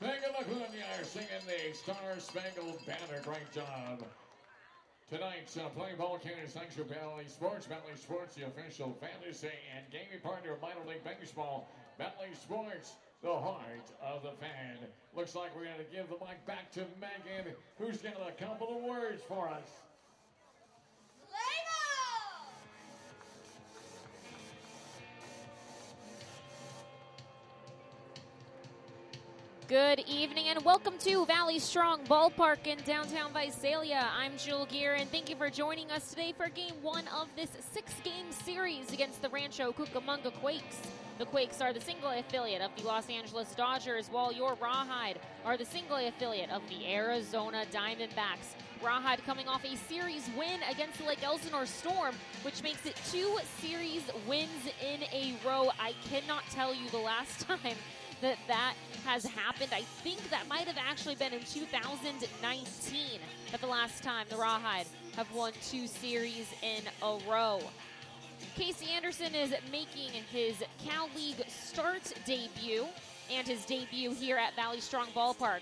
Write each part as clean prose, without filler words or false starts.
Are singing the Star Spangled Banner. Great job. Tonight's Play Ball Candidates, thanks to Valley Sports. Valley Sports, the official fantasy and gaming partner of Minor League Baseball. Valley Sports, the heart of the fan. Looks like we're going to give the mic back to Megan, who's got a couple of words for us. Good evening and welcome to Valley Strong Ballpark in downtown Visalia. I'm Jill Gear and thank you for joining us today for Game 1 of this 6-game series against the Rancho Cucamonga Quakes. The Quakes are the single-A affiliate of the Los Angeles Dodgers, while your Rawhide are the single-A affiliate of the Arizona Diamondbacks. Rawhide coming off a series win against the Lake Elsinore Storm, which makes it 2 series wins in a row. I cannot tell you the last time that has happened. I think that might have actually been in 2019 that the last time the Rawhide have won 2 series in a row. Casey Anderson is making his Cal League start debut and his debut here at Valley Strong Ballpark.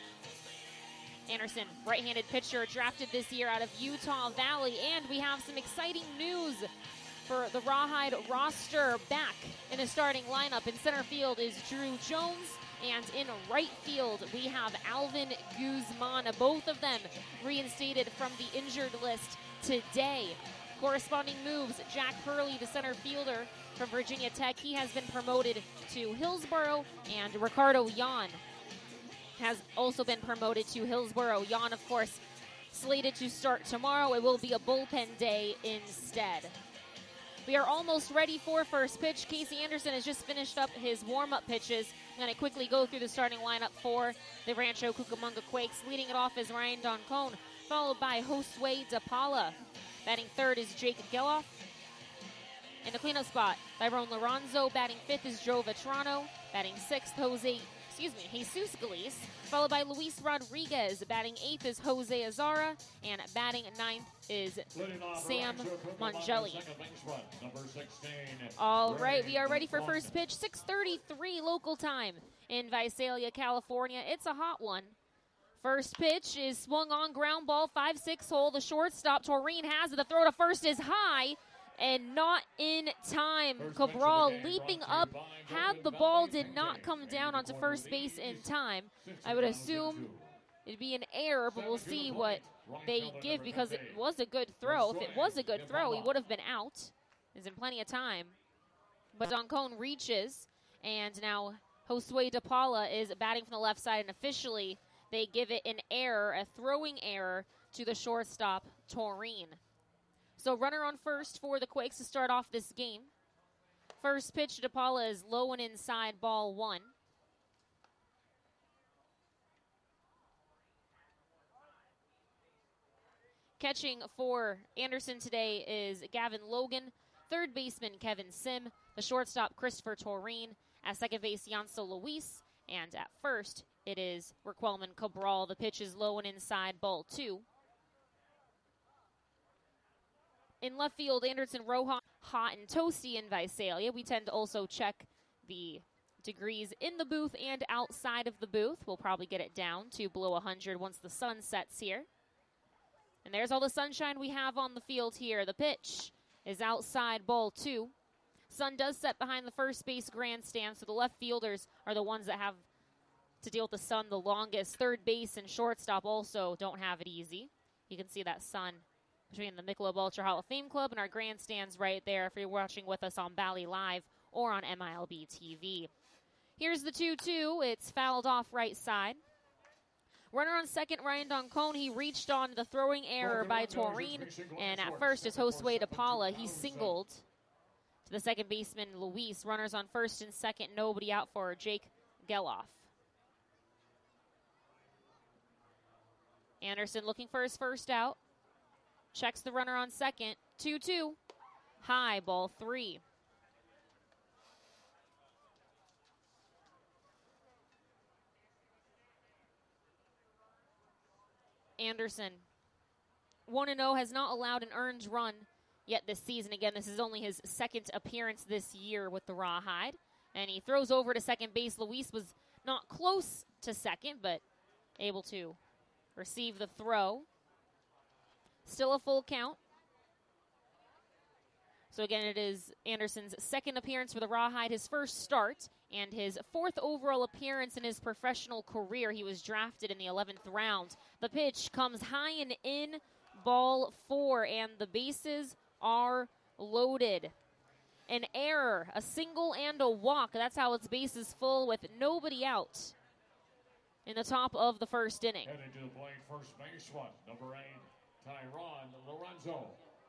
Anderson, right-handed pitcher, drafted this year out of Utah Valley, and we have some exciting news for the Rawhide roster. Back in the starting lineup in center field is Drew Jones, and in right field we have Alvin Guzman. Both of them reinstated from the injured list today. Corresponding moves, Jack Hurley, the center fielder from Virginia Tech, he has been promoted to Hillsboro, and Ricardo Yan has also been promoted to Hillsboro. Yan, of course, slated to start tomorrow. It will be a bullpen day instead. We are almost ready for first pitch. Casey Anderson has just finished up his warm-up pitches. I'm going to quickly go through the starting lineup for the Rancho Cucamonga Quakes. Leading it off is Ryan Doncone, followed by Josue DePaula. Batting third is Jake Geloff. In the cleanup spot, Tyrone Lorenzo. Batting fifth is Joe Vetrano. Batting sixth, Jesus Galiz, followed by Luis Rodriguez. Batting eighth is Jose Azara, and batting ninth is Sam Mongelli. All right, we are ready for first pitch. 6:33 local time in Visalia, California. It's a hot one. First pitch is swung on, ground ball, 5-6 hole. The shortstop, Taurine, has it. The throw to first is high and not in time. Cabral leaping up, had the ball, did not come down onto first base in time. I would assume it'd be an error, but we'll see what they give because it was a good throw. If it was a good throw, he would have been out. There's in plenty of time. But Doncone reaches, and now Josue DePaula is batting from the left side, and officially they give it an error, a throwing error to the shortstop, Taurine. So runner on first for the Quakes to start off this game. First pitch to DePaula is low and inside, ball 1. Catching for Anderson today is Gavin Logan. Third baseman Kevin Sim. The shortstop Christopher Taurine. At second base Yanso Luis. And at first it is Requelman Cabral. The pitch is low and inside, ball 2. In left field, Anderson Rojas, hot and toasty in Visalia. We tend to also check the degrees in the booth and outside of the booth. We'll probably get it down to below 100 once the sun sets here. And there's all the sunshine we have on the field here. The pitch is outside, ball 2. Sun does set behind the first base grandstand, so the left fielders are the ones that have to deal with the sun the longest. Third base and shortstop also don't have it easy. You can see that sun between the Michelob Ultra Hall of Fame Club and our grandstands right there if you're watching with us on Bally Live or on MILB TV. Here's the 2-2. It's fouled off right side. Runner on second, Ryan Doncone. He reached on the throwing error by Taurine, and at first is Josue DePaula. He singled to the second baseman, Luis. Runners on first and second, nobody out for Jake Geloff. Anderson looking for his first out. Checks the runner on second. 2-2. High, ball 3. Anderson, 1-0, has not allowed an earned run yet this season. Again, this is only his second appearance this year with the Rawhide. And he throws over to second base. Luis was not close to second, but able to receive the throw. Still a full count. So again, it is Anderson's second appearance for the Rawhide, his first start, and his fourth overall appearance in his professional career. He was drafted in the 11th round. The pitch comes high and in, ball 4, and the bases are loaded. An error, a single and a walk. That's how its bases full with nobody out in the top of the first inning. Heading to the plate, first base one, number 8, Tyron Lorenzo.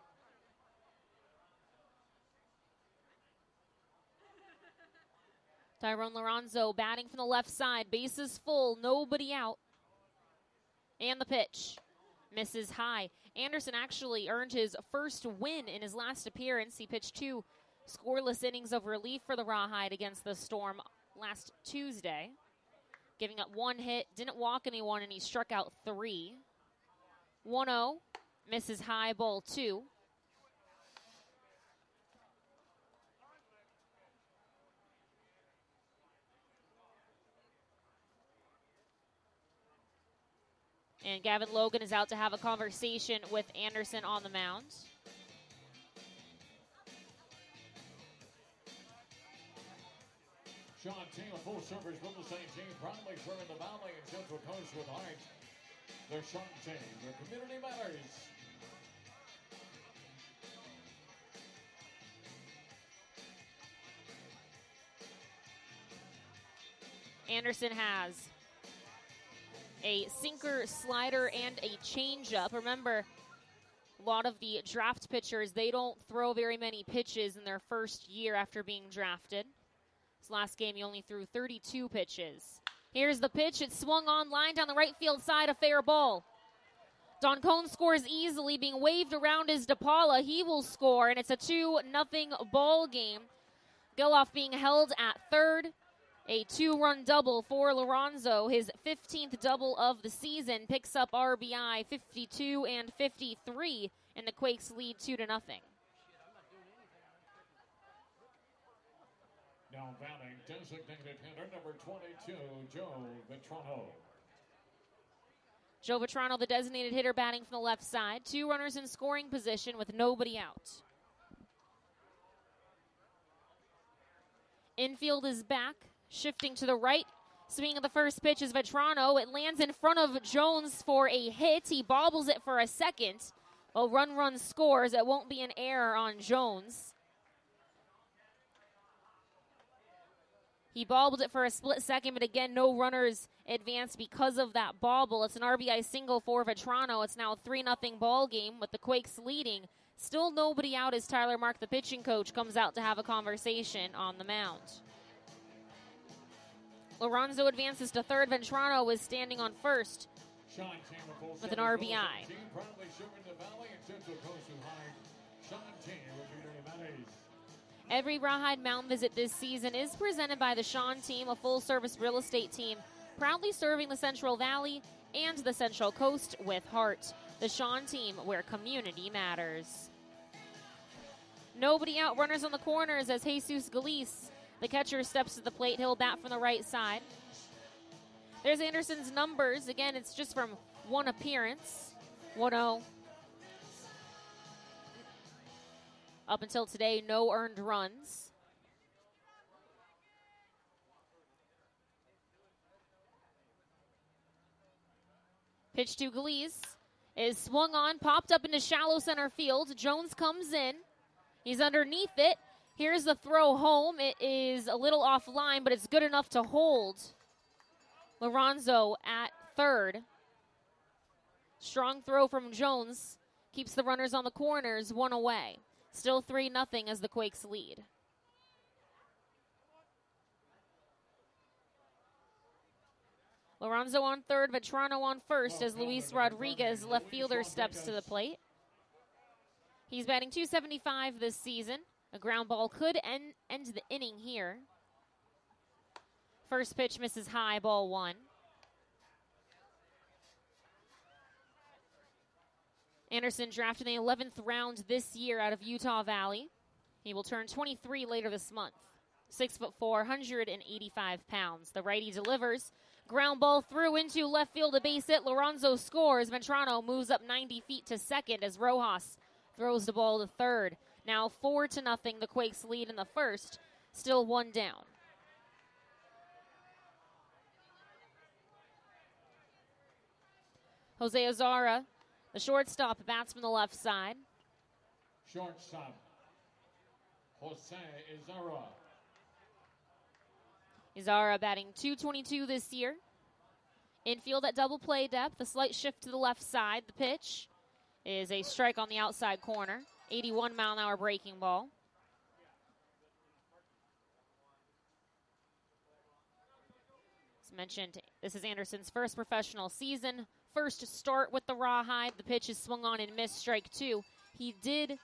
Tyrone Lorenzo batting from the left side. Bases full, nobody out. And the pitch misses high. Anderson actually earned his first win in his last appearance. He pitched 2 scoreless innings of relief for the Rawhide against the Storm last Tuesday, giving up 1 hit, didn't walk anyone, and he struck out 3. 1-0, misses high, ball 2. And Gavin Logan is out to have a conversation with Anderson on the mound. Sean Team, a full-service real estate team, proudly serving the Valley and Central Coast with heart. The Sean Team, their community matters. Anderson has a sinker, slider, and a changeup. Remember, a lot of the draft pitchers, they don't throw very many pitches in their first year after being drafted. This last game, he only threw 32 pitches. Here's the pitch. It's swung on, line down the right field side, a fair ball. Don Cone scores easily, being waved around is DePaula. He will score, and it's a 2-0 ball game. Geloff being held at third. A 2-run double for Lorenzo, his 15th double of the season, picks up RBI 52 and 53, and the Quakes lead 2-0. Now batting, designated hitter number 22, Joe Vitrano. Joe Vitrano, the designated hitter, batting from the left side. 2 runners in scoring position with nobody out. Infield is back. Shifting to the right, swinging of the first pitch is Vitrano. It lands in front of Jones for a hit. He bobbles it for a second. Well, run scores. It won't be an error on Jones. He bobbled it for a split second, but again, no runners advance because of that bobble. It's an RBI single for Vitrano. It's now a 3-0 ball game with the Quakes leading. Still nobody out as Tyler Mark, the pitching coach, comes out to have a conversation on the mound. Lorenzo advances to third. Vitrano is standing on first with an RBI. Every Rawhide mound visit this season is presented by the Sean Team, a full-service real estate team, proudly serving the Central Valley and the Central Coast with heart. The Sean Team, where community matters. Nobody out, runners on the corners as Jesus Galice, the catcher, steps to the plate. He'll bat from the right side. There's Anderson's numbers. Again, it's just from 1 appearance. 1-0. Up until today, no earned runs. Pitch to Galice is swung on, popped up into shallow center field. Jones comes in. He's underneath it. Here's the throw home. It is a little offline, but it's good enough to hold. Lorenzo at third. Strong throw from Jones. Keeps the runners on the corners, 1 away. Still 3-0 as the Quakes lead. Lorenzo on third, Vitrano on first as Luis Rodriguez, left fielder, steps to the plate. He's batting .275 this season. A ground ball could end the inning here. First pitch misses high, ball 1. Anderson drafted in the 11th round this year out of Utah Valley. He will turn 23 later this month. 6'4", 185 pounds. The righty delivers Ground ball through into left field, a base hit. Lorenzo scores. Ventrano moves up 90 feet to second as Rojas throws the ball to third. Now 4-0, the Quakes lead in the first. Still one down. Jose Azara, the shortstop, bats from the left side. Shortstop, Jose Azara. Azara batting .222 this year. Infield at double play depth, a slight shift to the left side. The pitch is a strike on the outside corner. 81-mile-an-hour breaking ball. As mentioned, this is Anderson's first professional season. First start with the Rawhide. The pitch is swung on and missed, strike two. He did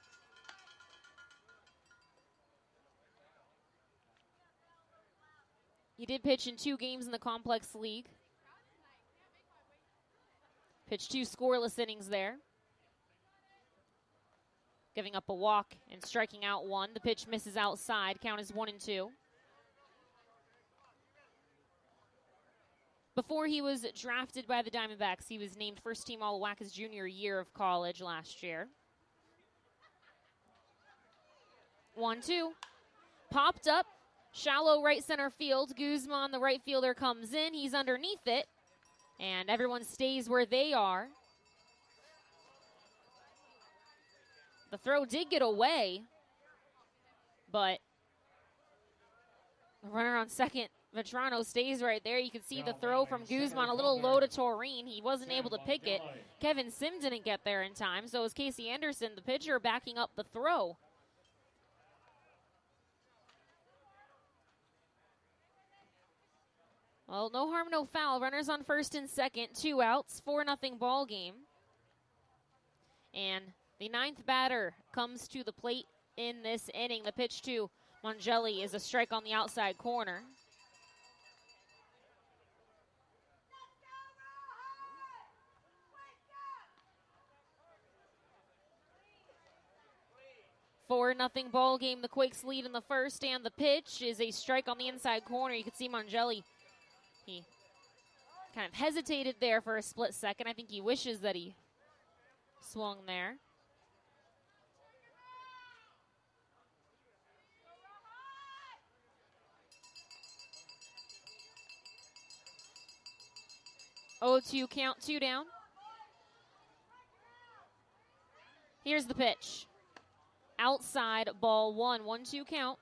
pitch in 2 games in the Complex League. Pitched 2 scoreless innings there. Giving up a walk and striking out 1. The pitch misses outside. Count is 1-2. Before he was drafted by the Diamondbacks, he was named first team All-WAC his junior year of college last year. 1-2. Popped up. Shallow right center field. Guzman, the right fielder, comes in. He's underneath it. And everyone stays where they are. The throw did get away, but the runner on second, Ventrano, stays right there. You can see the throw from Guzman, a little low to Taurine. He wasn't able to pick it. Kevin Sim didn't get there in time, so it was Casey Anderson, the pitcher, backing up the throw. Well, no harm, no foul. Runners on first and second, 2 outs, 4-0 ball game. And the 9th batter comes to the plate in this inning. The pitch to Mongelli is a strike on the outside corner. Four nothing ball game. The Quakes lead in the first, and the pitch is a strike on the inside corner. You can see Mongelli. He kind of hesitated there for a split second. I think he wishes that he swung there. Oh, 2 count, 2 down. Here's the pitch. Outside, ball 1, 1-2 count.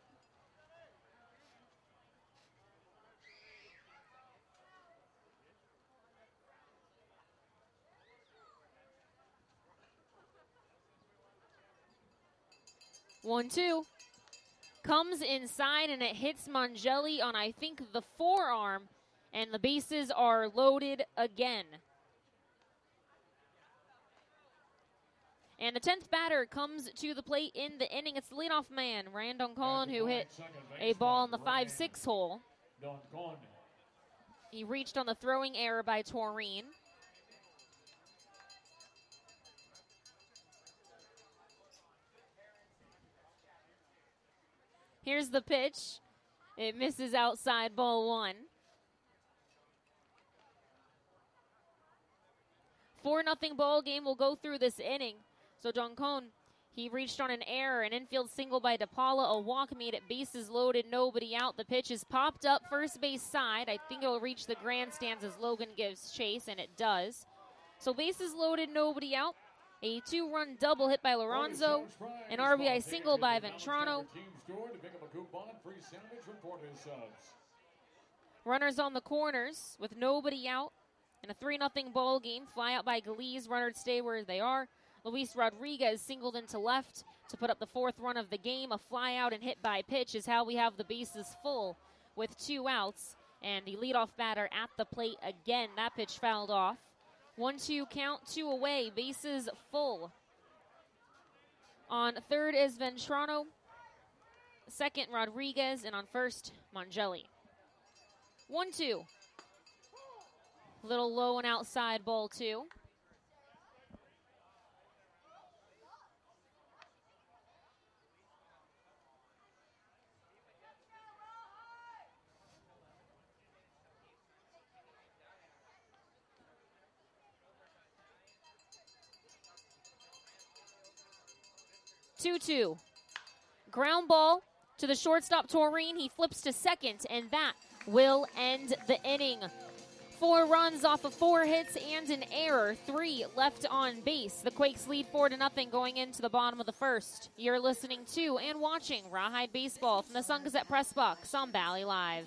One, 2. Comes inside and it hits Mongelli on, I think, the forearm. And the bases are loaded again. And the 10th batter comes to the plate in the inning. It's the leadoff man, Ryan Doncon, who hit a ball in the 5-6 hole. He reached on the throwing error by Taurine. Here's the pitch. It misses outside, ball 1. 4-0 ball game will go through this inning. So Doncon, he reached on an error, an infield single by DePaula, a walk made it, bases loaded, nobody out. The pitch is popped up first base side. I think it will reach the grandstands as Logan gives chase, and it does. So bases loaded, nobody out. A 2-run double hit by Lorenzo, an RBI single by Ventrano. Runners on the corners with nobody out. In a 3-0 ball game, fly out by Galiz. Runners stay where they are. Luis Rodriguez singled into left to put up the 4th run of the game. A fly out and hit by pitch is how we have the bases full with 2 outs. And the leadoff batter at the plate again. That pitch fouled off. 1-2 count, 2 away, bases full. On third is Ventrano. Second, Rodriguez. And on first, Mongelli. 1-2. Little low and outside, ball 2. 2-2. Ground ball to the shortstop, Taurine. He flips to second, and that will end the inning. 4 runs off of 4 hits and an error, 3 left on base. The Quakes lead 4-0 going into the bottom of the first. You're listening to and watching Rawhide Baseball from the Sun Gazette Press Box on Valley Live.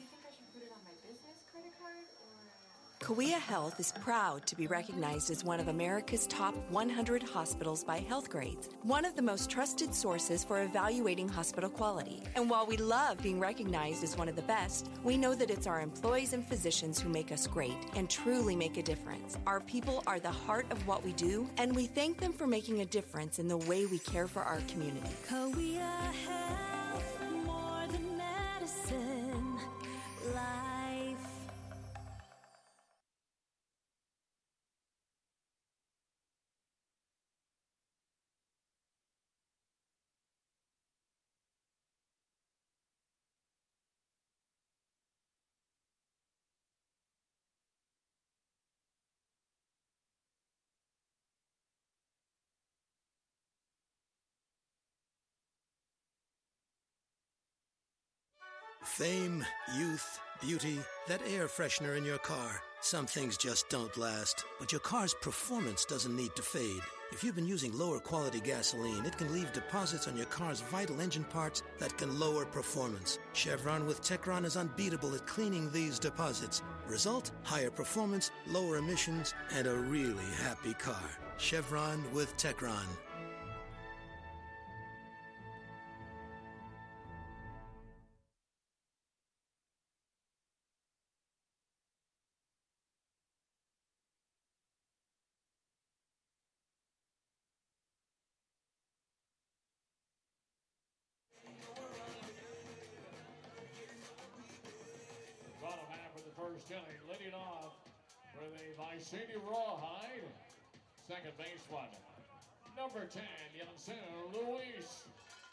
Kauai Health is proud to be recognized as one of America's top 100 hospitals by Healthgrades, one of the most trusted sources for evaluating hospital quality. And while we love being recognized as one of the best, we know that it's our employees and physicians who make us great and truly make a difference. Our people are the heart of what we do, and we thank them for making a difference in the way we care for our community. Kauai Health, more than medicine, life. Fame, youth, beauty, that air freshener in your car. Some things just don't last, but your car's performance doesn't need to fade. If you've been using lower quality gasoline, it can leave deposits on your car's vital engine parts that can lower performance. Chevron with Techron is unbeatable at cleaning these deposits. Result, higher performance, lower emissions, and a really happy car. Chevron with Techron. First inning, leading off with a Vicini Rawhide. Second baseman, number 10, Yansun Luis.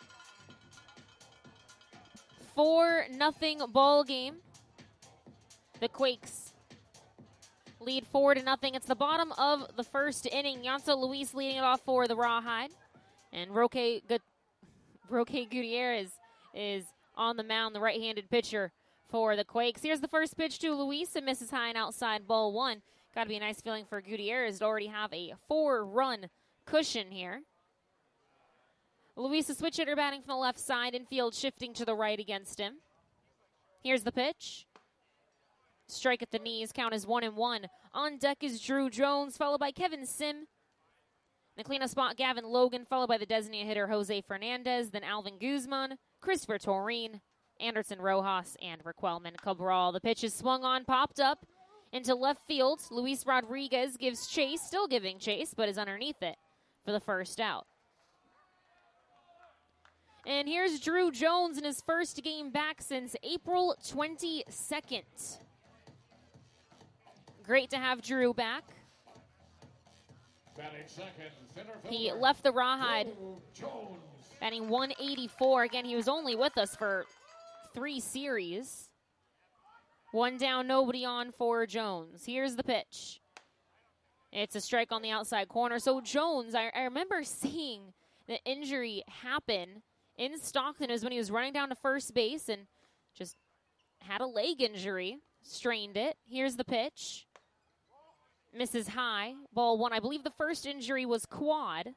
4-0 ball game. The Quakes lead 4-0. It's the bottom of the first inning. Yansun Luis leading it off for the Rawhide. And Roque Gutierrez is on the mound, the right-handed pitcher for the Quakes. Here's the first pitch to Luis, and misses high and outside, ball 1. Got to be a nice feeling for Gutierrez to already have a 4-run cushion here. Luis, a switch hitter, batting from the left side, infield shifting to the right against him. Here's the pitch. Strike at the knees, count is 1-1. On deck is Drew Jones, followed by Kevin Sim. In the cleanup spot, Gavin Logan, followed by the designated hitter Jose Fernandez, then Alvin Guzman, Christopher Taurine, Anderson Rojas, and Raquelman Cabral. The pitch is swung on, popped up into left field. Luis Rodriguez gives chase, still giving chase, but is underneath it for the first out. And here's Drew Jones in his first game back since April 22nd. Great to have Drew back. He left the Rawhide batting 184. Again, he was only with us for 3 series. 1 down, nobody on for Jones. Here's the pitch. It's a strike on the outside corner. So Jones, I remember seeing the injury happen in Stockton. It was when he was running down to first base and just had a leg injury, strained it. Here's the pitch. Misses high, ball 1. I believe the first injury was quad.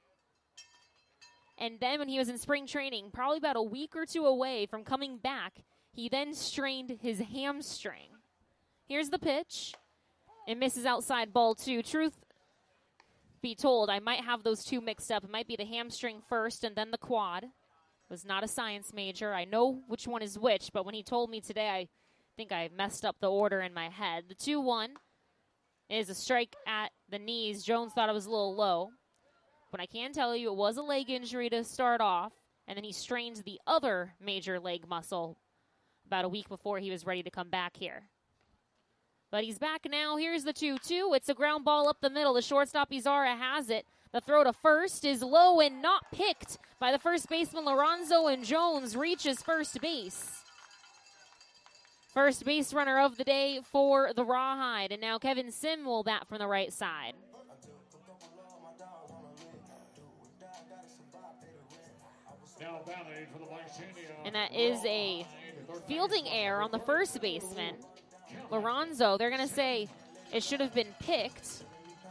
And then when he was in spring training, probably about a week or 2 away from coming back, he then strained his hamstring. Here's the pitch. It misses outside, ball 2. Truth be told, I might have those 2 mixed up. It might be the hamstring first and then the quad. Was not a science major. I know which one is which, but when he told me today, I think I messed up the order in my head. The 2-1 is a strike at the knees. Jones thought it was a little low. But I can tell you it was a leg injury to start off, and then he strained the other major leg muscle about a week before he was ready to come back here. But he's back now. Here's the 2-2. It's a ground ball up the middle. The shortstop, Izarra, has it. The throw to first is low and not picked by the first baseman, Lorenzo, and Jones reaches first base. First base runner of the day for the Rawhide. And now Kevin Sim will bat from the right side. Now batting for the Byzantium. And that is a fielding error on the first baseman, Lorenzo. They're going to say it should have been picked.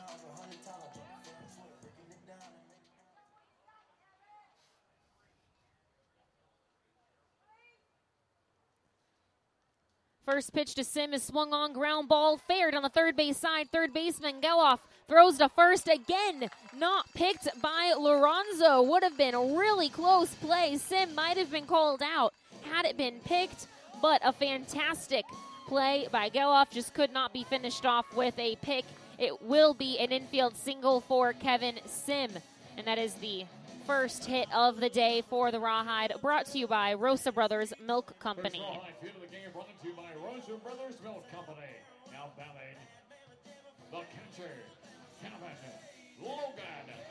First pitch to Sim is swung on, ground ball, fair on the third base side. Third baseman Geloff throws to first again, not picked by Lorenzo. Would have been a really close play. Sim might have been called out had it been picked, but a fantastic play by Geloff just could not be finished off with a pick. It will be an infield single for Kevin Sim, and that is the first hit of the day for the Rawhide, brought to you by Rosa Brothers Milk Company. First Rawhide field of the game brought to you by Rosa Brothers Milk Company. Now batting the catcher, Kevin Logan.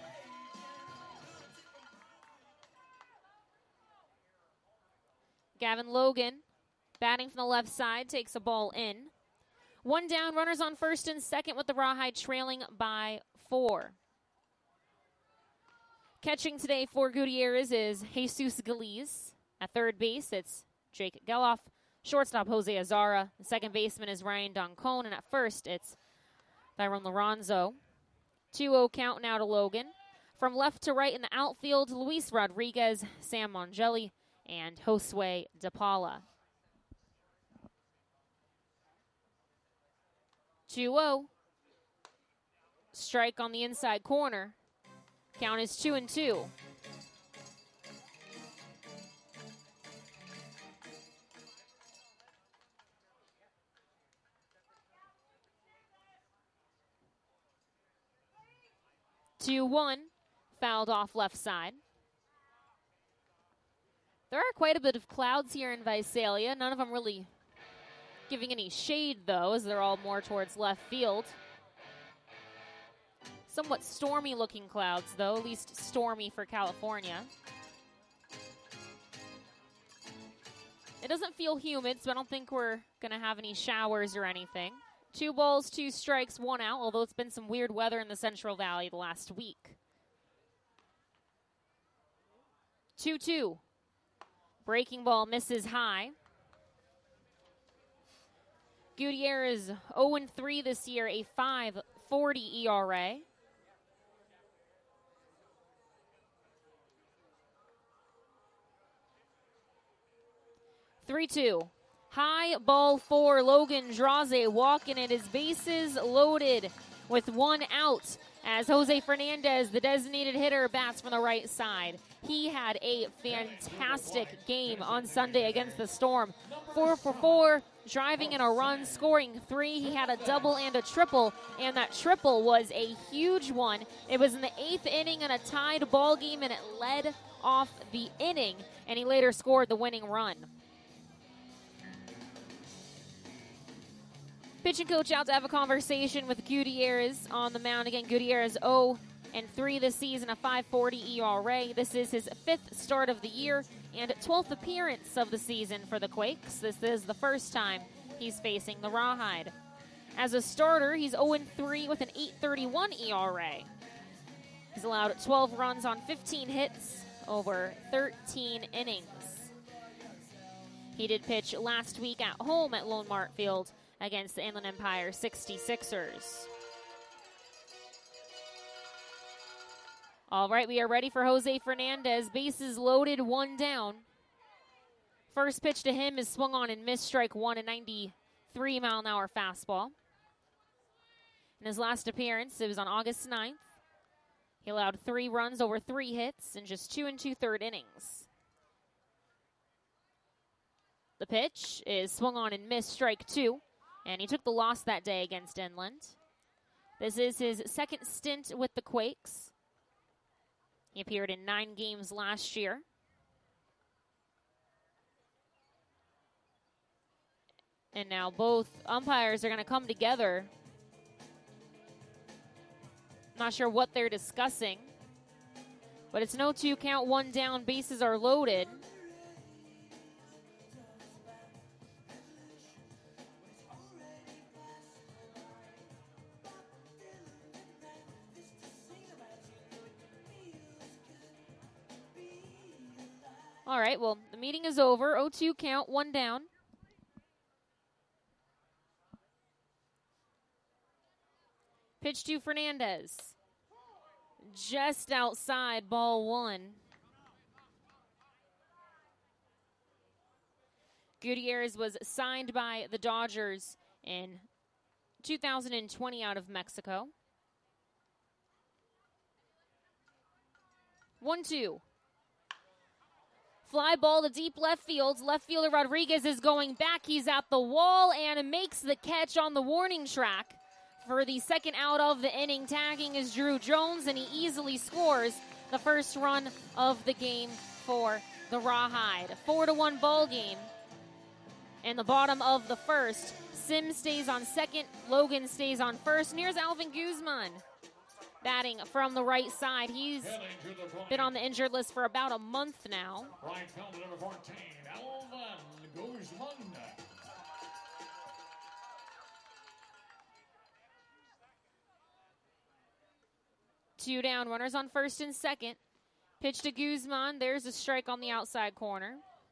Gavin Logan, batting from the left side, takes a ball in. One down, runners on first and second with the Rawhide trailing by 4. Catching today for Gutierrez is Jesus Galiz. At third base, it's Jake Geloff. Shortstop, Jose Azara. The second baseman is Ryan Doncone. And at first, it's Tyrone Lorenzo. 2-0 count now to Logan. From left to right in the outfield, Luis Rodriguez, Sam Mongeli, and Josue DePaula. 2-0. Strike on the inside corner. Count is 2-2. Two one, fouled off left side. There are quite a bit of clouds here in Visalia. None of them really giving any shade, though, as they're all more towards left field. Somewhat stormy-looking clouds, though, at least stormy for California. It doesn't feel humid, so I don't think we're going to have any showers or anything. 2 balls, 2 strikes, 1 out, although it's been some weird weather in the Central Valley the last week. 2-2. Breaking ball misses high. Gutierrez 0-3 this year, a 5.40 ERA. Three-two. High ball 4. Logan draws a walk, and it is bases loaded with 1 out as Jose Fernandez, the designated hitter, bats from the right side. He had a fantastic game on Sunday against the Storm. 4 for 4, driving in a run, scoring 3. He had a double and a triple, and that triple was a huge one. It was in the 8th inning in a tied ball game, and it led off the inning, and he later scored the winning run. Pitching coach out to have a conversation with Gutierrez on the mound. Again, Gutierrez 0-3 this season, a 5.40 ERA. This is his 5th start of the year and 12th appearance of the season for the Quakes. This is the first time he's facing the Rawhide. As a starter, he's 0-3 with an 8.31 ERA. He's allowed 12 runs on 15 hits over 13 innings. He did pitch last week at home at Lone Mart Field against the Inland Empire 66ers. All right, we are ready for Jose Fernandez. Bases loaded, 1 down. First pitch to him is swung on and missed, strike 1, a 93-mile-an-hour fastball. In his last appearance, it was on August 9th. He allowed 3 runs over 3 hits in just 2 2/3 innings. The pitch is swung on and missed, strike 2. And he took the loss that day against Inland. This is his 2nd stint with the Quakes. He appeared in 9 games last year. And now both umpires are going to come together. Not sure what they're discussing. But it's no 2 count, 1 down, bases are loaded. All right, well, the meeting is over. 0-2 count, 1 down. Pitch to Fernandez. Just outside, ball 1. Gutierrez was signed by the Dodgers in 2020 out of Mexico. 1-2. Fly ball to deep left field. Left fielder Rodriguez is going back. He's at the wall and makes the catch on the warning track for the second out of the inning. Tagging is Drew Jones, and he easily scores the first run of the game for the Rawhide. 4-1 ball game. In the bottom of the first, Sims stays on second, Logan stays on first. And here's Alvin Guzman batting from the right side. He's been on the injured list for about a month now. Right fielder number 14, Alvin Guzman. Two down, runners on first and second. Pitch to Guzman. There's a strike on the outside corner.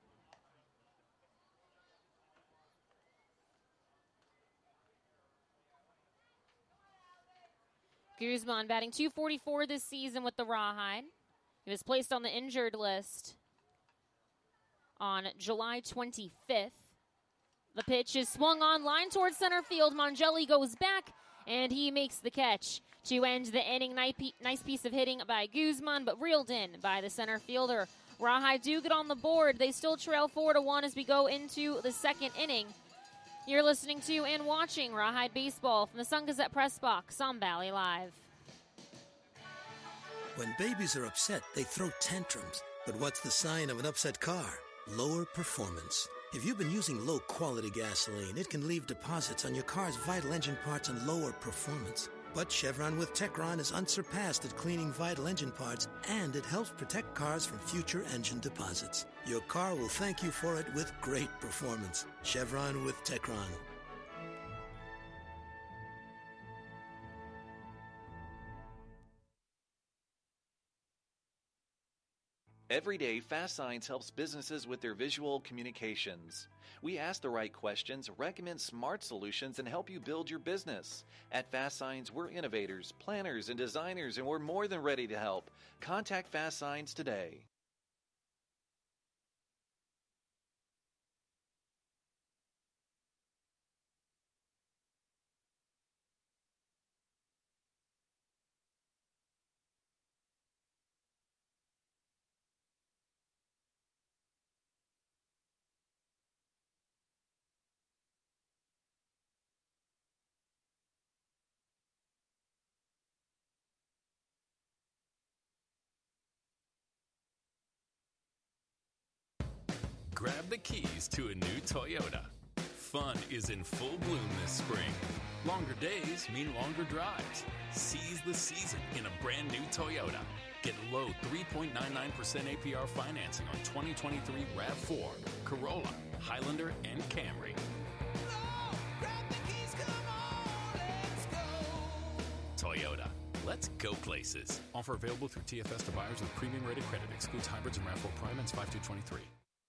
Guzman batting .244 this season with the Rawhide. He was placed on the injured list on July 25th. The pitch is swung on, line towards center field. Mongelli goes back, and he makes the catch to end the inning. Nice piece of hitting by Guzman, but reeled in by the center fielder. Rawhide do get on the board. They still trail 4-1 as we go into the second inning. You're listening to and watching Rawhide Baseball from the Sun Gazette Press Box on Valley Live. When babies are upset, they throw tantrums. But what's the sign of an upset car? Lower performance. If you've been using low-quality gasoline, it can leave deposits on your car's vital engine parts and lower performance. But Chevron with Techron is unsurpassed at cleaning vital engine parts, and it helps protect cars from future engine deposits. Your car will thank you for it with great performance. Chevron with Techron. Every day, Fast Signs helps businesses with their visual communications. We ask the right questions, recommend smart solutions, and help you build your business. At Fast Signs, we're innovators, planners, and designers, and we're more than ready to help. Contact Fast Signs today. Grab the keys to a new Toyota. Fun is in full bloom this spring. Longer days mean longer drives. Seize the season in a brand new Toyota. Get low 3.99% APR financing on 2023 RAV4, Corolla, Highlander, and Camry. Toyota. Let's go places. Offer available through TFS to buyers with premium rated credit. Excludes hybrids and RAV4 Prime ends 5/2/23.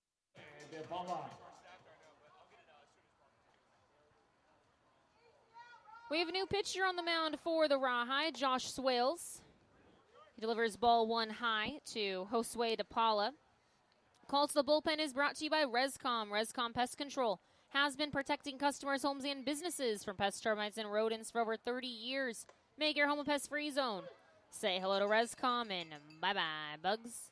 We have a new pitcher on the mound for the Rawhide, Josh Swales. He delivers ball 1 high to Josue DePaula. Call to the bullpen is brought to you by Rescom. Rescom Pest Control has been protecting customers' homes and businesses from pest, termites, and rodents for over 30 years. Make your home a pest-free zone. Say hello to Rescom and bye-bye, bugs.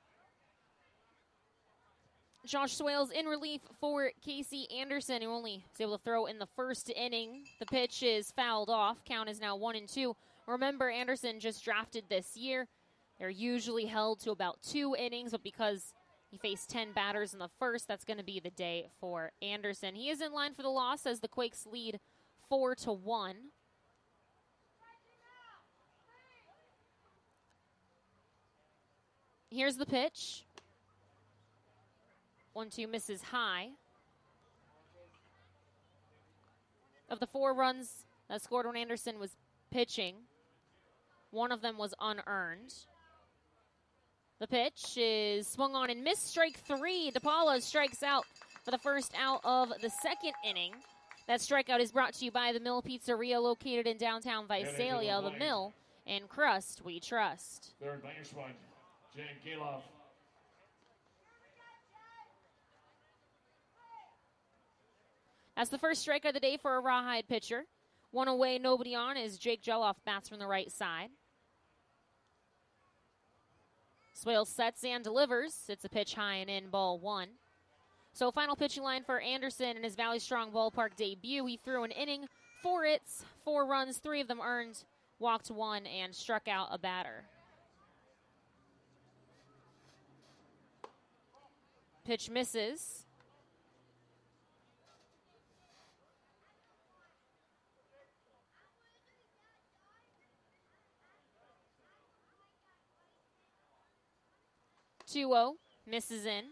Josh Swales in relief for Casey Anderson, who only was able to throw in the first inning. The pitch is fouled off. Count is now 1-2. Remember, Anderson just drafted this year. They're usually held to about 2 innings, but because he faced 10 batters in the first, that's going to be the day for Anderson. He is in line for the loss as the Quakes lead 4-1. Here's the pitch. 1-2 misses high. Of the 4 runs that scored when Anderson was pitching, one of them was unearned. The pitch is swung on and missed. Strike 3. DePaula strikes out for the first out of the second inning. That strikeout is brought to you by the Mill Pizzeria, located in downtown Visalia. The Mill and crust we trust. Third baseman, Jake Geloff. That's the first strikeout of the day for a Rawhide pitcher. One away, nobody on, as Jake Geloff bats from the right side. Swales sets and delivers. It's a pitch high and in, ball 1. So final pitching line for Anderson in his Valley Strong Ballpark debut. He threw an inning, 4 hits, 4 runs, 3 of them earned, walked 1, and struck out a batter. Pitch misses. Two-0, misses in.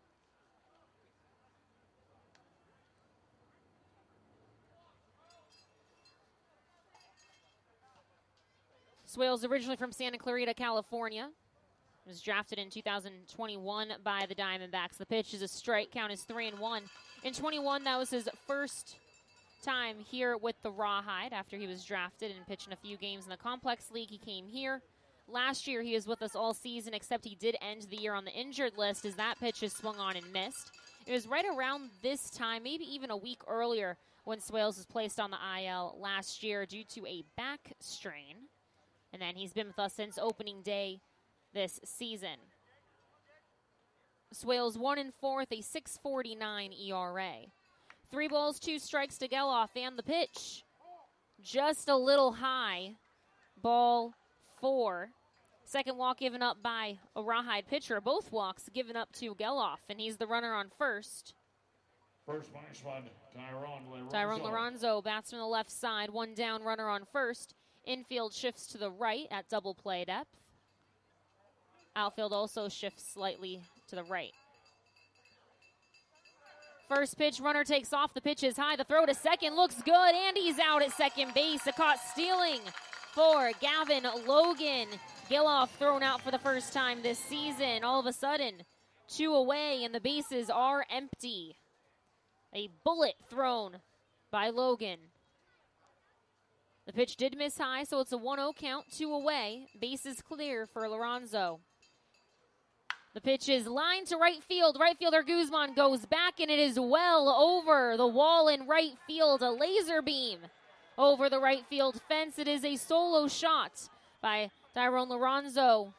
Swales, originally from Santa Clarita, California, was drafted in 2021 by the Diamondbacks. The pitch is a strike. Count is 3-1. In 21, that was his first time here with the Rawhide after he was drafted and pitched in a few games in the Complex League. He came here. Last year, he was with us all season, except he did end the year on the injured list as that pitch is swung on and missed. It was right around this time, maybe even a week earlier, when Swales was placed on the IL last year due to a back strain. And then he's been with us since opening day this season. Swales 1 4, a 6.49 ERA. 3 balls, 2 strikes to Geloff, and the pitch just a little high. Ball 4. Second walk given up by a Rawhide pitcher. Both walks given up to Geloff, and he's the runner on first. First baseman, Tyrone Lorenzo bats from the left side. 1 down, runner on first. Infield shifts to the right at double play depth. Outfield also shifts slightly to the right. First pitch, runner takes off. The pitch is high. The throw to second looks good, and he's out at second base. A caught stealing for Gavin Logan. Geloff thrown out for the first time this season. All of a sudden, 2 away, and the bases are empty. A bullet thrown by Logan. The pitch did miss high, so it's a 1-0 count, 2 away. Bases clear for Lorenzo. The pitch is lined to right field. Right fielder Guzman goes back, and it is well over the wall in right field. A laser beam over the right field fence. It is a solo shot by Tyrone Lorenzo.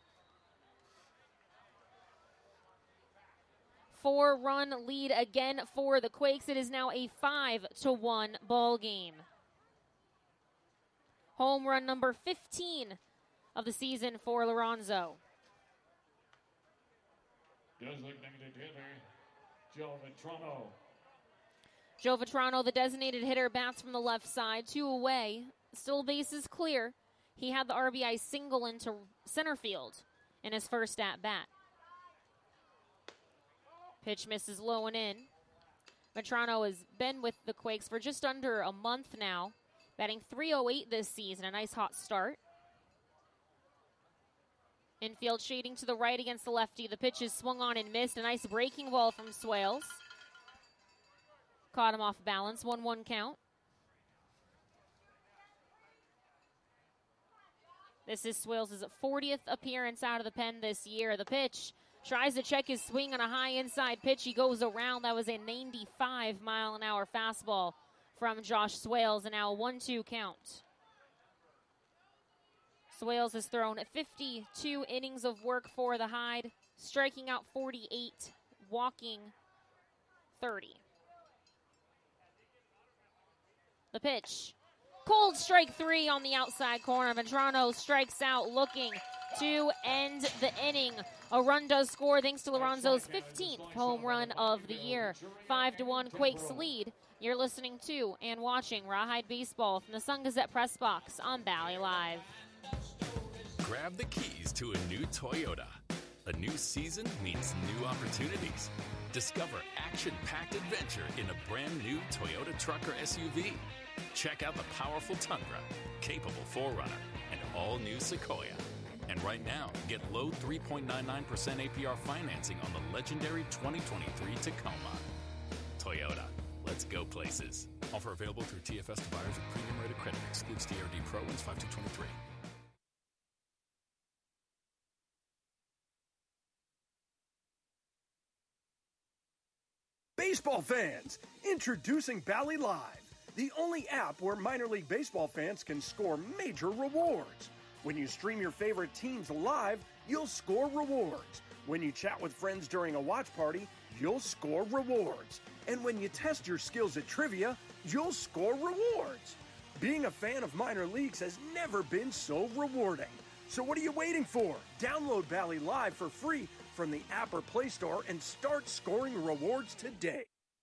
4-run lead again for the Quakes. It is now a 5-1 ball game. Home run number 15 of the season for Lorenzo. Designated hitter, Joe Vitrano. Joe Vitrano, the designated hitter, bats from the left side. 2 away. Still bases clear. He had the RBI single into center field in his first at-bat. Pitch misses low and in. Vitrano has been with the Quakes for just under a month now, batting .308 this season. A nice hot start. Infield shading to the right against the lefty. The pitch is swung on and missed. A nice breaking ball from Swales. Caught him off balance. 1-1 count. This is Swales' 40th appearance out of the pen this year. The pitch tries to check his swing on a high inside pitch. He goes around. That was a 95-mile-an-hour fastball from Josh Swales, and now a 1-2 count. Swales has thrown 52 innings of work for the Hide, striking out 48, walking 30. The pitch. Cold strike 3 on the outside corner. Vitrano strikes out looking to end the inning. A run does score thanks to Lorenzo's 15th home run of the year. 5-1 Quakes lead. You're listening to and watching Rawhide Baseball from the Sun Gazette Press Box on Valley Live. Grab the keys to a new Toyota. A new season means new opportunities. Discover action-packed adventure in a brand new Toyota truck or SUV. Check out the powerful Tundra, capable 4Runner, and all-new Sequoia. And right now, get low 3.99% APR financing on the legendary 2023 Tacoma. Toyota. Let's go places. Offer available through TFS to buyers with premium rated credit. Excludes TRD Pro. Wins 5223. Baseball fans, introducing Bally Live, the only app where minor league baseball fans can score major rewards. When you stream your favorite teams live, you'll score rewards. When you chat with friends during a watch party, you'll score rewards. And when you test your skills at trivia, you'll score rewards. Being a fan of minor leagues has never been so rewarding. So what are you waiting for? Download Bally Live for free from the app or Play Store and start scoring rewards today.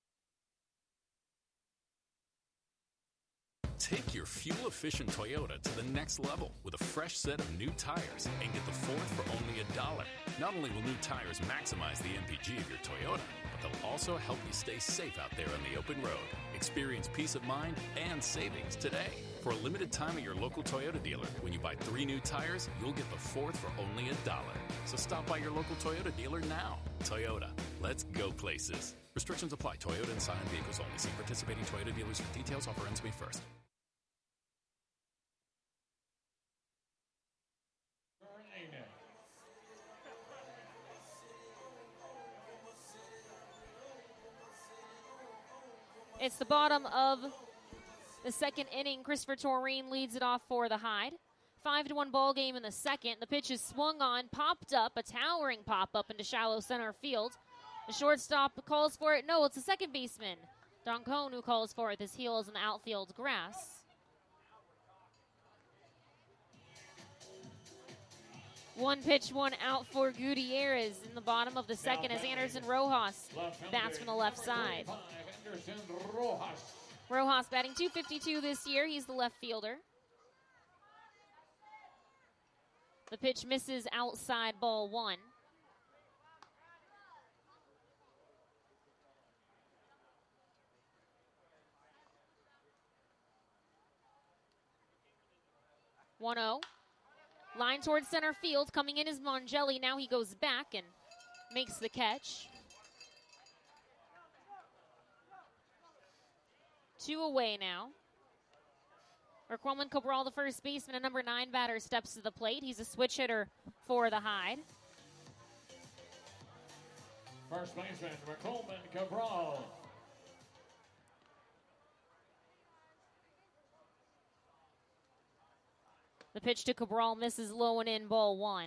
Take your fuel-efficient Toyota to the next level with a fresh set of new tires and get the fourth for only $1. Not only will new tires maximize the MPG of your Toyota, but they'll also help you stay safe out there on the open road. Experience peace of mind and savings today. For a limited time at your local Toyota dealer, when you buy 3 new tires, you'll get the fourth for only $1. So stop by your local Toyota dealer now. Toyota, let's go places. Restrictions apply. Toyota and Scion vehicles only. See participating Toyota dealers for details. Offer ends May 1st. It's the bottom of the second inning. Christopher Torreen leads it off for the Hyde. 5-1 ball game in the second. The pitch is swung on, popped up, a towering pop-up into shallow center field. The shortstop calls for it. No, it's the second baseman, Don Cohn, who calls for it. His heel is in the outfield grass. One pitch, one out for Gutierrez in the bottom of the second as Anderson Rojas bats from the left side. Rojas batting .252 this year. He's the left fielder. The pitch misses outside, ball 1. (1-0). Line towards center field. Coming in is Mongelli. Now he goes back and makes the catch. 2 away now. Raquelman Cabral, the first baseman, a number 9 batter, steps to the plate. He's a switch hitter for the Hyde. First baseman, Raquelman Cabral. The pitch to Cabral misses low and in, ball 1.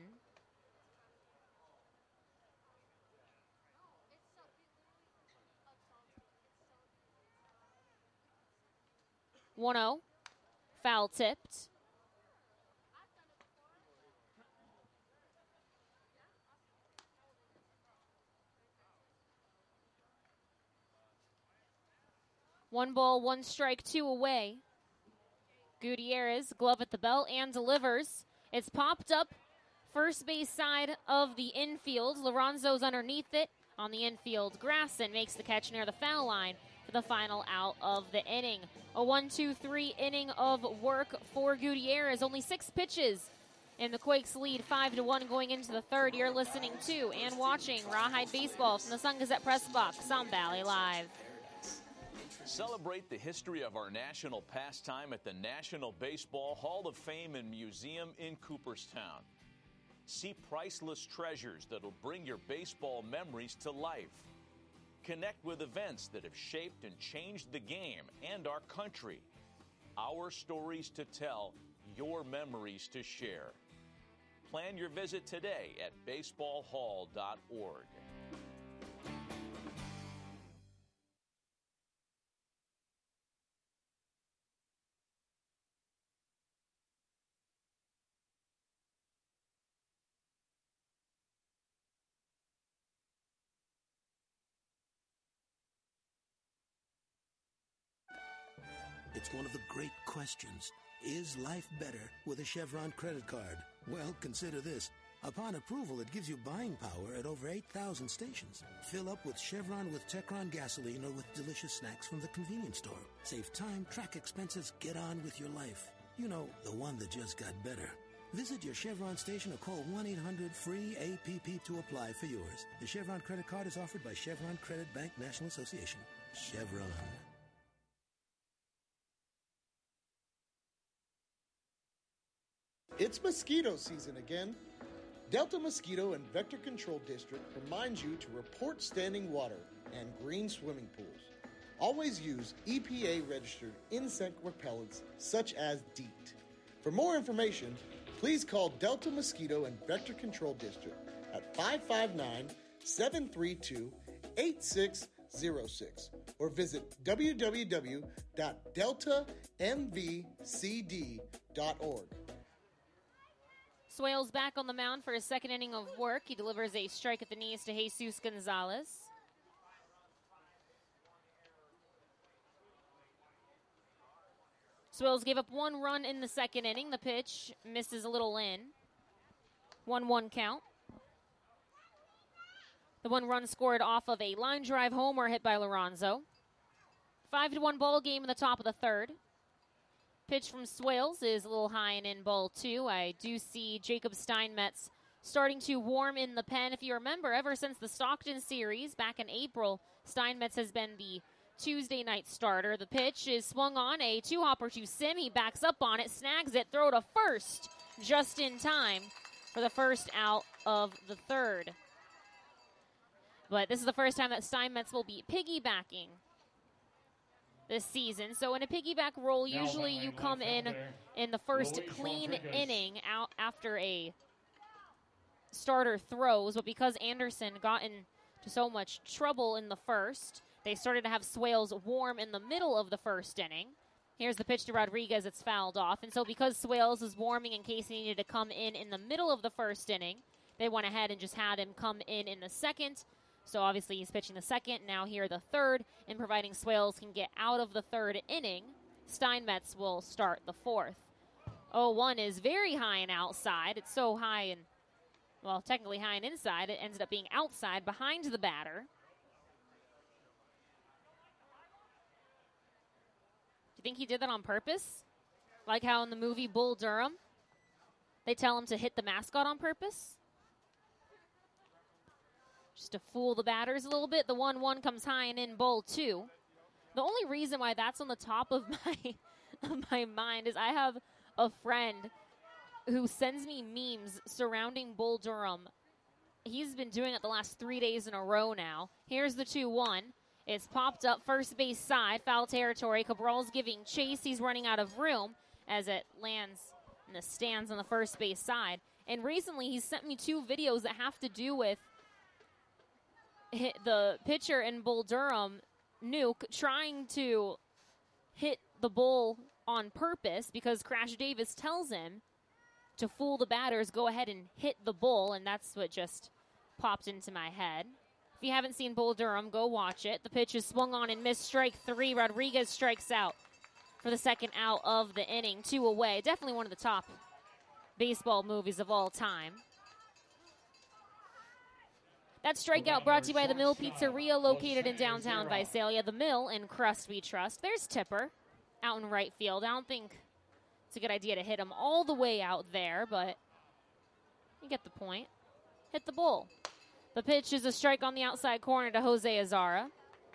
(1-0). Foul tipped. One ball, one strike, 2 away. Gutierrez, glove at the belt, and delivers. It's popped up first base side of the infield. Lorenzo's underneath it on the infield grass and makes the catch near the foul line for the final out of the inning. A 1-2-3 inning of work for Gutierrez. Only 6 pitches in the Quakes lead 5-1 going into the third. You're listening to and watching Rawhide Baseball from the Sun Gazette Press Box on Bally Live. Celebrate the history of our national pastime at the National Baseball Hall of Fame and Museum in Cooperstown. See priceless treasures that'll bring your baseball memories to life. Connect with events that have shaped and changed the game and our country. Our stories to tell, your memories to share. Plan your visit today at baseballhall.org. It's one of the great questions. Is life better with a Chevron credit card? Well, consider this. Upon approval, it gives you buying power at over 8,000 stations. Fill up with Chevron with Techron gasoline or with delicious snacks from the convenience store. Save time, track expenses, get on with your life. You know, the one that just got better. Visit your Chevron station or call 1-800-FREE-APP to apply for yours. The Chevron credit card is offered by Chevron Credit Bank National Association. Chevron. It's mosquito season again. Delta Mosquito and Vector Control District reminds you to report standing water and green swimming pools. Always use EPA-registered insect repellents such as DEET. For more information, please call Delta Mosquito and Vector Control District at 559-732-8606 or visit www.deltamvcd.org. Swales back on the mound for his second inning of work. He delivers a strike at the knees to Jesus Gonzalez. Swales gave up 1 run in the second inning. The pitch misses a little in. 1-1 count. The 1 run scored off of a line drive homer hit by Lorenzo. 5-1 ball game in the top of the third. Pitch from Swales is a little high and in ball 2. I do see Jacob Steinmetz starting to warm in the pen. If you remember, ever since the Stockton series back in April, Steinmetz has been the Tuesday night starter. The pitch is swung on, a 2-hopper to Sim. He backs up on it, snags it, throw to first just in time for the first out of the third. But this is the first time that Steinmetz will be piggybacking this season. So in a piggyback role, usually you come in the first clean inning out after a starter throws. But because Anderson got into so much trouble in the first, they started to have Swales warm in the middle of the first inning. Here's the pitch to Rodriguez. It's fouled off. And so because Swales was warming in case he needed to come in the middle of the first inning, they went ahead and just had him come in the second. So obviously he's pitching the second, now here the third, and providing Swales can get out of the third inning, Steinmetz will start the fourth. 0-1 is very high and outside. It's so high and, well, technically high and inside. It ended up being outside behind the batter. Do you think he did that on purpose? Like how in the movie Bull Durham, they tell him to hit the mascot on purpose? Just to fool the batters a little bit. The 1-1 comes high and in ball 2. The only reason why that's on the top of my mind is I have a friend who sends me memes surrounding Bull Durham. He's been doing it the last 3 days in a row now. Here's the 2-1. It's popped up first base side, foul territory. Cabral's giving chase. He's running out of room as it lands in the stands on the first base side. And recently he's sent me 2 videos that have to do with the pitcher in Bull Durham, Nuke, trying to hit the bull on purpose because Crash Davis tells him to fool the batters, go ahead and hit the bull, and that's what just popped into my head. If you haven't seen Bull Durham, go watch it. The pitch is swung on and missed, strike 3. Rodriguez strikes out for the second out of the inning, 2 away. Definitely one of the top baseball movies of all time. That strikeout brought to you by the Mill Pizzeria, located in downtown Visalia. The Mill and Crust we trust. There's Tipper out in right field. I don't think it's a good idea to hit him all the way out there, but you get the point. Hit the bull. The pitch is a strike on the outside corner to Jose Azara.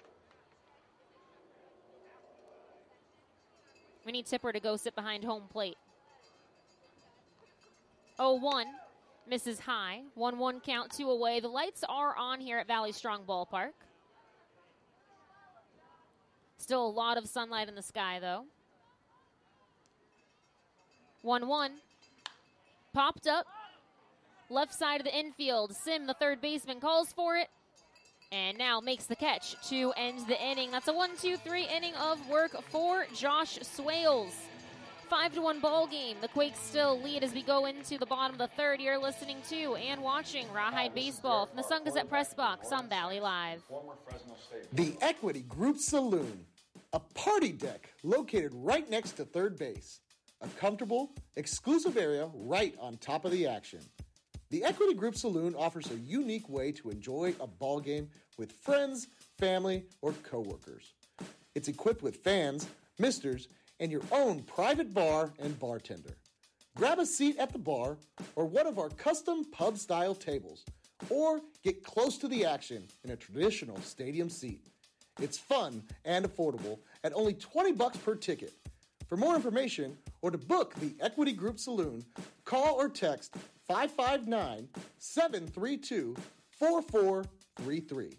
We need Tipper to go sit behind home plate. 0-1. Misses high. 1-1 count, 2 away. The lights are on here at Valley Strong Ballpark. Still a lot of sunlight in the sky, though. 1-1. Popped up. Left side of the infield. Sim, the third baseman, calls for it. And now makes the catch to end the inning. That's a 1-2-3 inning of work for Josh Swales. 5-1 ball game. The Quakes still lead as we go into the bottom of the third. You're listening to and watching Rawhide Baseball from the Sun Gazette Press Box on Valley Live. The Equity Group Saloon, a party deck located right next to third base. A comfortable, exclusive area right on top of the action. The Equity Group Saloon offers a unique way to enjoy a ball game with friends, family, or coworkers. It's equipped with fans, misters, and your own private bar and bartender. Grab a seat at the bar or one of our custom pub-style tables, or get close to the action in a traditional stadium seat. It's fun and affordable at only $20 per ticket. For more information or to book the Equity Group Saloon, call or text 559-732-4433.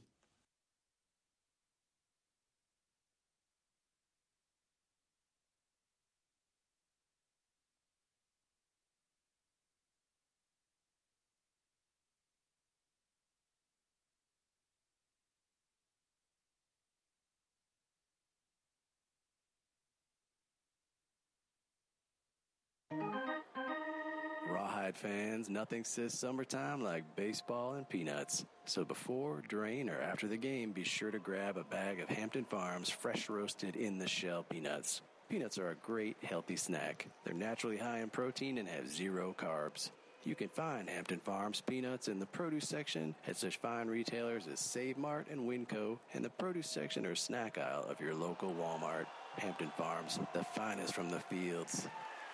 Rawhide fans, nothing says summertime like baseball and peanuts. So before, during, or after the game, be sure to grab a bag of Hampton Farms fresh roasted in the shell peanuts. Peanuts are a great, healthy snack. They're naturally high in protein and have 0 carbs. You can find Hampton Farms peanuts in the produce section at such fine retailers as Save Mart and Winco, and the produce section or snack aisle of your local Walmart. Hampton Farms, the finest from the fields.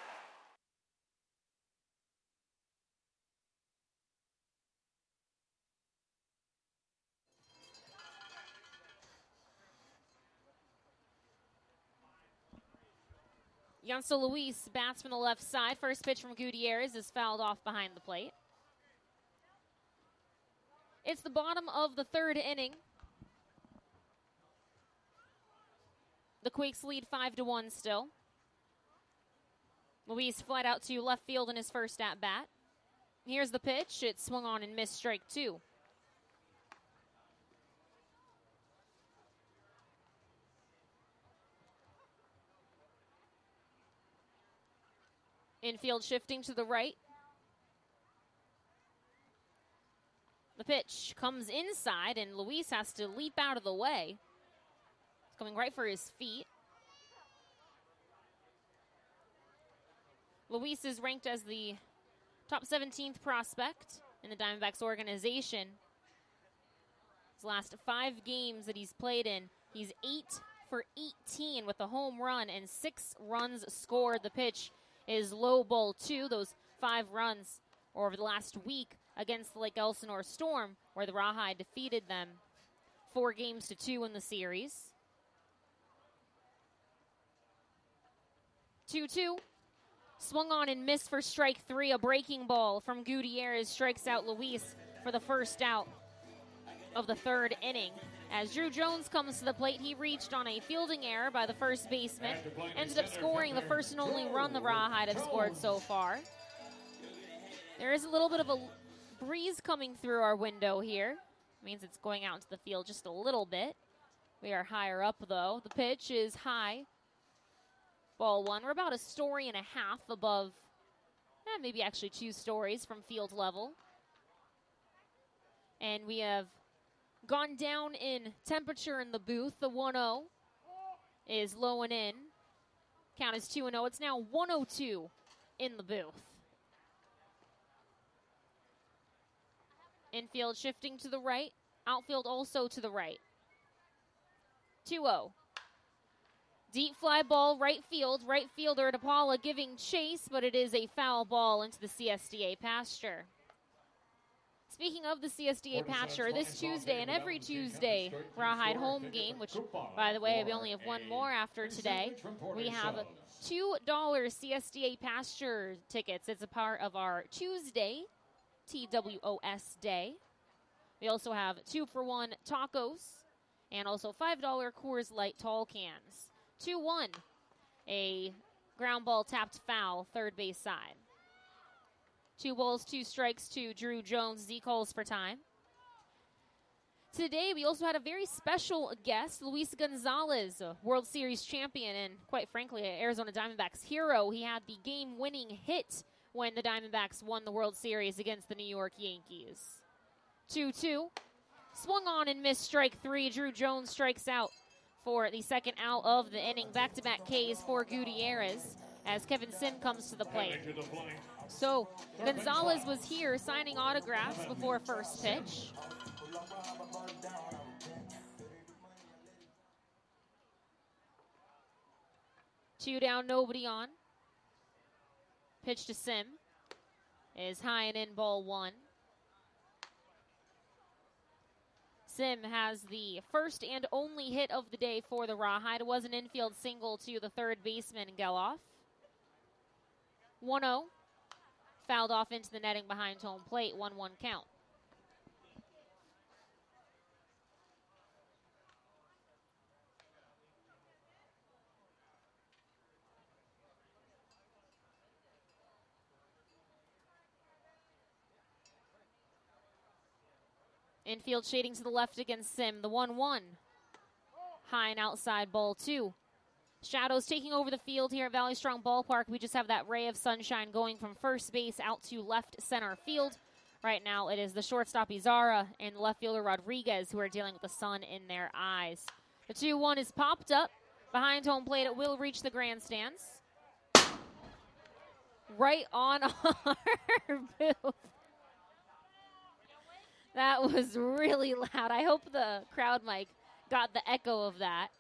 Yancel Luis bats from the left side. First pitch from Gutierrez is fouled off behind the plate. It's the bottom of the 3rd inning. The Quakes lead 5-1 still. Luis flied out to left field in his first at-bat. Here's the pitch. It swung on and missed, strike 2. Infield shifting to the right. The pitch comes inside, and Luis has to leap out of the way. It's coming right for his feet. Luis is ranked as the top 17th prospect in the Diamondbacks organization. His last 5 games that he's played in, he's 8 for 18 with a home run and 6 runs scored. The pitch is low ball 2. Those 5 runs over the last week against the Lake Elsinore Storm, where the Rawhide defeated them 4-2 in the series. 2-2. Swung on and missed for strike 3. A breaking ball from Gutierrez strikes out Luis for the first out of the 3rd inning. As Drew Jones comes to the plate, he reached on a fielding error by the first baseman. Ended up scoring the first and only run the Rawhide have scored so far. There is a little bit of a breeze coming through our window here. Means it's going out into the field just a little bit. We are higher up, though. The pitch is high. Ball 1. We're about 1.5 stories above, maybe actually 2 stories from field level. And we have gone down in temperature in the booth. The 1-0 is low and in. Count is 2-0. It's now 102 in the booth. Infield shifting to the right. Outfield also to the right. 2-0. Deep fly ball, right field. Right fielder DePaula giving chase, but it is a foul ball into the CSDA pasture. Speaking of the CSDA pasture, this Tuesday and every Tuesday, Rawhide home game, which, by the way, we only have one more after today. We have $2 CSDA pasture tickets. It's a part of our Tuesday TWOS day. We also have 2-for-1 tacos and also $5 Coors Light tall cans. 2-1, a ground ball tapped foul, third base side. 2 balls, 2 strikes to Drew Jones. Z calls for time. Today, we also had a very special guest, Luis Gonzalez, a World Series champion and, quite frankly, an Arizona Diamondbacks hero. He had the game-winning hit when the Diamondbacks won the World Series against the New York Yankees. 2-2. Swung on and missed strike 3. Drew Jones strikes out for the second out of the inning. Back-to-back Ks for Gutierrez as Kevin Sin comes to the plate. So Gonzalez was here signing autographs before first pitch. Two down, nobody on. Pitch to Sim is high and in, ball one. Sim has the first and only hit of the day for the Rawhide. It was an infield single to the third baseman, Geloff. 1-0. Fouled off into the netting behind home plate. 1-1 count. Infield shading to the left against Sim. The 1-1. High and outside, ball two. Shadows taking over the field here at Valley Strong Ballpark. We just have that ray of sunshine going from first base out to left center field. Right now it is the shortstop Izara and left fielder Rodriguez who are dealing with the sun in their eyes. The 2-1 is popped up behind home plate. It will reach the grandstands. Right on our booth. That was really loud. I hope the crowd mic got the echo of that.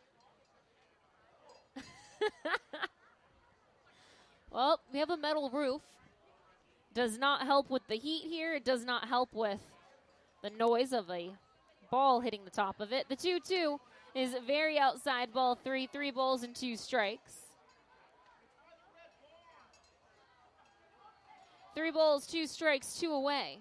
Well, we have a metal roof. Does not help with the heat here. It does not help with the noise of a ball hitting the top of it. The 2-2 is very outside, ball three. 3 balls and 2 strikes. 3 balls, 2 strikes, 2 away.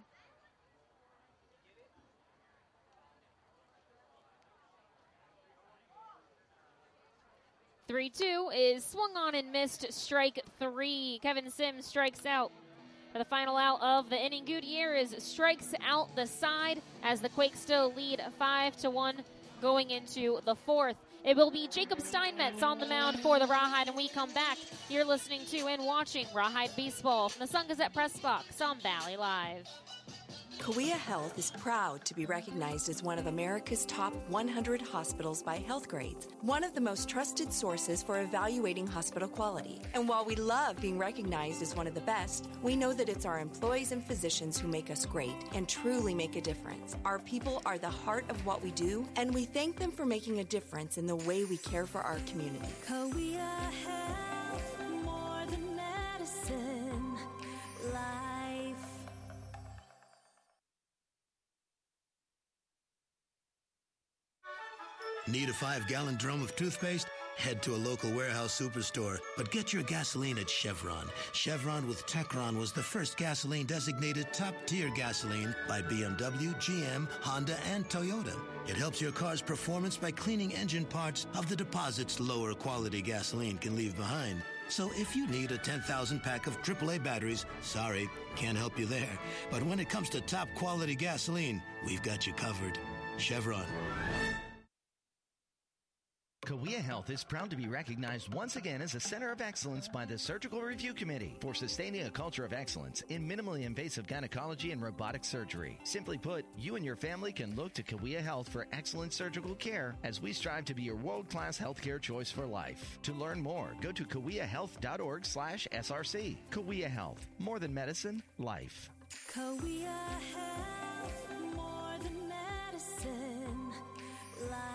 Three-two is swung on and missed. Strike 3. Kevin Sims strikes out for the final out of the inning. Gutierrez strikes out the side as the Quakes still lead 5-1 going into the 4th. It will be Jacob Steinmetz on the mound for the Rawhide, and we come back. You're listening to and watching Rawhide Baseball from the Sun Gazette Press Box on Valley Live. Kauai Health is proud to be recognized as one of America's top 100 hospitals by Healthgrades, one of the most trusted sources for evaluating hospital quality. And while we love being recognized as one of the best, we know that it's our employees and physicians who make us great and truly make a difference. Our people are the heart of what we do, and we thank them for making a difference in the way we care for our community. Kauai Health, more than medicine, life. Need a 5-gallon drum of toothpaste? Head to a local warehouse superstore, but get your gasoline at Chevron. Chevron with Techron was the first gasoline designated top-tier gasoline by BMW, GM, Honda, and Toyota. It helps your car's performance by cleaning engine parts of the deposits lower quality gasoline can leave behind. So if you need a 10,000 pack of AAA batteries, sorry, can't help you there. But when it comes to top quality gasoline, we've got you covered. Chevron. Kauai Health is proud to be recognized once again as a center of excellence by the Surgical Review Committee for sustaining a culture of excellence in minimally invasive gynecology and robotic surgery. Simply put, you and your family can look to Kauai Health for excellent surgical care as we strive to be your world-class healthcare choice for life. To learn more, go to kauaihealth.org/SRC. Kauai Health, more than medicine, life. Kauai Health, more than medicine, life.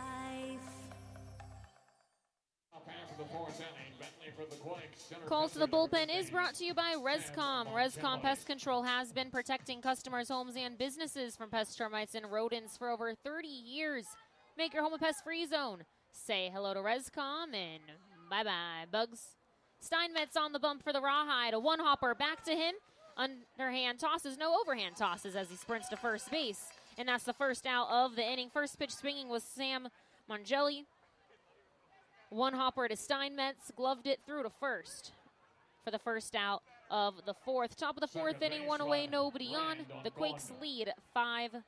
Call to the bullpen is brought to you by Rescom. Rescom Pest Control has been protecting customers' homes and businesses from pest, termites, and rodents for over 30 years. Make your home a pest-free zone. Say hello to Rescom and bye-bye, bugs. Steinmetz on the bump for the Rawhide. A one-hopper back to him. Underhand tosses, no overhand tosses as he sprints to first base. And that's the first out of the inning. First pitch swinging was Sam Mongelli. One hopper to Steinmetz, gloved it through to first for the first out of the 4th. Top of the 4th inning, one away, nobody on. The Quakes lead 5-1.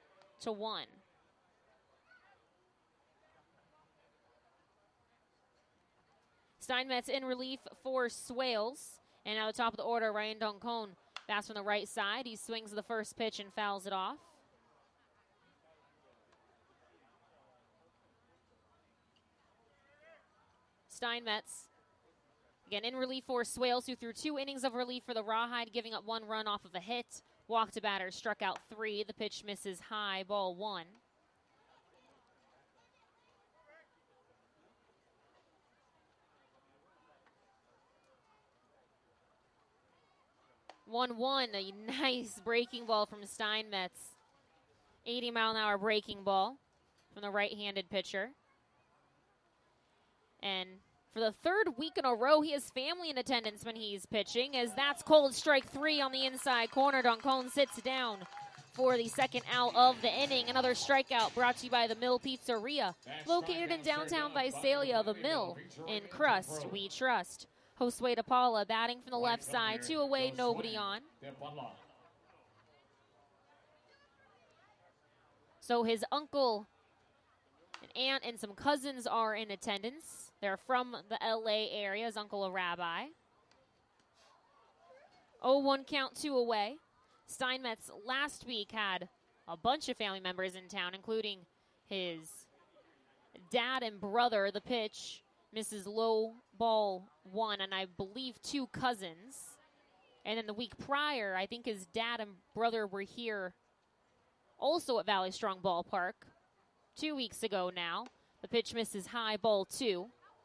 Steinmetz in relief for Swales. And now the top of the order, Ryan Doncone. Bats from the right side. He swings the first pitch and fouls it off. Steinmetz, again in relief for Swales, who threw 2 innings of relief for the Rawhide, giving up 1 run off of a hit. Walked a batter, struck out 3. The pitch misses high, ball 1. 1-1, a nice breaking ball from Steinmetz. 80-mile-an-hour breaking ball from the right-handed pitcher. And for the third week in a row, he has family in attendance when he's pitching, as that's called strike 3 on the inside corner. Doncon sits down for the second out of the inning. Another strikeout brought to you by the Mill Pizzeria, located in downtown Visalia. The Mill, in crust we trust. Josue DePaula batting from the left side, 2 away, nobody on. So his uncle, an aunt, and some cousins are in attendance. They're from the LA area, his uncle a rabbi. 0-1 count, 2 away. Steinmetz last week had a bunch of family members in town, including his dad and brother. The pitch misses low, ball 1, and I believe 2 cousins. And then the week prior, I think his dad and brother were here also at Valley Strong Ballpark 2 weeks ago now. The pitch misses high, ball 2.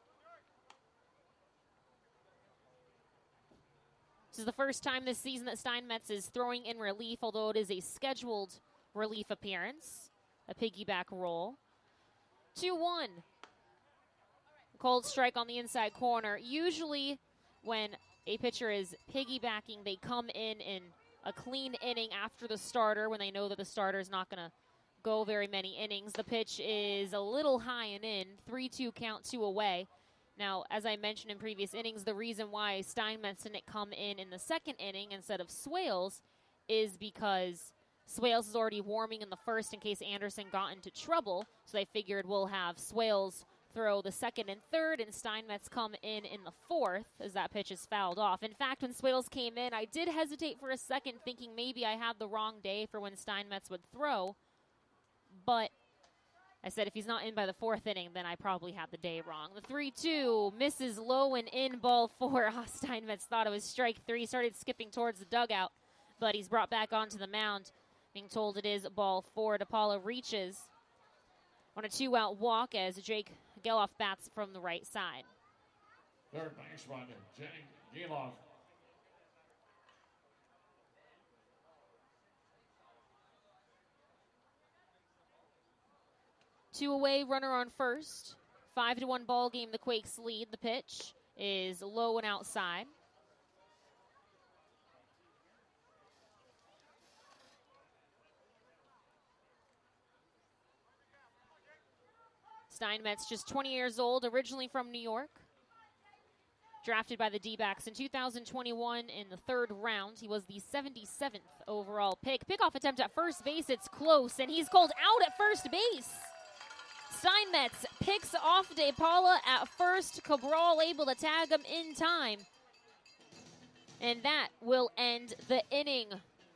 This is the first time this season that Steinmetz is throwing in relief, although it is a scheduled relief appearance, a piggyback roll. 2-1. Cold strike on the inside corner. Usually when a pitcher is piggybacking, they come in a clean inning after the starter when they know that the starter is not going to go very many innings. The pitch is a little high and in, 3-2 count, 2 away. Now, as I mentioned in previous innings, the reason why Steinmetz didn't come in the second inning instead of Swales is because Swales is already warming in the first in case Anderson got into trouble. So they figured we'll have Swales throw the second and third and Steinmetz come in the fourth as that pitch is fouled off. In fact, when Swales came in, I did hesitate for a second thinking maybe I had the wrong day for when Steinmetz would throw. But I said if he's not in by the fourth inning, then I probably had the day wrong. The 3-2 misses low and in, ball 4. Steinmetz thought it was strike 3, started skipping towards the dugout, but he's brought back onto the mound, being told it is ball 4. DePaula reaches on a 2-out walk as Jake Geloff bats from the right side. Third baseman, Jake Geloff. Two away, runner on first. 5-1 ball game, the Quakes lead. The pitch is low and outside. Steinmetz, just 20 years old, originally from New York. Drafted by the D-backs in 2021 in the 3rd round. He was the 77th overall pick. Pickoff attempt at first base, it's close, and he's called out at first base. Steinmetz picks off DePaula at first. Cabral able to tag him in time. And that will end the inning.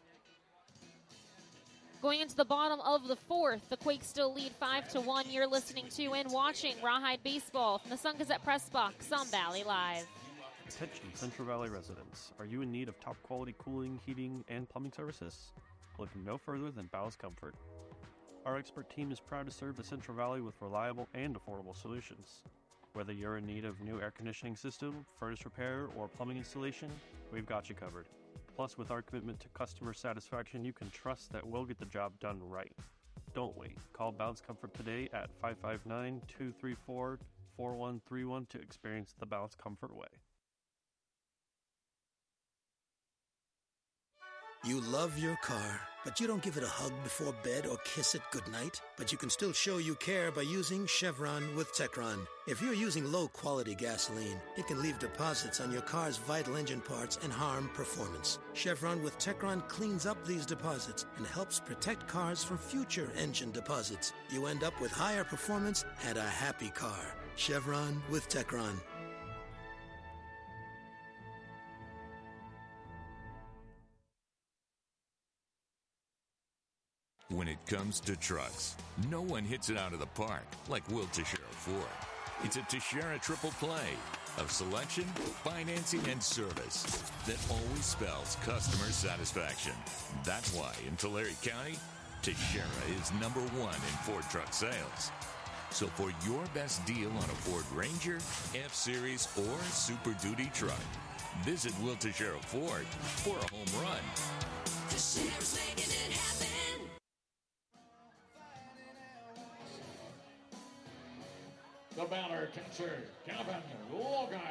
Going into the bottom of the 4th, the Quakes still lead 5-1. You're listening to and watching Rawhide Baseball from the Sun Gazette Press Box on Valley Live. Attention Central Valley residents. Are you in need of top quality cooling, heating, and plumbing services? Look no further than Bowers Comfort. Our expert team is proud to serve the Central Valley with reliable and affordable solutions. Whether you're in need of new air conditioning system, furnace repair, or plumbing installation, we've got you covered. Plus, with our commitment to customer satisfaction, you can trust that we'll get the job done right. Don't wait. Call Bowers Comfort today at 559-234-4131 to experience the Bowers Comfort way. You love your car, but you don't give it a hug before bed or kiss it goodnight. But you can still show you care by using Chevron with Techron. If you're using low-quality gasoline, it can leave deposits on your car's vital engine parts and harm performance. Chevron with Techron cleans up these deposits and helps protect cars from future engine deposits. You end up with higher performance and a happy car. Chevron with Techron. When it comes to trucks, no one hits it out of the park like Will Teixeira Ford. It's a Teixeira triple play of selection, financing, and service that always spells customer satisfaction. That's why in Tulare County, Teixeira is #1 in Ford truck sales. So for your best deal on a Ford Ranger, F-Series, or Super Duty truck, Visit Wilton Sheriff Ford for a home run. The Sheriff's making it happen. The batter, catcher, Gavin Logan.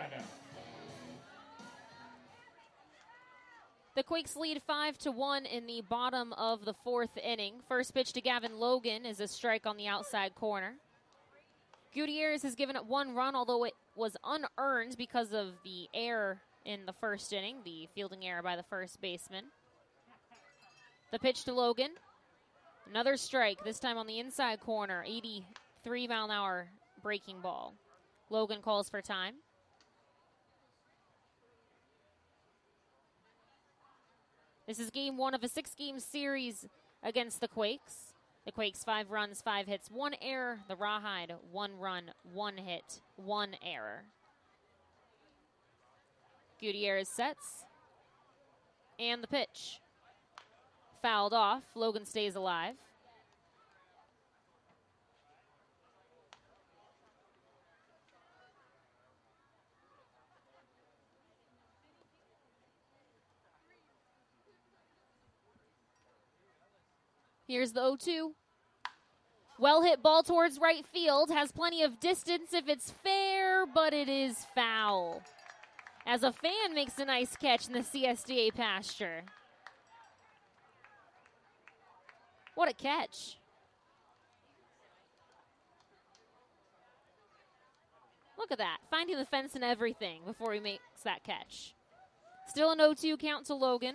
The Quakes lead 5-1 in the bottom of the fourth inning. First pitch to Gavin Logan is a strike on the outside corner. Gutierrez has given it 1 run, although it was unearned because of the error in the first inning, the fielding error by the first baseman. The pitch to Logan. Another strike, this time on the inside corner. 83-mile-an-hour breaking ball. Logan calls for time. This is game 1 of a 6-game series against the Quakes. The Quakes 5 runs, 5 hits, 1 error. The Rawhide 1 run, 1 hit, 1 error. Gutierrez sets. And the pitch. Fouled off. Logan stays alive. Here's the 0-2. Well hit ball towards right field. Has plenty of distance if it's fair, but it is foul. As a fan makes a nice catch in the CSDA pasture. What a catch. Look at that. Finding the fence and everything before he makes that catch. Still an 0-2 count to Logan.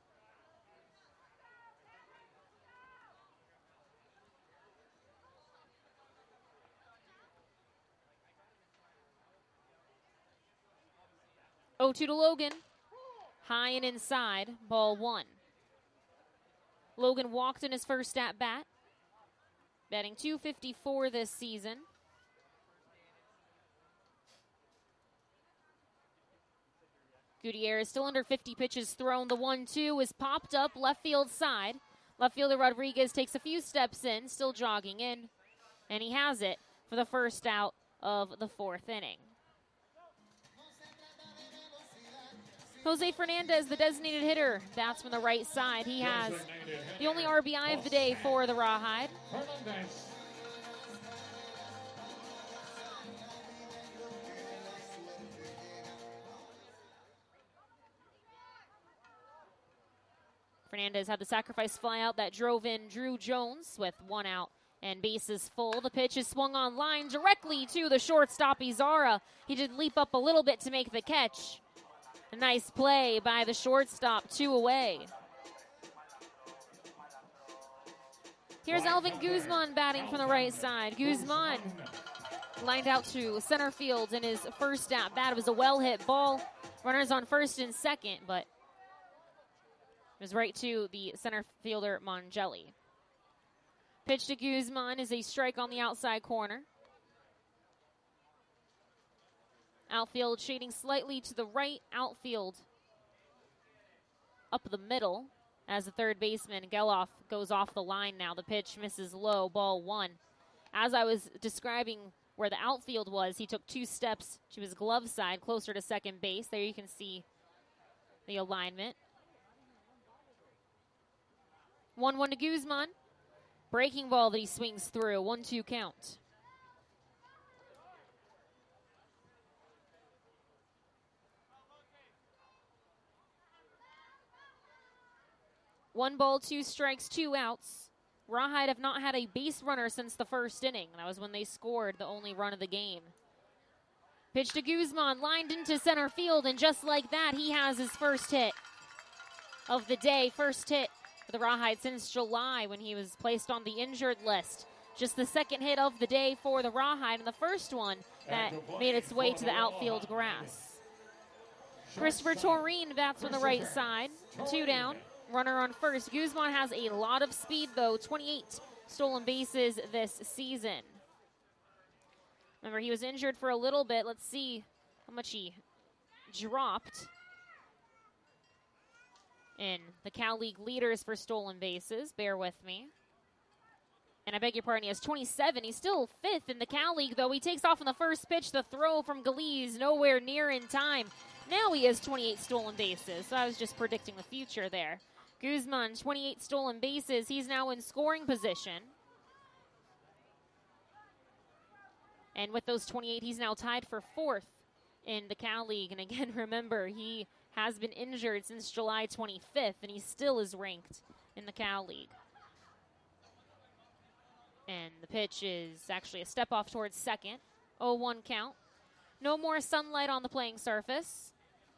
Oh, 2 to Logan. High and inside. Ball 1. Logan walked in his first at bat. Batting .254 this season. Gutierrez still under 50 pitches thrown. The 1-2 is popped up left field side. Left fielder Rodriguez takes a few steps in, still jogging in. And he has it for the first out of the fourth inning. Jose Fernandez, the designated hitter, bats from the right side. He has the only RBI of the day for the Rawhide. Fernandez had the sacrifice fly out that drove in Drew Jones with 1 out and bases full. The pitch is swung on line directly to the shortstop, Izara. He did leap up a little bit to make the catch. A nice play by the shortstop, 2 away. Here's Alvin Guzman batting from the right side. Guzman lined out to center field in his first at bat. It was a well-hit ball. Runners on first and second, but it was right to the center fielder, Mongelli. Pitch to Guzman is a strike on the outside corner. Outfield shading slightly to the right. Outfield up the middle as the third baseman, Geloff, goes off the line now. The pitch misses low, ball 1. As I was describing where the outfield was, he took 2 steps to his glove side, closer to second base. There you can see the alignment. 1-1 to Guzman. Breaking ball that he swings through. 1-2 count. One ball, 2 strikes, 2 outs. Rawhide have not had a base runner since the first inning. That was when they scored the only run of the game. Pitch to Guzman, lined into center field, and just like that, he has his first hit of the day. First hit for the Rawhide since July when he was placed on the injured list. Just the second hit of the day for the Rawhide, and the first one that made its way to the outfield grass. Christopher Toreen bats from the right side. 2 down. Runner on first. Guzman has a lot of speed, though. 28 stolen bases this season. Remember, he was injured for a little bit. Let's see how much he dropped in the Cal League leaders for stolen bases. Bear with me. And I beg your pardon, he has 27. He's still 5th in the Cal League, though. He takes off on the first pitch. The throw from Galiz nowhere near in time. Now he has 28 stolen bases, so I was just predicting the future there. Guzman, 28 stolen bases. He's now in scoring position. And with those 28, he's now tied for 4th in the Cal League. And again, remember, he has been injured since July 25th, and he still is ranked in the Cal League. And the pitch is actually a step off towards second. 0-1 count. No more sunlight on the playing surface.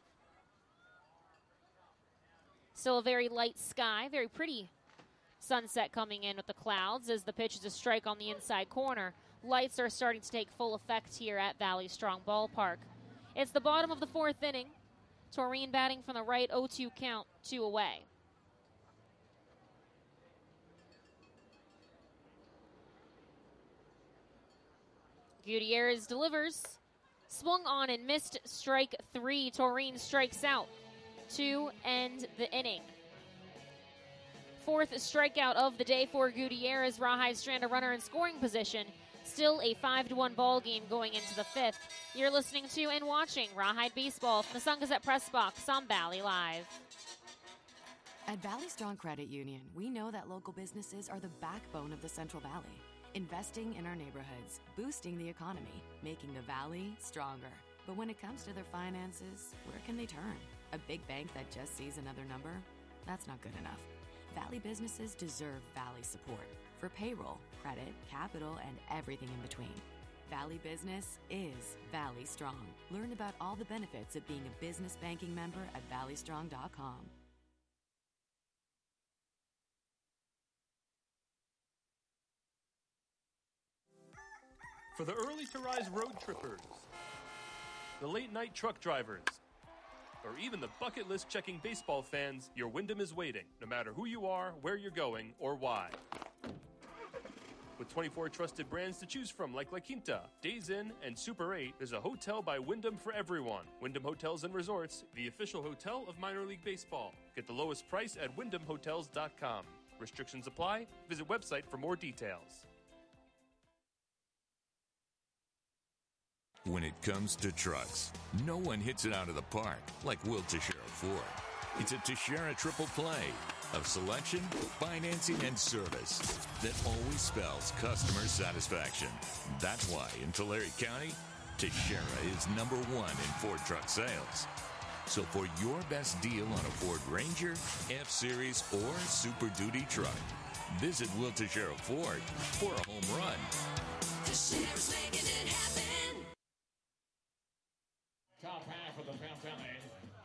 Still a very light sky, very pretty sunset coming in with the clouds as the pitch is a strike on the inside corner. Lights are starting to take full effect here at Valley Strong Ballpark. It's the bottom of the 4th inning. Taurine batting from the right, 0-2 count, 2 away. Gutierrez delivers. Swung on and missed, strike 3. Taurine strikes out to end the inning. 4th strikeout of the day for Gutierrez. Rawhide strand a runner in scoring position. Still a 5-1 ball game going into the 5th. You're listening to and watching Rawhide Baseball from the Sun Gazette Press Box on Valley Live. At Valley Strong Credit Union, we know that local businesses are the backbone of the Central Valley. Investing in our neighborhoods, boosting the economy, making the Valley stronger. But when it comes to their finances, where can they turn? A big bank that just sees another number? That's not good enough. Valley businesses deserve Valley support for payroll, credit, capital, and everything in between. Valley Business is Valley Strong. Learn about all the benefits of being a business banking member at valleystrong.com. For the early-to-rise road trippers, the late-night truck drivers, or even the bucket list checking baseball fans, your Wyndham is waiting, no matter who you are, where you're going, or why. With 24 trusted brands to choose from like La Quinta, Days Inn, and Super 8, there's a hotel by Wyndham for everyone. Wyndham Hotels and Resorts, the official hotel of minor league baseball. Get the lowest price at wyndhamhotels.com. Restrictions apply. Visit website for more details. When it comes to trucks, no one hits it out of the park like Will Teixeira Ford. It's a Teixeira triple play of selection, financing, and service that always spells customer satisfaction. That's why in Tulare County, Teixeira is #1 in Ford truck sales. So for your best deal on a Ford Ranger, F-Series, or Super Duty truck, visit Will Teixeira Ford for a home run. Teixeira's making it happen. Top half of the 5th inning.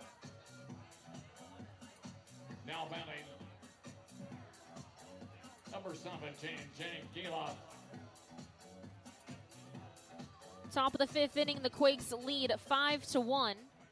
Now batting, number 17, Jake Gila. Top of the 5th inning, the Quakes lead 5-1.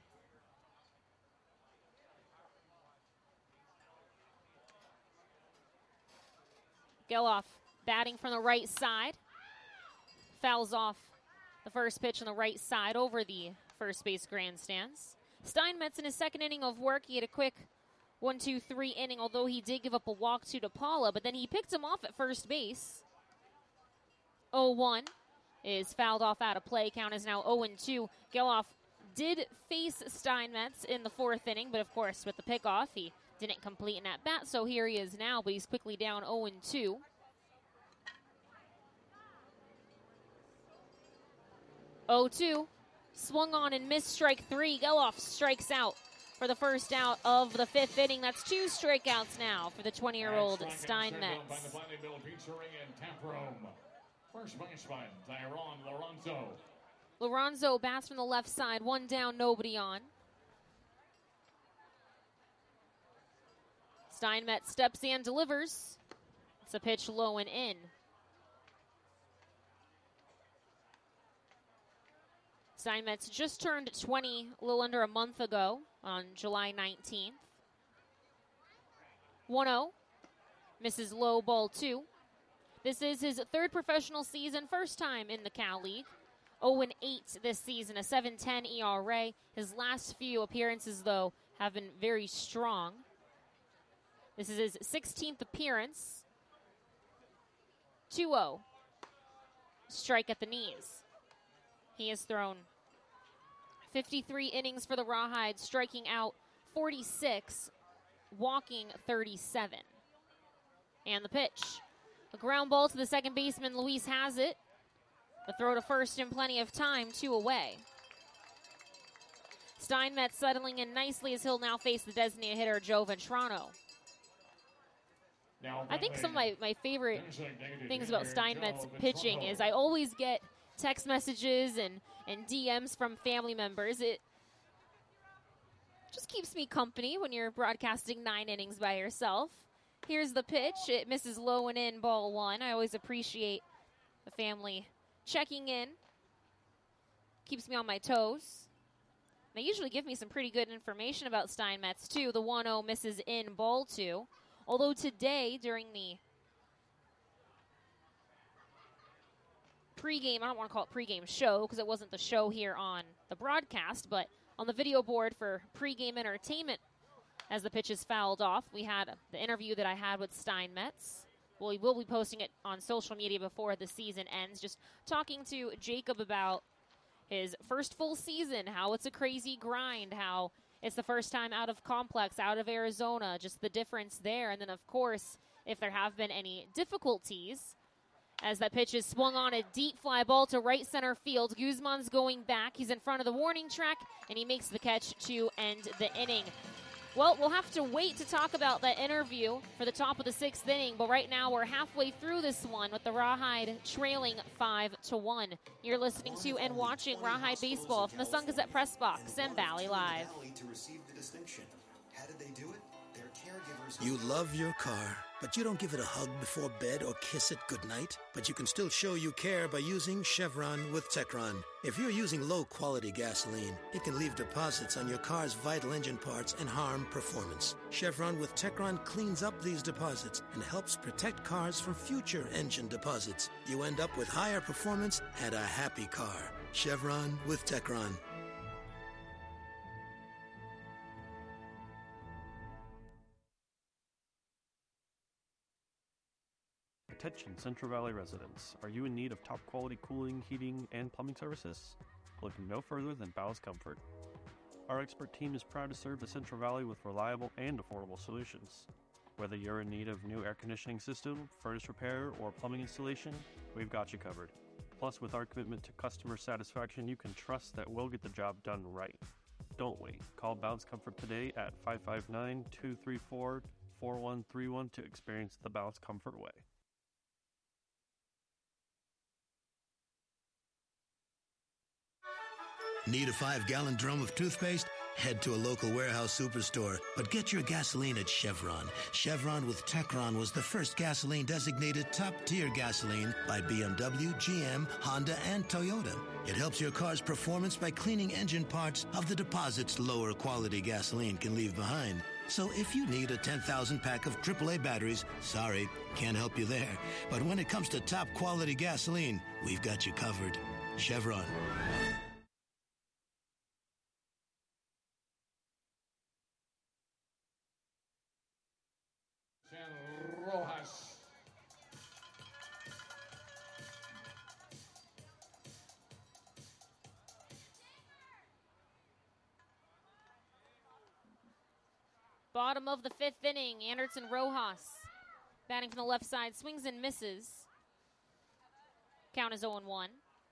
Geloff batting from the right side. Fouls off the first pitch on the right side over the first base grandstands. Steinmetz in his 2nd inning of work, he had a quick 1-2-3 inning, although he did give up a walk to DePaula, but then he picked him off at first base. 0-1 is fouled off out of play. Count is now 0-2. Geloff did face Steinmetz in the 4th inning, but of course with the pickoff, he didn't complete an at-bat, so here he is now, but he's quickly down 0-2. Swung on and missed, strike 3. Geloff strikes out for the first out of the 5th inning. That's 2 strikeouts now for the 20-year-old Steinmetz. By the Bladney Mill Pizzeria and Tap Room. First baseman, Tyron Lorenzo. Lorenzo bats from the left side. 1 down, nobody on. Steinmetz steps in, delivers. It's a pitch low and in. Steinmetz just turned 20 a little under a month ago on July 19th. 1-0. Misses low, ball 2. This is his 3rd professional season, first time in the Cal League. 0-8 this season, a 7.10 ERA. His last few appearances, though, have been very strong. This is his 16th appearance. 2-0. Strike at the knees. He has thrown 53 innings for the Rawhide, striking out 46, walking 37. And the pitch. A ground ball to the second baseman. Luis has it. The throw to first in plenty of time, 2 away. Steinmetz settling in nicely as he'll now face the designated hitter, Joe Ventrano. I think some of my favorite things about Steinmetz pitching is I always get text messages and DMs from family members. It just keeps me company when you're broadcasting 9 innings by yourself. Here's the pitch. It misses low and in, ball 1. I always appreciate the family checking in. Keeps me on my toes. They usually give me some pretty good information about Steinmetz, too. The 1-0 misses in, ball 2. Although today, during the pregame, I don't want to call it pregame show because it wasn't the show here on the broadcast, but on the video board for pregame entertainment, as the pitch is fouled off, we had the interview that I had with Steinmetz. Well, we will be posting it on social media before the season ends, just talking to Jacob about his first full season, how it's a crazy grind, how it's the first time out of Complex, out of Arizona, just the difference there. And then, of course, if there have been any difficulties, as that pitch is swung on a deep fly ball to right center field. Guzman's going back. He's in front of the warning track, and he makes the catch to end the inning. Well, we'll have to wait to talk about that interview for the top of the 6th inning, but right now we're halfway through this one with the Rawhide trailing 5-1. You're listening to and watching Rawhide Baseball from the Sun Gazette Press Box and Valley Live. To receive the distinction. How did they do it? Their caregivers. You love your car, but you don't give it a hug before bed or kiss it goodnight. But you can still show you care by using Chevron with Techron. If you're using low-quality gasoline, it can leave deposits on your car's vital engine parts and harm performance. Chevron with Techron cleans up these deposits and helps protect cars from future engine deposits. You end up with higher performance and a happy car. Chevron with Techron. Attention Central Valley residents. Are you in need of top quality cooling, heating, and plumbing services? Look no further than Bowes Comfort. Our expert team is proud to serve the Central Valley with reliable and affordable solutions. Whether you're in need of new air conditioning system, furnace repair, or plumbing installation, we've got you covered. Plus, with our commitment to customer satisfaction, you can trust that we'll get the job done right. Don't wait. Call Bowes Comfort today at 559-234-4131 to experience the Bowes Comfort way. Need a 5-gallon drum of toothpaste? Head to a local warehouse superstore, but get your gasoline at Chevron. Chevron with Techron was the first gasoline designated top-tier gasoline by BMW, GM, Honda, and Toyota. It helps your car's performance by cleaning engine parts of the deposits lower quality gasoline can leave behind. So if you need a 10,000 pack of AAA batteries, sorry, can't help you there. But when it comes to top quality gasoline, we've got you covered. Chevron. Rojas. Bottom of the 5th inning, Anderson Rojas batting from the left side, swings and misses. Count is 0-1.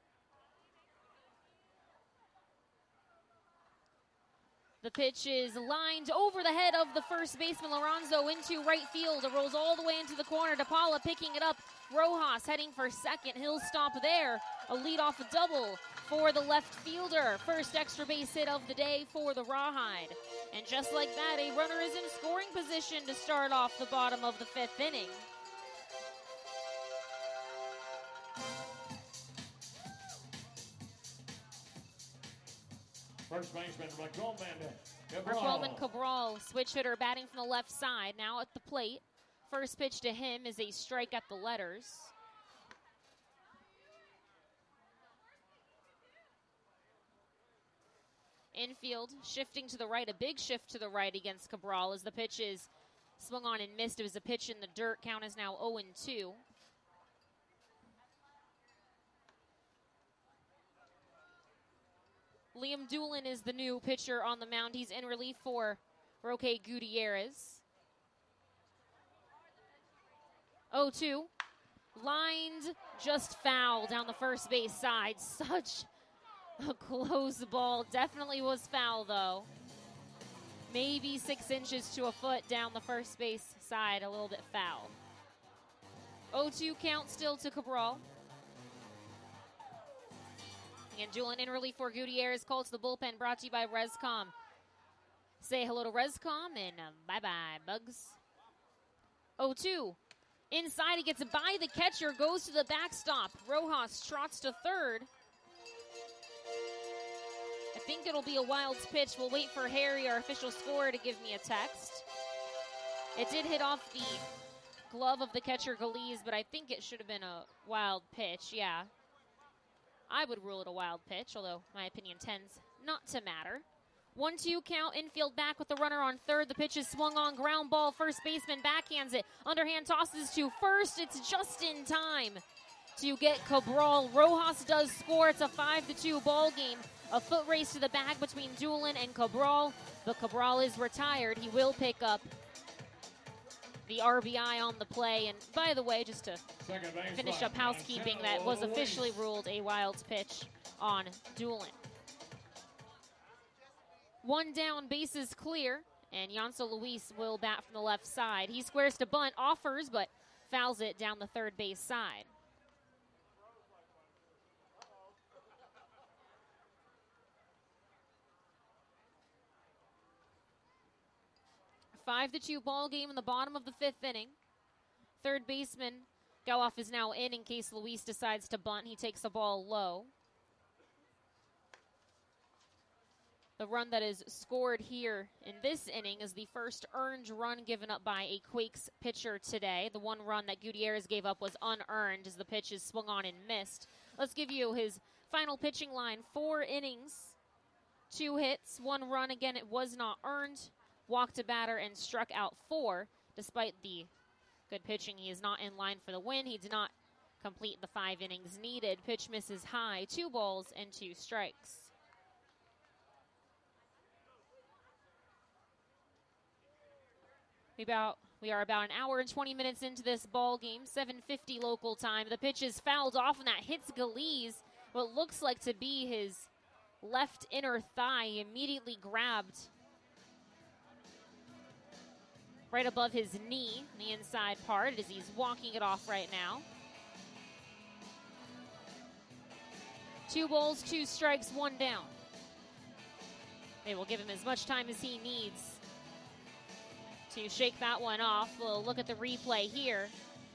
The pitch is lined over the head of the first baseman, Lorenzo, into right field. It rolls all the way into the corner. DePaula picking it up. Rojas heading for second. He'll stop there. A leadoff double for the left fielder. First extra base hit of the day for the Rawhide. And just like that, a runner is in scoring position to start off the bottom of the 5th inning. First baseman, Raquelman Cabral, switch hitter, batting from the left side, now at the plate. First pitch to him is a strike at the letters. Infield shifting to the right, a big shift to the right against Cabral as the pitch is swung on and missed. It was a pitch in the dirt. Count is now 0-2. Liam Doolin is the new pitcher on the mound. He's in relief for Roque Gutierrez. 0-2. Lined, just foul down the first base side. Such a close ball. Definitely was foul, though. Maybe 6 inches to a foot down the first base side. A little bit foul. 0-2 count still to Cabral. And Doolin in relief for Gutierrez. Called to the bullpen, brought to you by Rescom. Say hello to Rescom and bye-bye, Bugs. 0-2. Inside, he gets by the catcher, goes to the backstop. Rojas trots to third. I think it'll be a Wilds pitch. We'll wait for Harry, our official scorer, to give me a text. It did hit off the glove of the catcher, Galiz, but I think it should have been a wild pitch, yeah. I would rule it a wild pitch, although my opinion tends not to matter. 1-2 count, infield back with the runner on third. The pitch is swung on, ground ball. First baseman backhands it. Underhand tosses to first. It's just in time to get Cabral. Rojas does score. It's a 5-2 ball game. A foot race to the bag between Doolin and Cabral. But Cabral is retired. He will pick up the RBI on the play. And by the way, just to finish up housekeeping, that was officially ruled a Wilds pitch on Doolin. 1 down, bases clear, and Yanso Luis will bat from the left side. He squares to bunt, offers, but fouls it down the third base side. A 5-2 ball game in the bottom of the 5th inning. Third baseman Geloff is now in case Luis decides to bunt. He takes the ball low. The run that is scored here in this inning is the first earned run given up by a Quakes pitcher today. The one run that Gutierrez gave up was unearned as the pitch is swung on and missed. Let's give you his final pitching line. 4 innings, 2 hits, 1 run. Again, it was not earned. Walked a batter and struck out 4. Despite the good pitching, he is not in line for the win. He did not complete the 5 innings needed. Pitch misses high. 2 balls and 2 strikes. We are about an hour and 20 minutes into this ball game, 7:50 local time. The pitch is fouled off, and that hits Galiz, what looks like to be his left inner thigh. He immediately grabbed right above his knee, the inside part, as he's walking it off right now. 2 balls, 2 strikes, 1 down. They will give him as much time as he needs to shake that one off. We'll look at the replay here.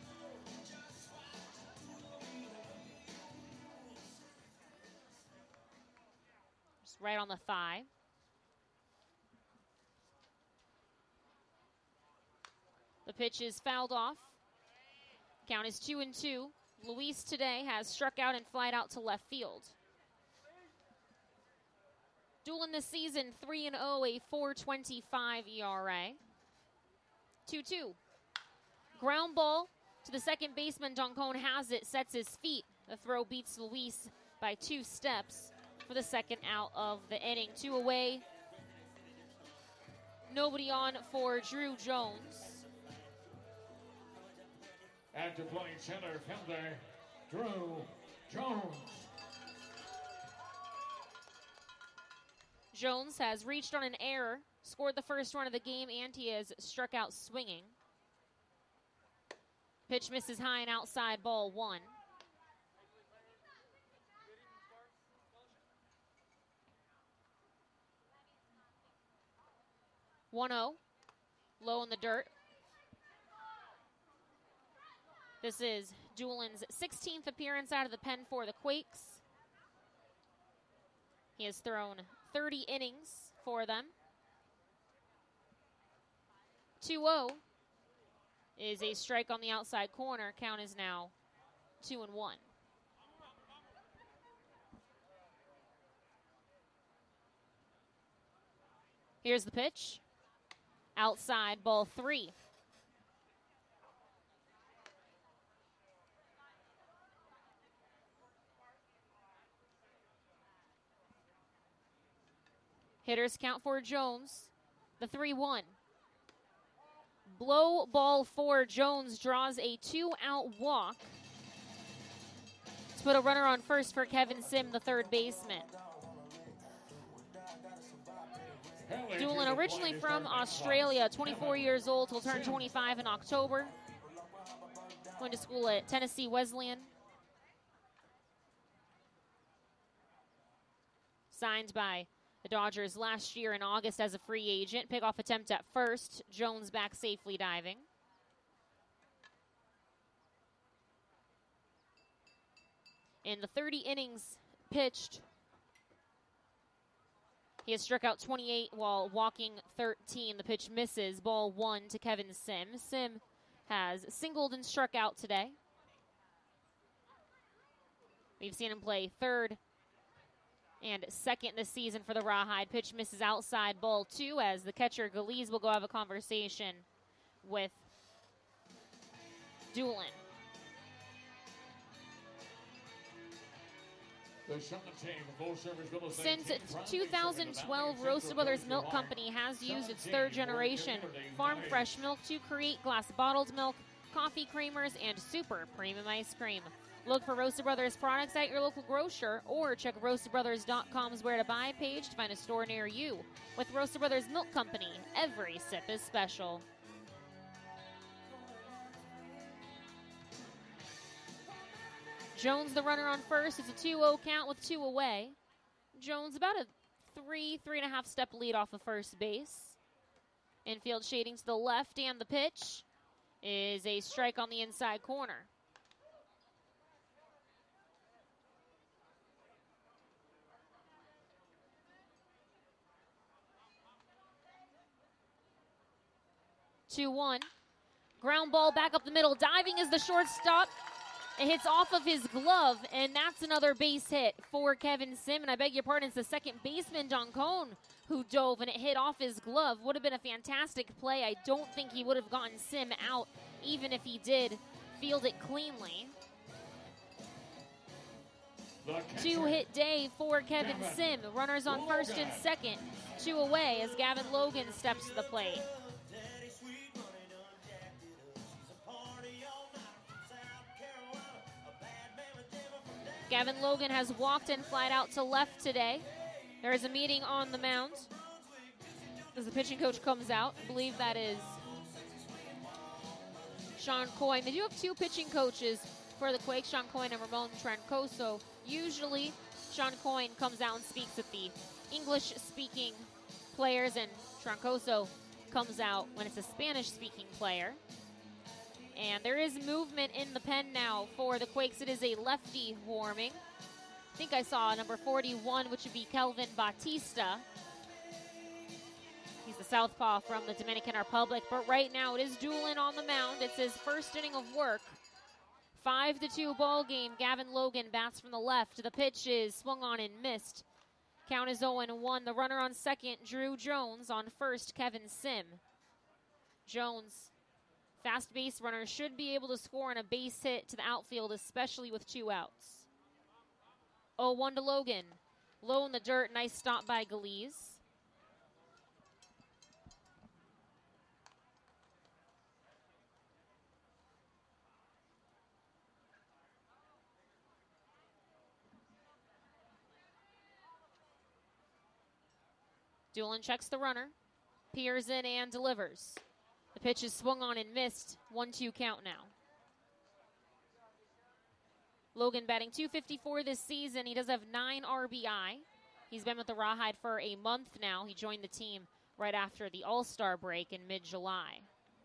Just right on the thigh. The pitch is fouled off. Count is 2-2. Luis today has struck out and flied out to left field. Doolin this season, 3-0, a 4.25 ERA. 2-2. Ground ball to the second baseman. Doncon has it, sets his feet. The throw beats Luis by 2 steps for the second out of the inning. 2 away. Nobody on for Drew Jones. After playing center fielder, Drew Jones. Jones has reached on an error, scored the first run of the game, and he has struck out swinging. Pitch misses high and outside, ball 1. (1-0), low in the dirt. This is Doolin's 16th appearance out of the pen for the Quakes. He has thrown 30 innings for them. 2-0 is a strike on the outside corner. Count is now 2-1. Here's the pitch. Outside, ball 3. Hitters count for Jones. The 3-1. Blow ball for Jones draws a 2-out walk to put a runner on first for Kevin Sim, the third baseman. Doolin, originally from Australia, 24 years old, will turn 25 in October. Went to school at Tennessee Wesleyan. Signed by the Dodgers last year in August as a free agent. Pickoff attempt at first. Jones back safely diving. In the 30 innings pitched, he has struck out 28 while walking 13. The pitch misses. Ball 1 to Kevin Sim. Sim has singled and struck out today. We've seen him play third and second this season for the Rawhide. Pitch misses outside, ball 2, as the catcher Galiz will go have a conversation with Doolin. Since 2012, Roasted Brothers Milk Company has used its third generation farm fresh milk to create glass bottled milk, coffee creamers, and super premium ice cream. Look for Roasted Brothers products at your local grocer or check roastedbrothers.com's Where to Buy page to find a store near you. With Roasted Brothers Milk Company, every sip is special. Jones, the runner on first. It's a 2-0 count with 2 away. Jones about a 3.5 step lead off of first base. Infield shading to the left, and the pitch is a strike on the inside corner. Ground ball back up the middle. Diving is the shortstop. It hits off of his glove, and that's another base hit for Kevin Sim. And I beg your pardon, it's the second baseman, John Cone, who dove, and it hit off his glove. Would have been a fantastic play. I don't think he would have gotten Sim out, even if he did field it cleanly. 2-hit day for Kevin Sim. Runners on first and second. 2 away as Gavin Logan steps to the plate. Gavin Logan has walked and flied out to left today. There is a meeting on the mound as the pitching coach comes out. I believe that is Sean Coyne. They do have 2 pitching coaches for the Quakes, Sean Coyne and Ramon Trancoso. Usually, Sean Coyne comes out and speaks with the English-speaking players, and Trancoso comes out when it's a Spanish-speaking player. And there is movement in the pen now for the Quakes. It is a lefty warming. I think I saw number 41, which would be Kelvin Bautista. He's the southpaw from the Dominican Republic. But right now it is Doolin on the mound. It's his first inning of work. 5-2 ball game. Gavin Logan bats from the left. The pitch is swung on and missed. Count is 0-1. The runner on second, Drew Jones. On first, Kevin Sim. Jones, fast base runner, should be able to score on a base hit to the outfield, especially with 2 outs. 0-1 to Logan. Low in the dirt. Nice stop by Galiz. Doolin checks the runner, peers in and delivers. The pitch is swung on and missed. 1-2 count now. Logan batting .254 this season. He does have 9 RBI. He's been with the Rawhide for a month now. He joined the team right after the All-Star break in mid-July.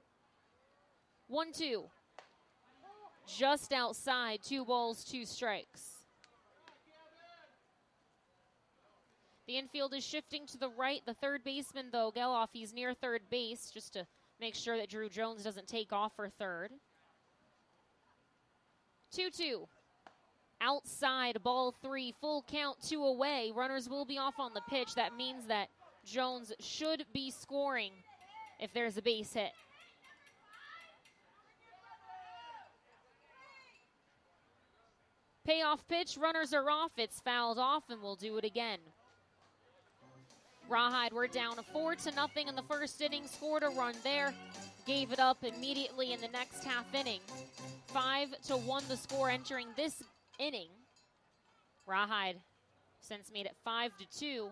1-2. Just outside. 2 balls, 2 strikes. The infield is shifting to the right. The third baseman, though, Geloff, he's near third base just to make sure that Drew Jones doesn't take off for third. 2-2. Outside, ball 3, full count, 2 away. Runners will be off on the pitch. That means that Jones should be scoring if there's a base hit. Payoff pitch, runners are off. It's fouled off, and we'll do it again. Rawhide were down 4-0 in the first inning, scored a run there, gave it up immediately in the next half inning. 5-1 the score entering this inning. Rawhide since made it 5-2.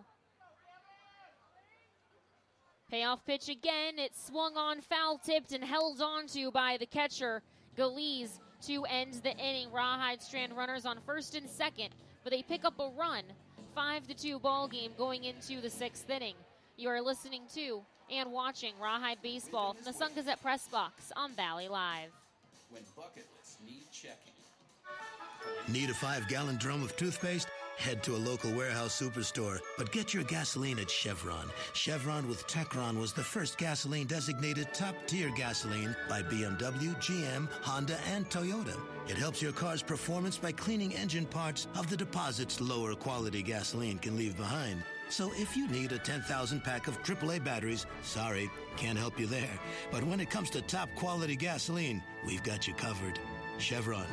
Payoff pitch again. It swung on, foul tipped, and held onto by the catcher, Galiz, to end the inning. Rawhide strand runners on first and second, but they pick up a run. 5-2 ball game going into the sixth inning. You are listening to and watching Rawhide Baseball from the Sun Gazette Press Box on Valley Live. When bucket lists need checking. Need a 5-gallon drum of toothpaste? Head to a local warehouse superstore, but get your gasoline at Chevron. Chevron with Techron was the first gasoline designated top-tier gasoline by BMW, GM, Honda, and Toyota. It helps your car's performance by cleaning engine parts of the deposits lower quality gasoline can leave behind. So if you need a 10,000 pack of AAA batteries, sorry, can't help you there. But when it comes to top quality gasoline, we've got you covered. Chevron.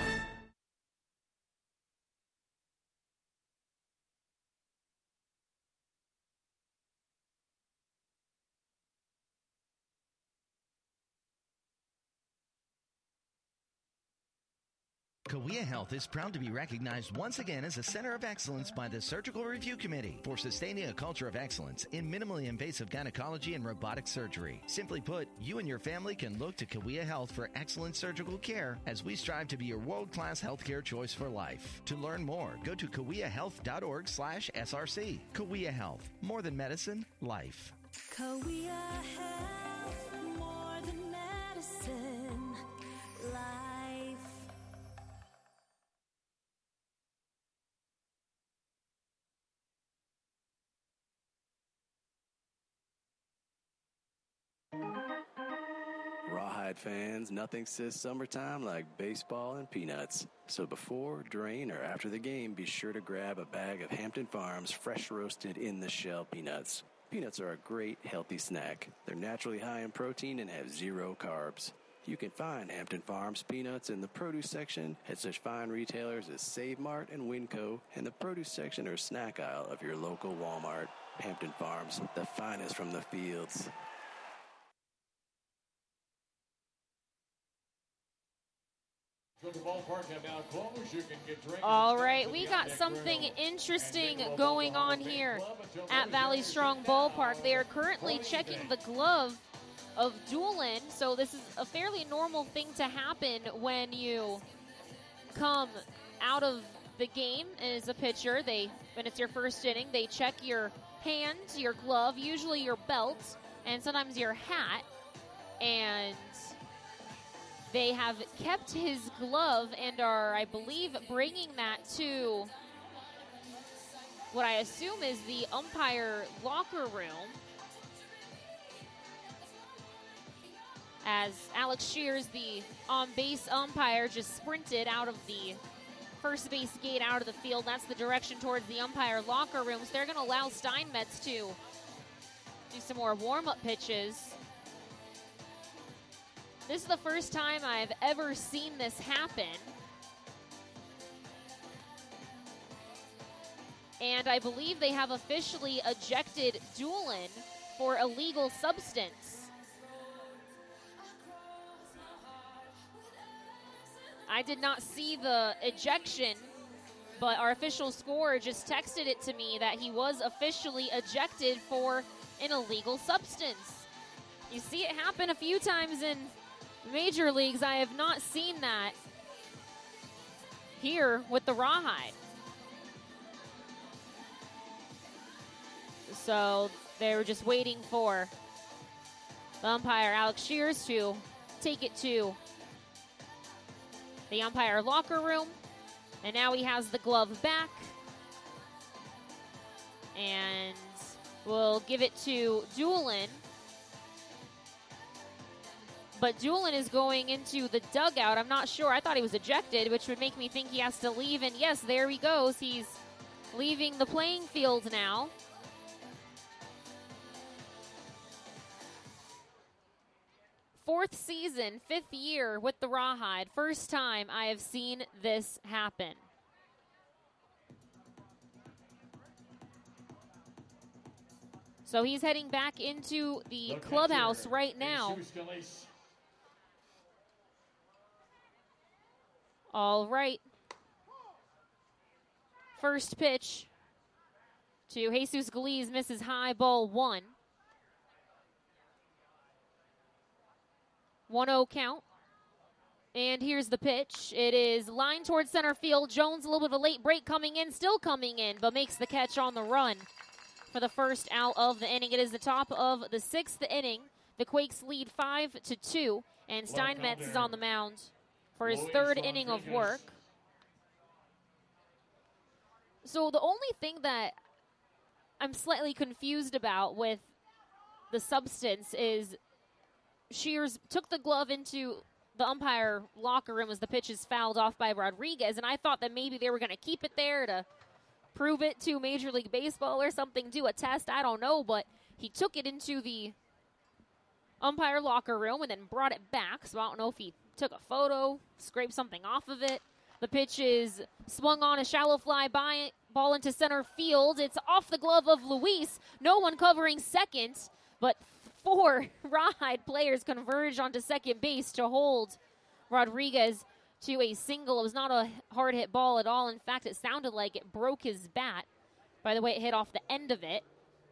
Cahuilla Health is proud to be recognized once again as a center of excellence by the Surgical Review Committee for sustaining a culture of excellence in minimally invasive gynecology and robotic surgery. Simply put, you and your family can look to Cahuilla Health for excellent surgical care as we strive to be your world-class healthcare choice for life. To learn more, go to cahuillahealth.org/SRC. Cahuilla Health, more than medicine, life. Cahuilla Health, more than medicine, life. Rawhide fans, nothing says summertime like baseball and peanuts. So before, during, or after the game, be sure to grab a bag of Hampton Farms fresh roasted in the shell peanuts. Peanuts are a great, healthy snack. They're naturally high in protein and have 0 carbs. You can find Hampton Farms peanuts in the produce section at such fine retailers as Save Mart and Winco, and the produce section or snack aisle of your local Walmart. Hampton Farms, the finest from the fields. All right, we got something interesting going on here at Valley Strong Ballpark. They are currently checking the glove of Doolin, so this is a fairly normal thing to happen when you come out of the game as a pitcher. When it's your first inning, they check your hand, your glove, usually your belt, and sometimes your hat, and they have kept his glove and are, I believe, bringing that to what I assume is the umpire locker room, as Alex Shears, the on-base umpire, just sprinted out of the first base gate out of the field. That's the direction towards the umpire locker room. So they're going to allow Steinmetz to do some more warm-up pitches. This is the first time I've ever seen this happen. And I believe they have officially ejected Doolin for illegal substance. I did not see the ejection, but our official scorer just texted it to me that he was officially ejected for an illegal substance. You see it happen a few times in major leagues. I have not seen that here with the Rawhide. So they were just waiting for the umpire, Alex Shears, to take it to the umpire locker room. And now he has the glove back. And we'll give it to Doolin. But Doolin is going into the dugout. I'm not sure. I thought he was ejected, which would make me think he has to leave. And yes, there he goes. He's leaving the playing field now. Fourth season, 5th year with the Rawhide. First time I have seen this happen. So he's heading back into the clubhouse right now. All right. First pitch to Jesus Galiz, misses high, ball 1. 1-0 count. And here's the pitch. It is lined towards center field. Jones, a little bit of a late break coming in, still coming in, but makes the catch on the run for the first out of the inning. It is the top of the 6th inning. The Quakes lead 5-2, and Steinmetz is on the mound for his 3rd inning of work. So the only thing that I'm slightly confused about with the substance is Shears took the glove into the umpire locker room as the pitch is fouled off by Rodriguez, and I thought that maybe they were going to keep it there to prove it to Major League Baseball or something, do a test, I don't know, but he took it into the umpire locker room and then brought it back, so I don't know if he took a photo, scraped something off of it. The pitch is swung on, a shallow fly by, ball into center field. It's off the glove of Luis. No one covering second, but 4 Rawhide players converge onto second base to hold Rodriguez to a single. It was not a hard hit ball at all. In fact, it sounded like it broke his bat by the way it hit off the end of it.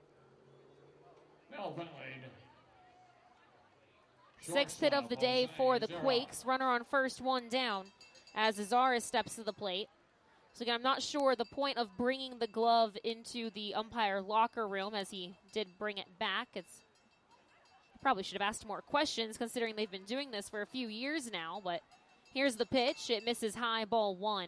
Sixth hit of the day for the Quakes. Runner on first, 1 down as Azaris steps to the plate. So again, I'm not sure the point of bringing the glove into the umpire locker room, as he did bring it back. Probably should have asked more questions considering they've been doing this for a few years now, but here's the pitch. It misses high, ball 1.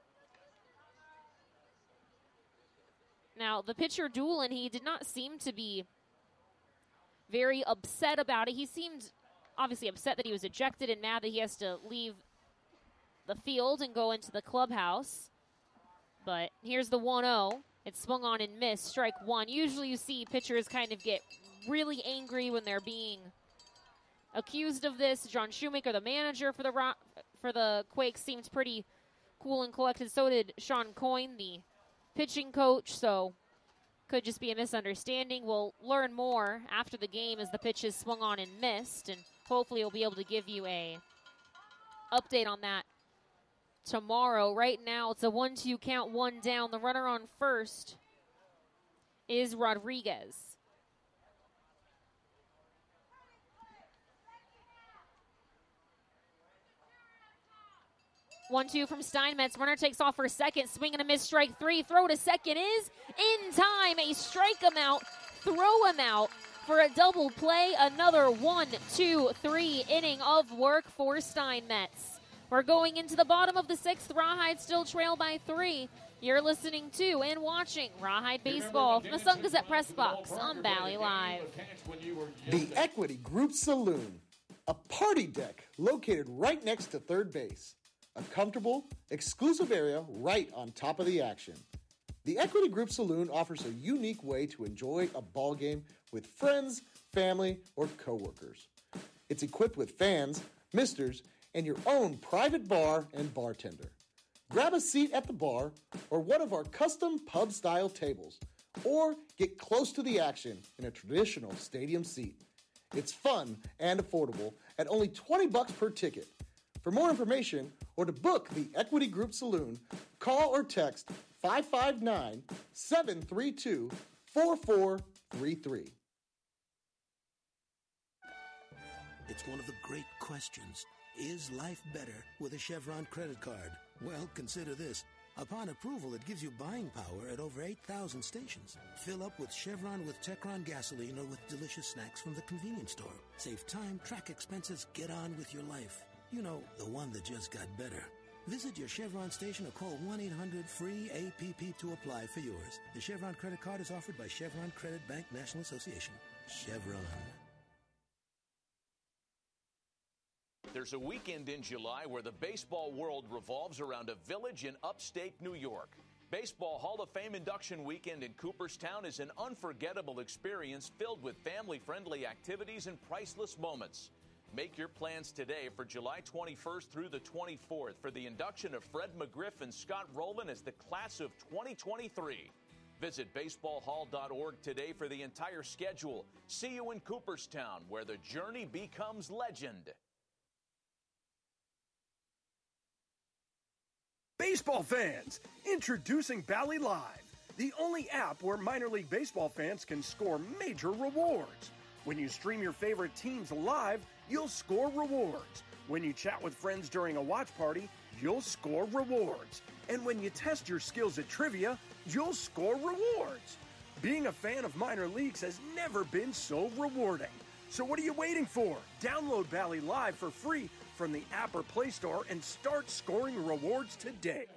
Now, the pitcher Doolin, he did not seem to be very upset about it. He seemed obviously upset that he was ejected and mad that he has to leave the field and go into the clubhouse. But here's the 1-0. It's swung on and missed, strike 1. Usually you see pitchers kind of get really angry when they're being accused of this. John Shoemaker, the manager for the Quakes, seemed pretty cool and collected. So did Sean Coyne, the pitching coach. So could just be a misunderstanding. We'll learn more after the game as the pitch is swung on and missed, and hopefully we'll be able to give you a update on that tomorrow. Right now it's a 1-2 count, 1 down. The runner on first is Rodriguez. 1-2 from Steinmetz. Runner takes off for second. Swing and a miss, strike 3. Throw to second is in time. A strike him out, throw him out for a double play. Another 1-2-3 inning of work for Steinmetz. We're going into the bottom of the 6th. Rawhide still trail by 3. You're listening to and watching Rawhide Baseball from the Sun Gazette Press Box on Valley Live. The Equity Group Saloon, a party deck located right next to third base. A comfortable, exclusive area right on top of the action. The Equity Group Saloon offers a unique way to enjoy a ball game with friends, family, or coworkers. It's equipped with fans, misters, and your own private bar and bartender. Grab a seat at the bar or one of our custom pub-style tables, or get close to the action in a traditional stadium seat. It's fun and affordable at only $20 per ticket. For more information or to book the Equity Group Saloon, call or text 559-732-4433. It's one of the great questions. Is life better with a Chevron credit card? Well, consider this. Upon approval, it gives you buying power at over 8,000 stations. Fill up with Chevron with Techron gasoline or with delicious snacks from the convenience store. Save time, track expenses, get on with your life. You know, the one that just got better. Visit your Chevron station or call 1-800-FREE-APP to apply for yours. The Chevron credit card is offered by Chevron Credit Bank National Association. Chevron. There's a weekend in July where the baseball world revolves around a village in upstate New York. Baseball Hall of Fame induction weekend in Cooperstown is an unforgettable experience filled with family-friendly activities and priceless moments. Make your plans today for July 21st through the 24th for the induction of Fred McGriff and Scott Rowland as the class of 2023. Visit baseballhall.org today for the entire schedule. See you in Cooperstown, where the journey becomes legend. Baseball fans, introducing Bally Live, the only app where minor league baseball fans can score major rewards. When you stream your favorite teams live, you'll score rewards. When you chat with friends during a watch party, you'll score rewards. And when you test your skills at trivia, you'll score rewards. Being a fan of minor leagues has never been so rewarding. So what are you waiting for? Download Bally Live for free from the app or Play Store and start scoring rewards today.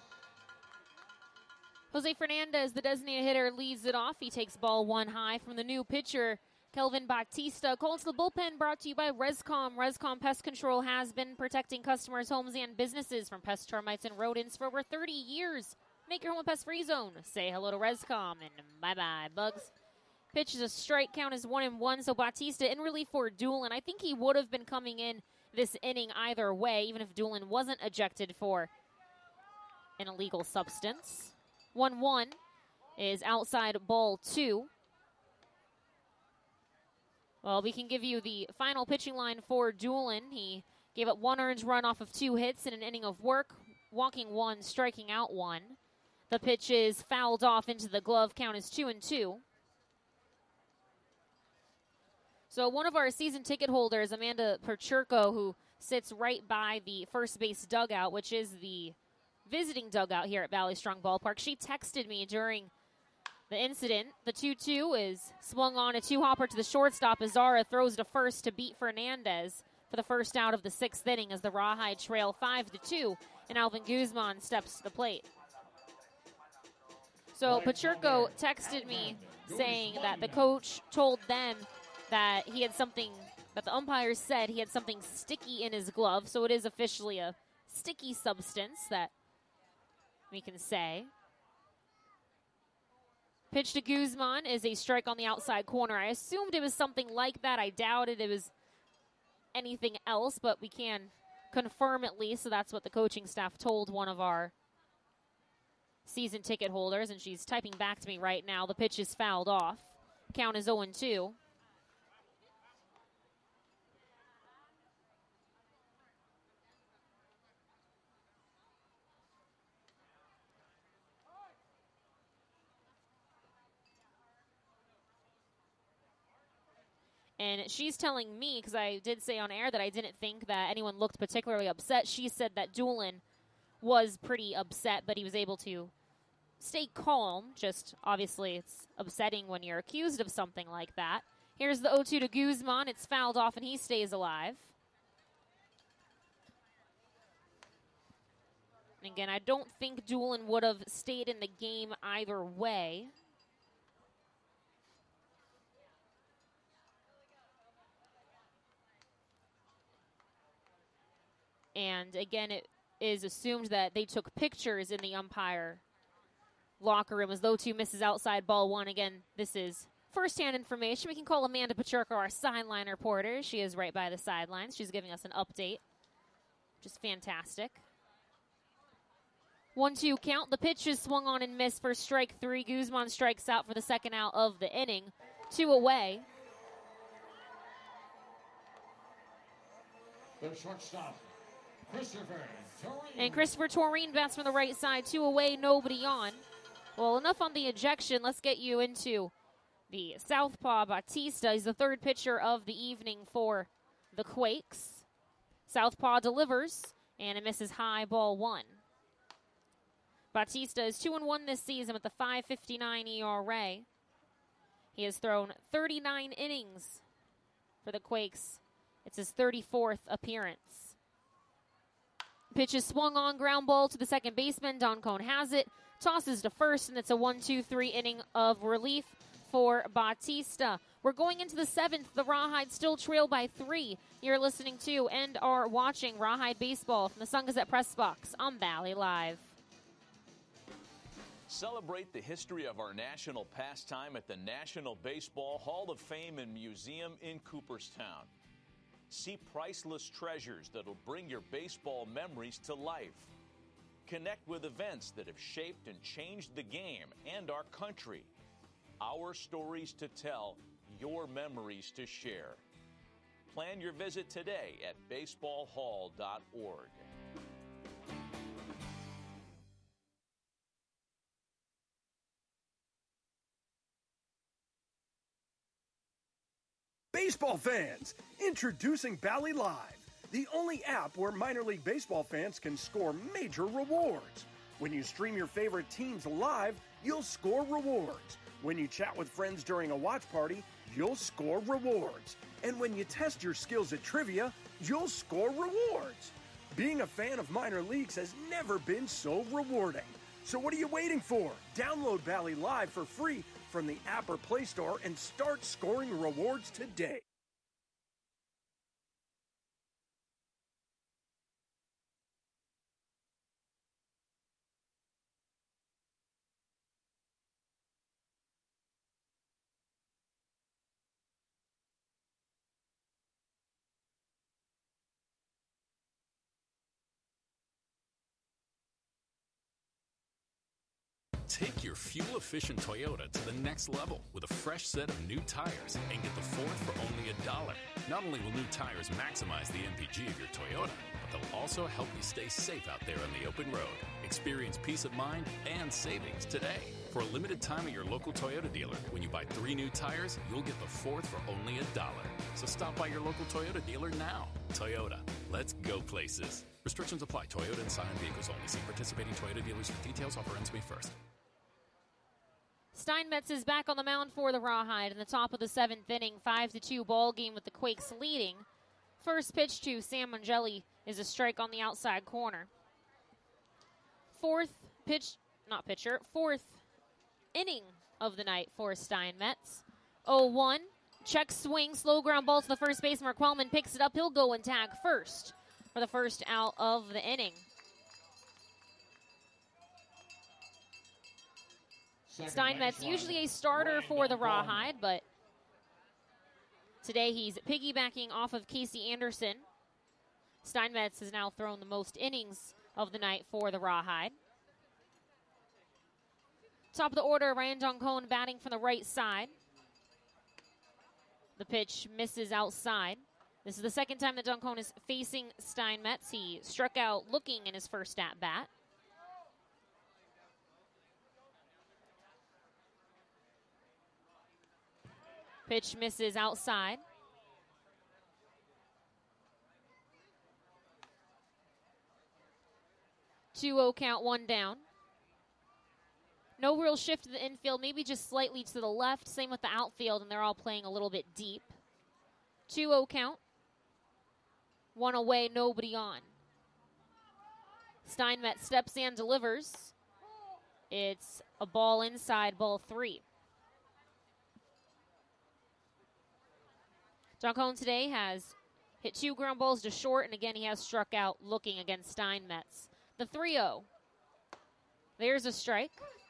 Jose Fernandez, the designated hitter, leads it off. He takes ball one high from the new pitcher, Kelvin Bautista. Call to the bullpen brought to you by Rescom. Rescom Pest Control has been protecting customers' homes and businesses from pest, termites, and rodents for over 30 years. Make your home a pest-free zone. Say hello to Rescom, and bye-bye, bugs. Pitch is a strike, count is 1-1, so Bautista in relief for Doolin. I think he would have been coming in this inning either way, even if Doolin wasn't ejected for an illegal substance. 1-1 is outside ball 2. Well, we can give you the final pitching line for Doolin. He gave up 1 earned run off of 2 hits in an inning of work, walking 1, striking out 1. The pitch is fouled off into the glove. Count is 2-2. So one of our season ticket holders, Amanda Perchurko, who sits right by the first base dugout, which is the visiting dugout here at Valley Strong Ballpark, she texted me during the incident. The 2-2 is swung on a 2-hopper to the shortstop. Azara throws to first to beat Fernandez for the first out of the 6th inning as the Rawhide trail 5-2, and Alvin Guzman steps to the plate. So Pacherko texted me saying that the coach told them that he had something, that the umpires said he had something sticky in his glove, so it is officially a sticky substance that we can say. Pitch to Guzman is a strike on the outside corner. I assumed it was something like that. I doubted it was anything else, but we can confirm at least, so that's what the coaching staff told one of our season ticket holders, and she's typing back to me right now. The pitch is fouled off. Count is 0-2. And she's telling me, because I did say on air that I didn't think that anyone looked particularly upset. She said that Doolin was pretty upset, but he was able to stay calm. Just obviously it's upsetting when you're accused of something like that. Here's the 0-2 to Guzman. It's fouled off and he stays alive. And again, I don't think Doolin would have stayed in the game either way. And again, it is assumed that they took pictures in the umpire locker room as though 2 misses outside ball 1. Again, this is first-hand information. We can call Amanda Pacherko, our sideline reporter. She is right by the sidelines. She's giving us an update, which is fantastic. 1-2 count. The pitch is swung on and missed for strike 3. Guzman strikes out for the second out of the inning. 2 away. The shortstop, Christopher Torreen. And Christopher Torreen bats from the right side. 2 away, nobody on. Well, enough on the ejection. Let's get you into the southpaw Bautista. He's the 3rd pitcher of the evening for the Quakes. Southpaw delivers, and it misses high, ball 1. Bautista is 2-1 this season with a 5.59 ERA. He has thrown 39 innings for the Quakes. It's his 34th appearance. Pitch is swung on, ground ball to the second baseman. Don Cone has it, tosses to first, and it's a 1-2-3 inning of relief for Bautista. We're going into the 7th. The Rawhide still trail by 3. You're listening to and are watching Rawhide Baseball from the Sun Gazette Press Box on Valley Live. Celebrate the history of our national pastime at the National Baseball Hall of Fame and Museum in Cooperstown. See priceless treasures that'll bring your baseball memories to life. Connect with events that have shaped and changed the game and our country. Our stories to tell, your memories to share. Plan your visit today at baseballhall.org. Baseball fans, introducing Bally Live, the only app where minor league baseball fans can score major rewards. When you stream your favorite teams live, you'll score rewards. When you chat with friends during a watch party, you'll score rewards. And when you test your skills at trivia, you'll score rewards. Being a fan of minor leagues has never been so rewarding. So what are you waiting for? Download Bally Live for free from the app or Play Store and start scoring rewards today. Take your fuel-efficient Toyota to the next level with a fresh set of new tires and get the fourth for only $1. Not only will new tires maximize the MPG of your Toyota, but they'll also help you stay safe out there on the open road. Experience peace of mind and savings today. For a limited time at your local Toyota dealer, when you buy 3 new tires, you'll get the fourth for only $1. So stop by your local Toyota dealer now. Toyota, let's go places. Restrictions apply. Toyota and Scion vehicles only. See participating Toyota dealers for details. Offer ends May 1st. Steinmetz is back on the mound for the Rawhide in the top of the 7th inning. 5-2 ball game with the Quakes leading. First pitch to Sam Angeli is a strike on the outside corner. Fourth inning of the night for Steinmetz. 0-1. Check swing, slow ground ball to the first baseman. Quellman picks it up. He'll go and tag first for the first out of the inning. Steinmetz, usually a starter for the Rawhide, but today he's piggybacking off of Casey Anderson. Steinmetz has now thrown the most innings of the night for the Rawhide. Top of the order, Ryan Doncone batting from the right side. The pitch misses outside. This is the second time that Doncone is facing Steinmetz. He struck out looking in his first at-bat. Pitch misses outside. 2-0 count, 1 down. No real shift in the infield, maybe just slightly to the left. Same with the outfield, and they're all playing a little bit deep. 2-0 count. 1 away, nobody on. Steinmetz steps in, delivers. It's a ball inside, ball 3. Doncone today has hit 2 ground balls to short, and again he has struck out looking against Steinmetz. The 3-0. There's a strike.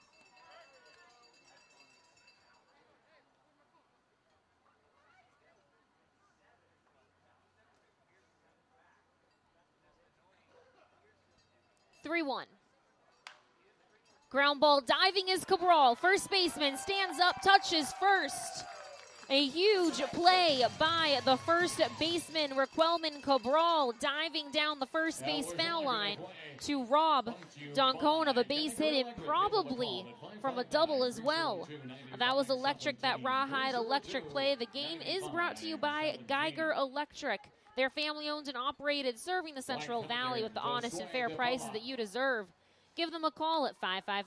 Ground ball diving is Cabral. First baseman stands up, touches first. A huge play by the first baseman, Raquelman Cabral, diving down the first base foul line to rob Doncone of a base hit and probably from a double as well. That was electric, that Rawhide electric play. The game is brought to you by Geiger Electric. They're family owned and operated, serving the Central Valley with the honest and fair prices that you deserve. Give them a call at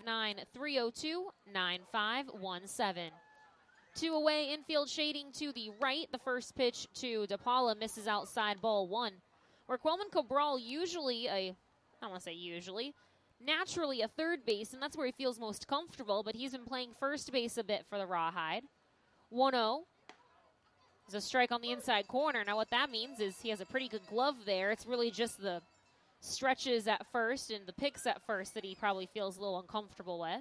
559-302-9517. 2 away, infield shading to the right. The first pitch to DePaula misses outside, ball 1. Raquelman Cabral naturally a third base, and that's where he feels most comfortable, but he's been playing first base a bit for the Rawhide. 1-0. There's a strike on the inside corner. Now what that means is he has a pretty good glove there. It's really just the stretches at first and the picks at first that he probably feels a little uncomfortable with.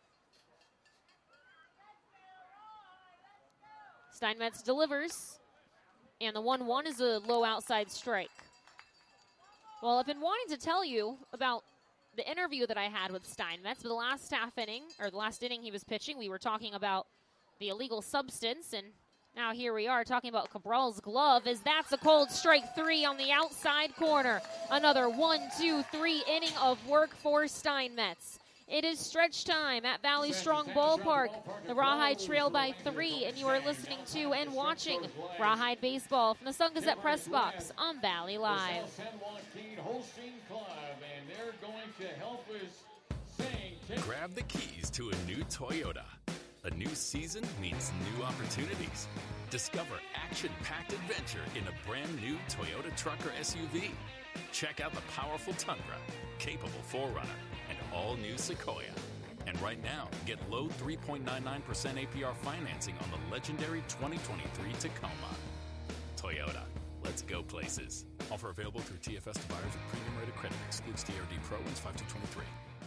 Steinmetz delivers, and the 1-1 is a low outside strike. Well, I've been wanting to tell you about the interview that I had with Steinmetz. But the last inning he was pitching, we were talking about the illegal substance, and now here we are talking about Cabral's glove, as that's a cold strike 3 on the outside corner. Another 1-2-3 inning of work for Steinmetz. It is stretch time at Valley Strong Ballpark. The Rawhide trail by 3, and you are listening to and watching Rawhide Baseball from the Sun Gazette Press Box on Valley Live. San Joaquin Holstein Club, and they're going to help us sing. Grab the keys to a new Toyota. A new season means new opportunities. Discover action-packed adventure in a brand new Toyota truck or SUV. Check out the powerful Tundra, capable 4Runner, and all-new Sequoia. And right now, get low 3.99% APR financing on the legendary 2023 Tacoma. Toyota, let's go places. Offer available through TFS to buyers with premium rated credit. Excludes DRD Pro. Wins 5-23.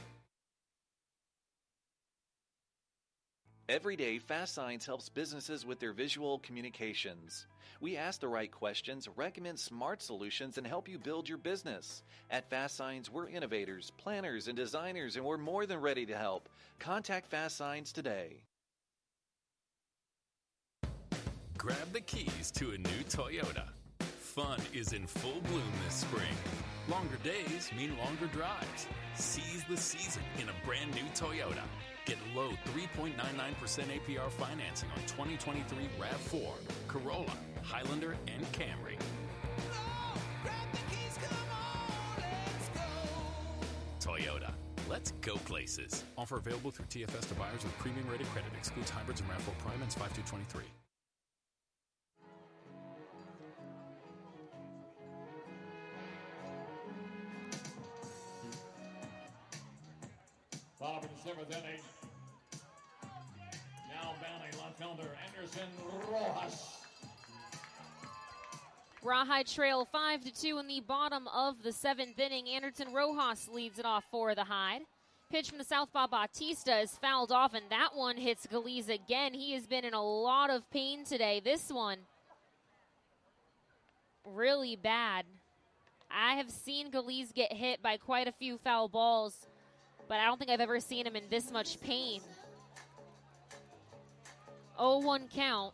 Every day, Fast Signs helps businesses with their visual communications. We ask the right questions, recommend smart solutions, and help you build your business. At Fast Signs, we're innovators, planners, and designers, and we're more than ready to help. Contact Fast Signs today. Grab the keys to a new Toyota. Fun is in full bloom this spring. Longer days mean longer drives. Seize the season in a brand new Toyota. Get low 3.99% APR financing on 2023 RAV4, Corolla, Highlander, and Camry. Toyota, let's go places. Offer available through TFS to buyers with premium rated credit. Excludes hybrids and RAV4 Prime. Ends 5-2-23. Bottom of the 7th inning. Now Valley left fielder Anderson Rojas. Rawhide trail 5-2 in the bottom of the 7th inning. Anderson Rojas leads it off for the Hide. Pitch from the southpaw Bautista is fouled off, and that one hits Galiz again. He has been in a lot of pain today. This one, really bad. I have seen Galiz get hit by quite a few foul balls, but I don't think I've ever seen him in this much pain. 0-1 count.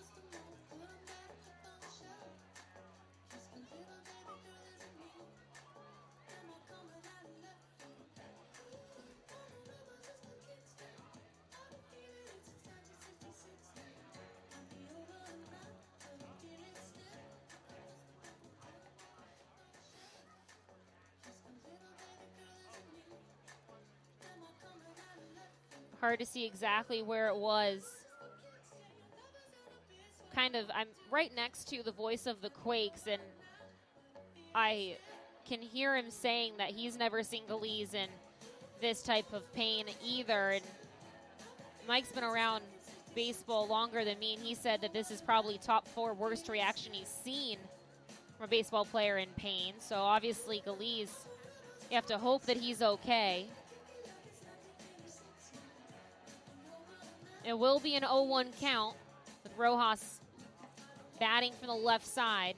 Hard to see exactly where it was. I'm right next to the voice of the Quakes, and I can hear him saying that he's never seen Galiz in this type of pain either. And Mike's been around baseball longer than me, and he said that this is probably top 4 worst reaction he's seen from a baseball player in pain. So obviously Galiz, you have to hope that he's okay. It will be an 0-1 count with Rojas batting from the left side.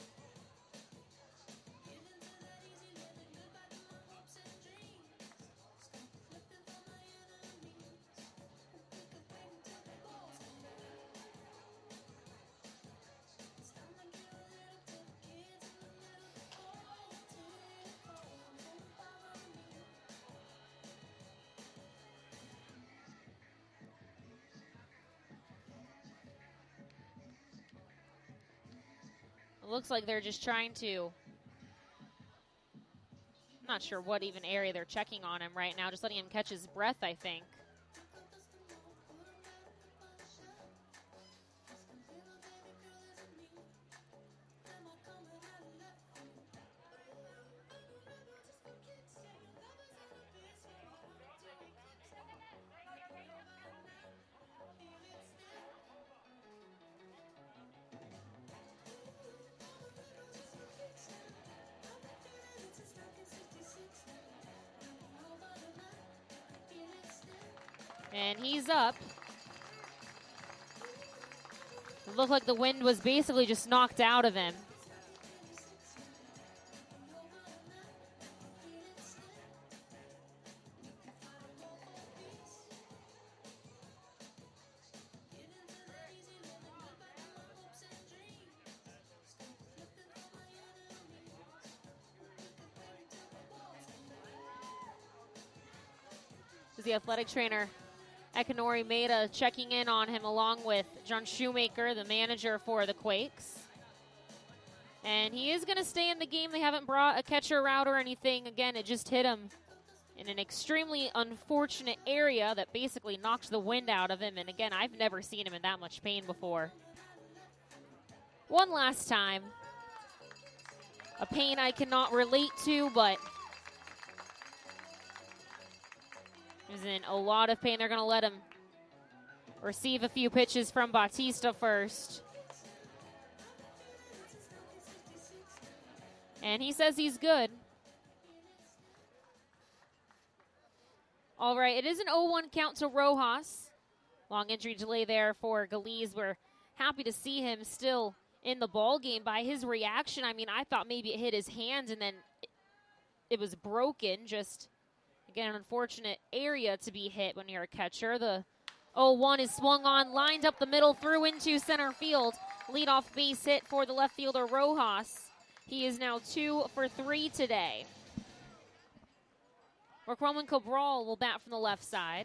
Looks like they're just trying to, I'm not sure what even area they're checking on him right now, just letting him catch his breath, I think. And he's up. It looked like the wind was basically just knocked out of him. was the athletic trainer, Ekanori Maeda, checking in on him along with John Shoemaker, the manager for the Quakes. And he is going to stay in the game. They haven't brought a catcher out or anything. Again, it just hit him in an extremely unfortunate area that basically knocked the wind out of him. And again, I've never seen him in that much pain before. One last time. A pain I cannot relate to, but he's in a lot of pain. They're going to let him receive a few pitches from Bautista first. And he says he's good. All right, it is an 0-1 count to Rojas. Long injury delay there for Galiz. We're happy to see him still in the ball game. By his reaction, I mean, I thought maybe it hit his hand and then it was broken. Just, again, an unfortunate area to be hit when you're a catcher. The 0-1 is swung on, lined up the middle, through into center field. Leadoff base hit for the left fielder, Rojas. He is now 2 for 3 today. Roquelman Cabral will bat from the left side.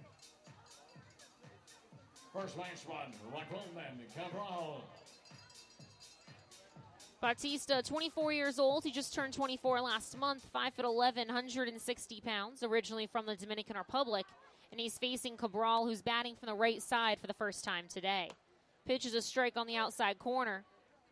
First baseman, Roquelman Cabral. Bautista, 24 years old. He just turned 24 last month, 5'11", 160 pounds, originally from the Dominican Republic. And he's facing Cabral, who's batting from the right side for the first time today. Pitch is a strike on the outside corner.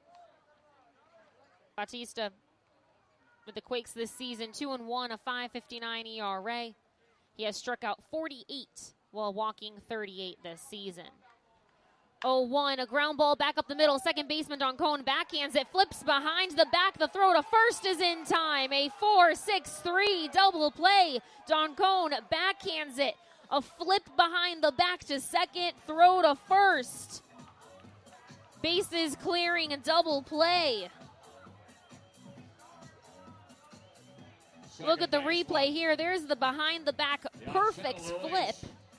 Bautista with the Quakes this season, 2-1, a 5.59 ERA. He has struck out 48 while walking 38 this season. 0-1, a ground ball back up the middle. Second baseman Doncone backhands it, flips behind the back. The throw to first is in time. A 4-6-3 double play. Doncone backhands it. A flip behind the back to second, throw to first. Bases clearing, a double play. Look at the replay here. There's the behind the back perfect flip.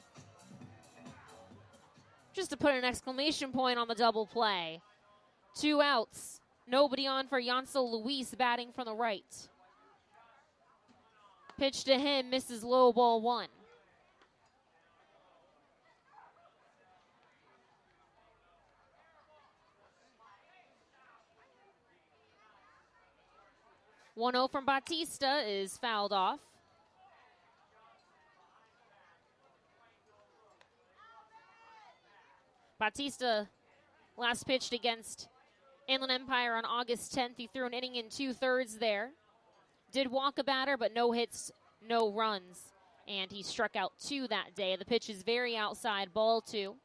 Just to put an exclamation point on the double play. 2 outs. Nobody on for Yancel Luis batting from the right. Pitch to him, misses low, ball 1. One-0 from Bautista is fouled off. Bautista last pitched against Inland Empire on August 10th. He threw an inning in 2/3 there. Did walk a batter, but no hits, no runs. And he struck out 2 that day. The pitch is very outside, ball 2.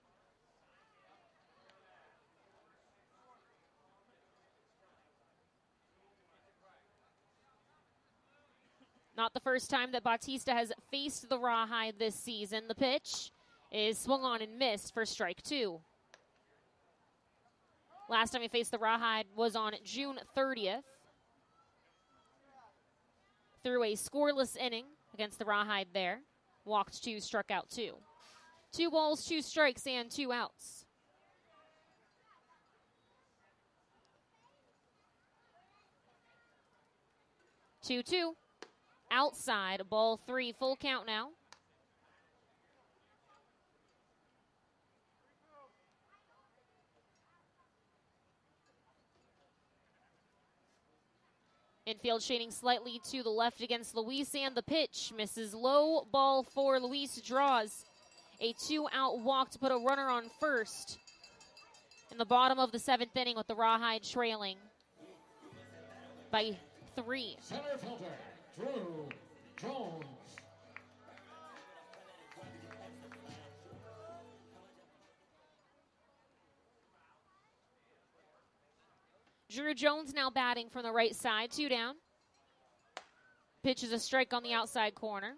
Not the first time that Bautista has faced the Rawhide this season. The pitch is swung on and missed for strike 2. Last time he faced the Rawhide was on June 30th. Threw a scoreless inning against the Rawhide there. Walked 2, struck out 2. 2 balls, 2 strikes, and 2 outs. Two. Outside, ball 3, full count now. Infield shading slightly to the left against Luis, and the pitch misses low, ball 4. Luis draws a 2-out walk to put a runner on first in the bottom of the 7th inning with the Rawhide trailing by 3. Center fielder, Drew Jones. Drew Jones now batting from the right side, 2 down. Pitch is a strike on the outside corner.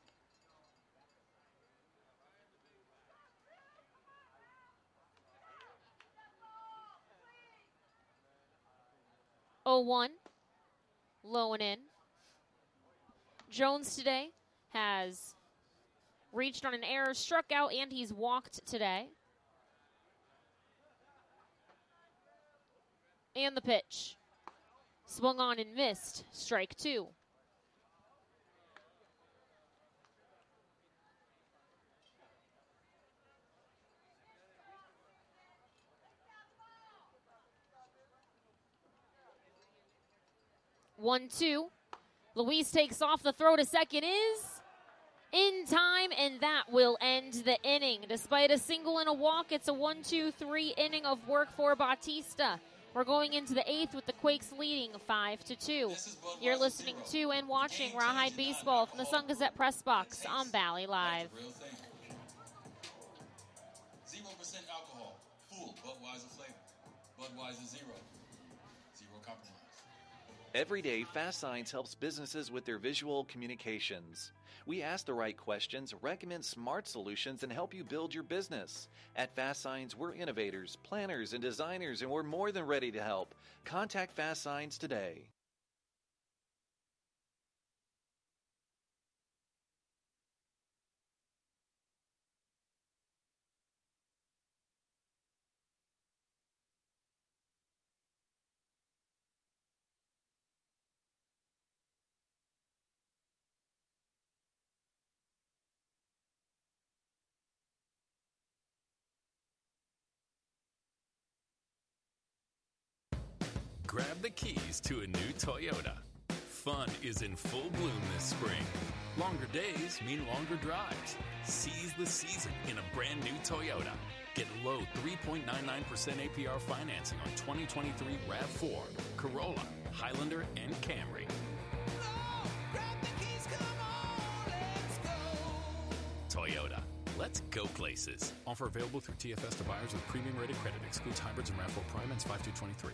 Oh, 0-1, low and in. Jones today has reached on an error, struck out, and he's walked today. And the pitch. Swung on and missed. Strike 2. 1-2. Luis takes off. The throw to second is in time, and that will end the inning. Despite a single and a walk, it's a 1-2-3 inning of work for Bautista. We're going into the 8th with the Quakes leading 5-2. You're listening to and watching Rawhide Baseball from the Sun Gazette Press Box on Valley Live. 0% alcohol. Full Budweiser flavor. Budweiser Zero. Zero compromise. Every day, Fast Signs helps businesses with their visual communications. We ask the right questions, recommend smart solutions, and help you build your business. At Fast Signs, we're innovators, planners, and designers, and we're more than ready to help. Contact Fast Signs today. Grab the keys to a new Toyota. Fun is in full bloom this spring. Longer days mean longer drives. Seize the season in a brand new Toyota. Get low 3.99% APR financing on 2023 RAV4, Corolla, Highlander, and Camry. Toyota. Let's go places. Offer available through TFS to buyers with premium rated credit. Excludes hybrids and RAV4 Prime ends 5/2/23.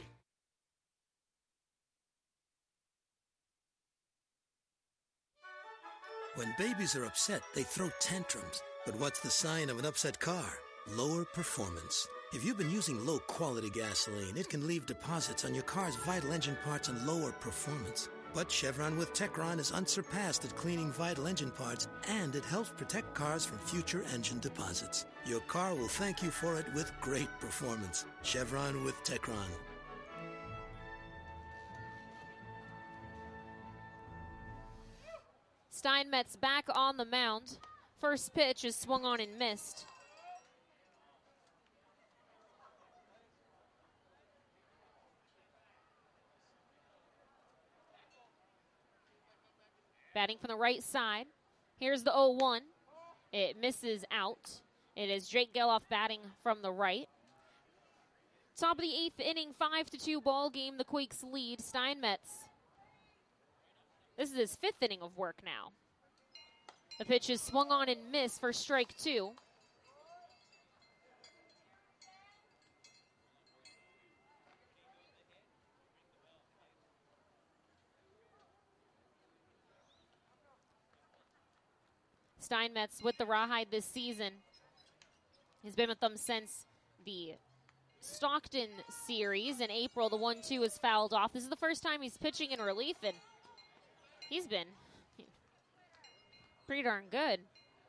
When babies are upset, they throw tantrums. But what's the sign of an upset car? Lower performance. If you've been using low-quality gasoline, it can leave deposits on your car's vital engine parts and lower performance. But Chevron with Techron is unsurpassed at cleaning vital engine parts, and it helps protect cars from future engine deposits. Your car will thank you for it with great performance. Chevron with Techron. Steinmetz back on the mound. First pitch is swung on and missed. Batting from the right side. Here's the 0-1. It misses out. It is Jake Geloff batting from the right. Top of the 8th inning, 5-2 ball game. The Quakes lead. Steinmetz. This is his 5th inning of work now. The pitch is swung on and missed for strike 2. Steinmetz with the Rawhide this season. He's been with them since the Stockton series. In April, the 1-2 is fouled off. This is the first time he's pitching in relief, and he's been pretty darn good.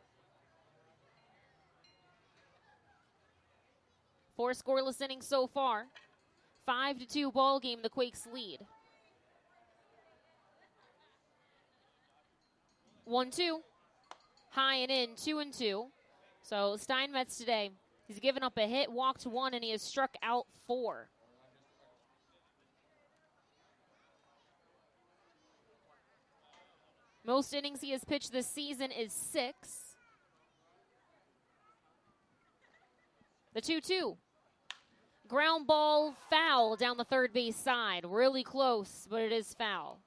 4 scoreless innings so far. 5-2 ball game, the Quakes lead. 1-2. High and in, 2-2. So Steinmetz today, he's given up a hit, walked 1, and he has struck out 4. Most innings he has pitched this season is 6. The 2-2. Ground ball foul down the third base side. Really close, but it is foul.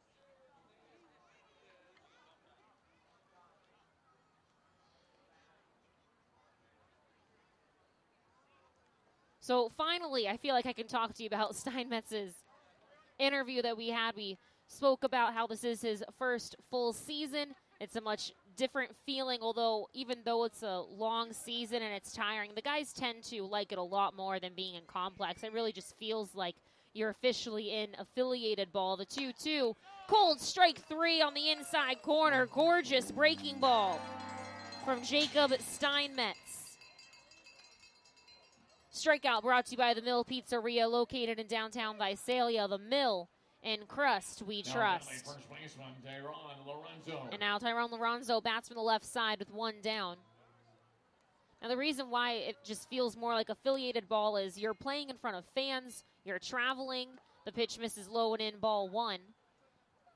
So finally, I feel like I can talk to you about Steinmetz's interview that we had. We spoke about how this is his first full season. It's a much different feeling, although even though it's a long season and it's tiring, the guys tend to like it a lot more than being in complex. It really just feels like you're officially in affiliated ball. The 2-2, cold strike 3 on the inside corner. Gorgeous breaking ball from Jacob Steinmetz. Strikeout brought to you by the Mill Pizzeria, located in downtown Visalia. The Mill and Crust we trust. And now Tyrone Lorenzo bats from the left side with 1 down. Now the reason why it just feels more like affiliated ball is you're playing in front of fans, you're traveling, the pitch misses low and in, ball 1.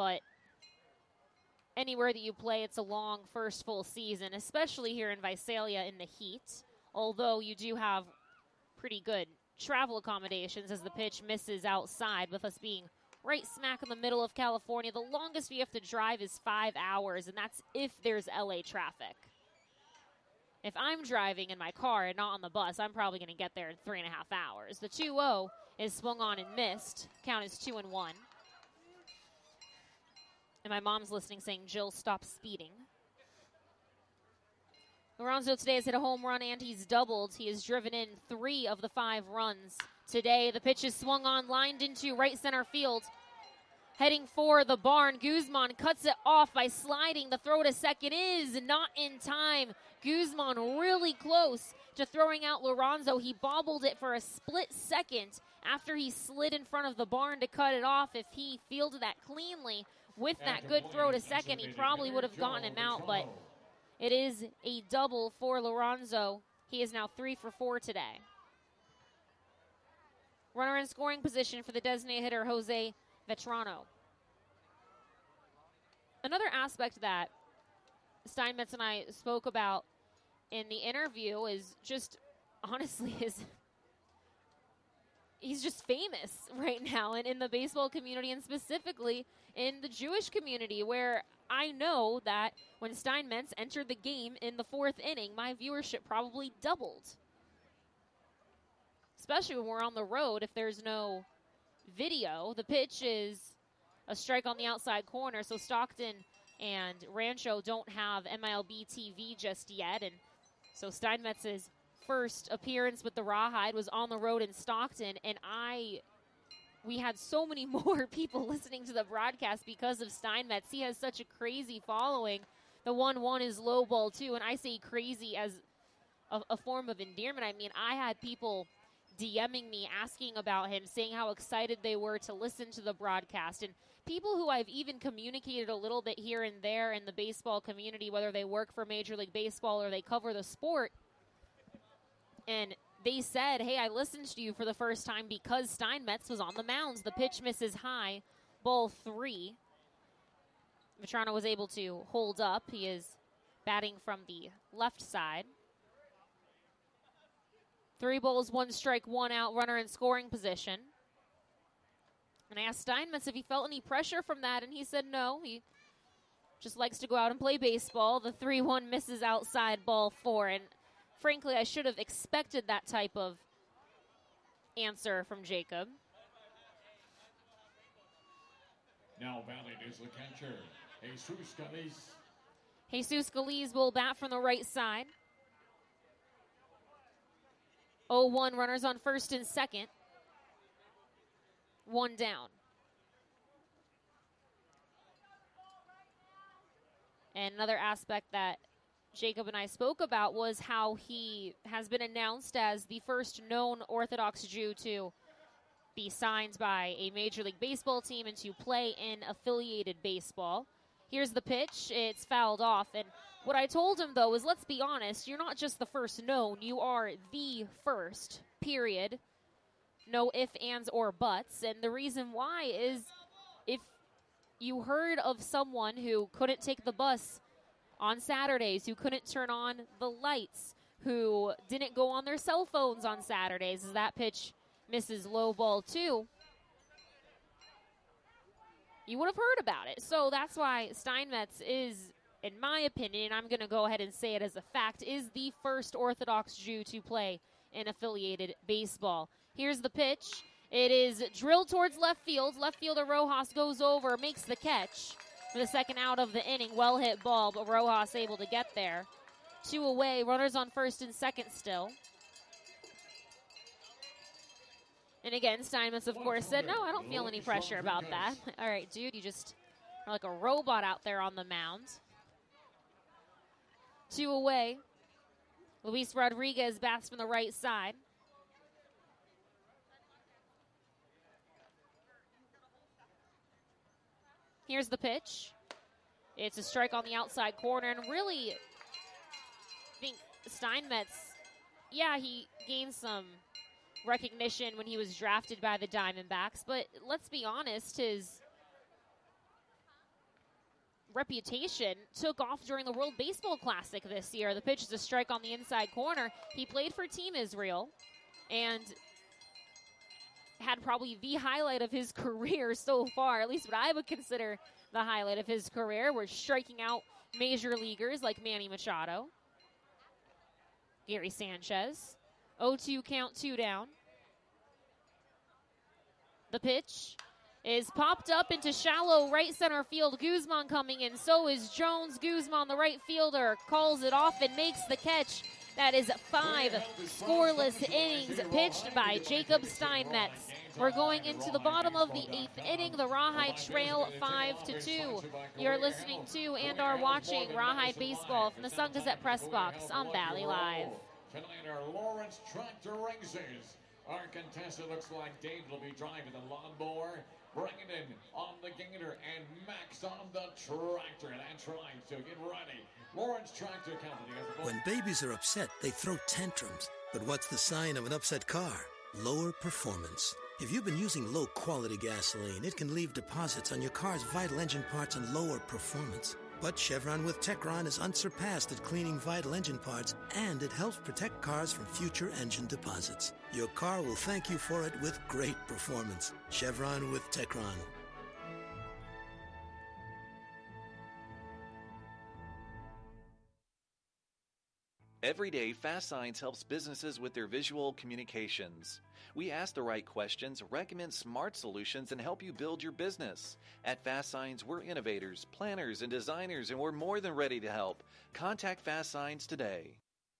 but anywhere that you play, it's a long first full season, especially here in Visalia in the heat, although you do have pretty good travel accommodations as the pitch misses outside, with us being right smack in the middle of California. The longest we have to drive is 5 hours, and that's if there's LA traffic. If I'm driving in my car and not on the bus, I'm probably going to get there in 3.5 hours. The 2-0 is swung on and missed. Count is 2-1. And my mom's listening saying, Jill, stop speeding. Lorenzo today has hit a home run and he's doubled. He has driven in 3 of the 5 runs today. The pitch is swung on, lined into right center field. Heading for the barn, Guzman cuts it off by sliding. The throw to second is not in time. Guzman really close to throwing out Lorenzo. He bobbled it for a split second after he slid in front of the barn to cut it off. If he fielded that cleanly with that good throw to second, he probably would have gotten him out, but it is a double for Lorenzo. He is now 3 for 4 today. Runner in scoring position for the designated hitter, Jose Vetrano. Another aspect that Steinmetz and I spoke about in the interview is just, honestly, he's just famous right now in the baseball community, and specifically in the Jewish community, where I know that when Steinmetz entered the game in the 4th inning, my viewership probably doubled. Especially when we're on the road, if there's no video. The pitch is a strike on the outside corner, so Stockton and Rancho don't have MLB TV just yet, and so Steinmetz's first appearance with the Rawhide was on the road in Stockton, and we had so many more people listening to the broadcast because of Steinmetz. He has such a crazy following. The 1-1 is low ball too, and I say crazy as a form of endearment. I mean, I had people DMing me asking about him, saying how excited they were to listen to the broadcast, and people who I've even communicated a little bit here and there in the baseball community, whether they work for Major League Baseball or they cover the sport, and they said, hey, I listened to you for the first time because Steinmetz was on the mounds. The pitch misses high, ball 3. Vetrano was able to hold up. He is batting from the left side. 3 balls, 1 strike, 1 out, runner in scoring position. And I asked Steinmetz if he felt any pressure from that, and he said no. He just likes to go out and play baseball. The 3-1 misses outside, ball 4. And frankly, I should have expected that type of answer from Jacob. Now batting is the catcher, Jesus Galiz. Jesus Galiz will bat from the right side. 0-1, runners on first and second. 1 down. And another aspect that Jacob and I spoke about was how he has been announced as the first known Orthodox Jew to be signed by a Major League Baseball team and to play in affiliated baseball. Here's the pitch. It's fouled off. And what I told him, though, is let's be honest, you're not just the first known. You are the first, period. No ifs, ands, or buts. And the reason why is if you heard of someone who couldn't take the bus on Saturdays, who couldn't turn on the lights, who didn't go on their cell phones on Saturdays, as that pitch misses low ball 2, you would have heard about it. So that's why Steinmetz is, in my opinion, I'm going to go ahead and say it as a fact, is the first Orthodox Jew to play in affiliated baseball. Here's the pitch. It is drilled towards left field. Left fielder Rojas goes over, makes the catch for the second out of the inning. Well hit ball, but Rojas able to get there. 2 away, runners on first and second still. And again, Steinmetz, of course, said, no, I don't feel any pressure about that. All right, dude, you just are like a robot out there on the mound. 2 away. Luis Rodriguez bats from the right side. Here's the pitch. It's a strike on the outside corner, and really, I think Steinmetz, yeah, he gained some recognition when he was drafted by the Diamondbacks, but let's be honest, his reputation took off during the World Baseball Classic this year. The pitch is a strike on the inside corner. He played for Team Israel and had probably the highlight of his career so far, at least what I would consider the highlight of his career. We're striking out major leaguers like Manny Machado, Gary Sanchez. 0-2 count, 2 down. The pitch is popped up into shallow right center field. Guzman coming in. So is Jones. Guzman, the right fielder, calls it off and makes the catch. That is 5 scoreless innings pitched by Jacob Steinmetz. We're going into the bottom of the 8th inning. The Rawhide trail 5-2. You're listening to and are watching Rawhide Baseball from the Sun Gazette Press Box on Valley Live. Tonight are Lawrence Tractor Racers. Our contestant looks like Dave will be driving the lawnmower. Brandon on the gator and Max on the tractor. That's right, so get ready. Lawrence Tractor Company. When babies are upset, they throw tantrums. But what's the sign of an upset car? Lower performance. If you've been using low-quality gasoline, it can leave deposits on your car's vital engine parts and lower performance. But Chevron with Techron is unsurpassed at cleaning vital engine parts, and it helps protect cars from future engine deposits. Your car will thank you for it with great performance. Chevron with Techron. Every day, Fast Signs helps businesses with their visual communications. We ask the right questions, recommend smart solutions, and help you build your business. At Fast Signs, we're innovators, planners, and designers, and we're more than ready to help. Contact Fast Signs today.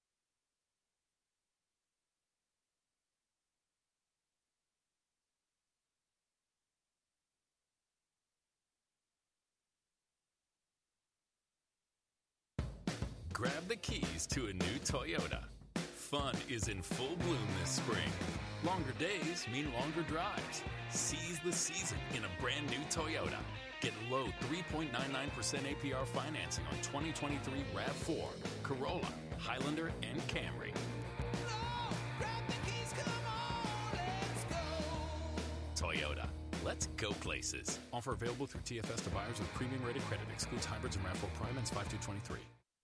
Grab the keys to a new Toyota. Fun is in full bloom this spring. Longer days mean longer drives. Seize the season in a brand new Toyota. Get low 3.99% APR financing on 2023 RAV4, Corolla, Highlander, and Camry. Toyota. Let's go places. Offer available through TFS to buyers with premium rated credit. Excludes hybrids and RAV4 Prime. Ends 5/2/23.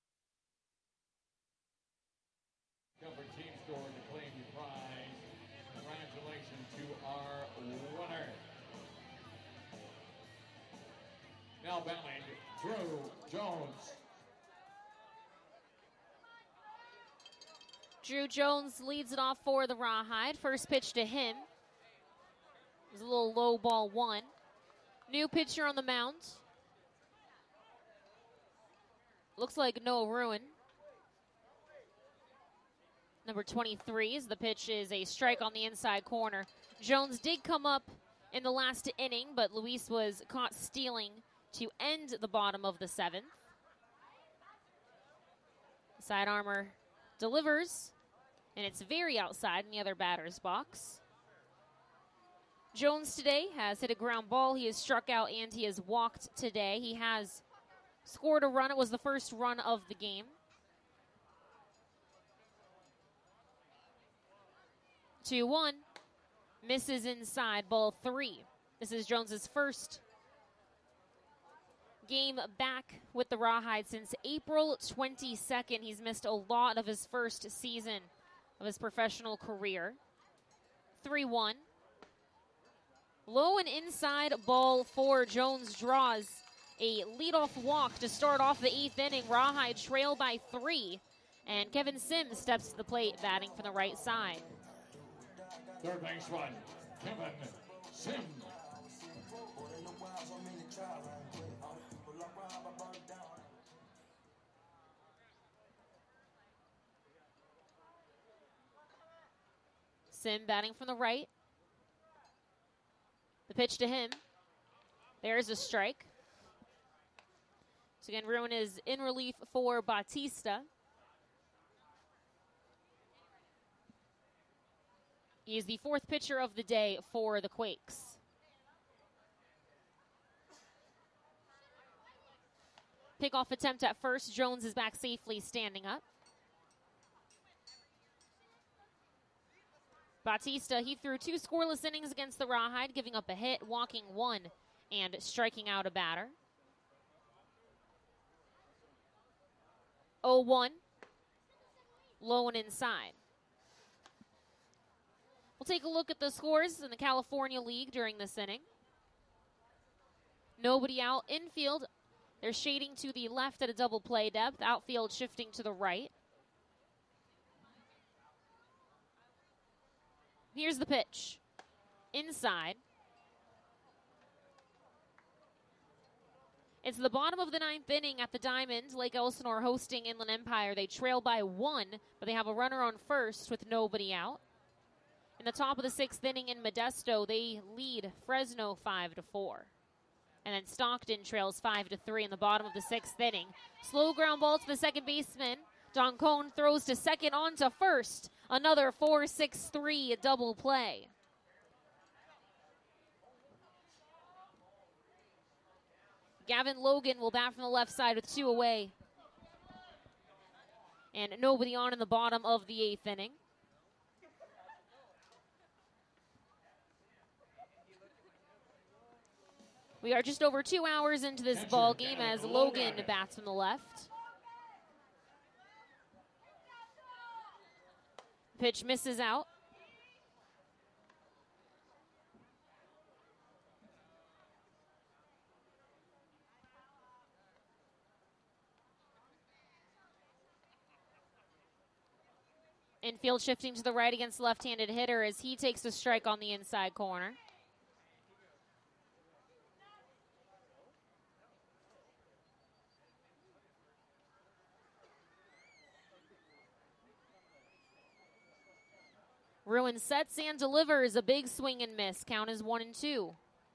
Comfort Team Store to claim your prize. Congratulations to our winner. Now batting, Drew Jones. Drew Jones leads it off for the Rawhide. First pitch to him. It was a little low ball 1. New pitcher on the mound. Looks like Noah Ruin. Number 23 is the pitch is a strike on the inside corner. Jones did come up in the last inning, but Luis was caught stealing to end the bottom of the 7th. Side armor delivers, and it's very outside in the other batter's box. Jones today has hit a ground ball. He has struck out and he has walked today. He has scored a run. It was the first run of the game. 2-1. Misses inside, ball 3. This is Jones's first game back with the Rawhide since April 22nd. He's missed a lot of his first season of his professional career. 3-1. Low and inside, ball 4. Jones draws a leadoff walk to start off the 8th inning. Rawhide trail by 3. And Kevin Sims steps to the plate, batting from the right side. Third baseman, Kevin Sims. Sim batting from the right. The pitch to him. There's a strike. So again, Ruin is in relief for Bautista. He is the 4th pitcher of the day for the Quakes. Pickoff attempt at first. Jones is back safely standing up. Bautista, he threw 2 scoreless innings against the Rawhide, giving up a hit, walking 1, and striking out a batter. 0-1. Low and inside. We'll take a look at the scores in the California League during this inning. Nobody out. Infield, they're shading to the left at a double play depth. Outfield shifting to the right. Here's the pitch. Inside. It's the bottom of the ninth inning at the Diamond. Lake Elsinore hosting Inland Empire. They trail by 1, but they have a runner on first with nobody out. In the top of the sixth inning in Modesto, they lead Fresno 5-4. And then Stockton trails 5-3 in the bottom of the sixth inning. Slow ground ball to the second baseman. Don Cohn throws to second, on to first. Another 4-6-3 double play. Gavin Logan will bat from the left side with 2 away. And nobody on in the bottom of the eighth inning. We are just over 2 hours into this ball game as Logan bats from the left. Pitch misses out. Infield shifting to the right against the left-handed hitter as he takes a strike on the inside corner. Ruin sets and delivers a big swing and miss. Count is 1-2.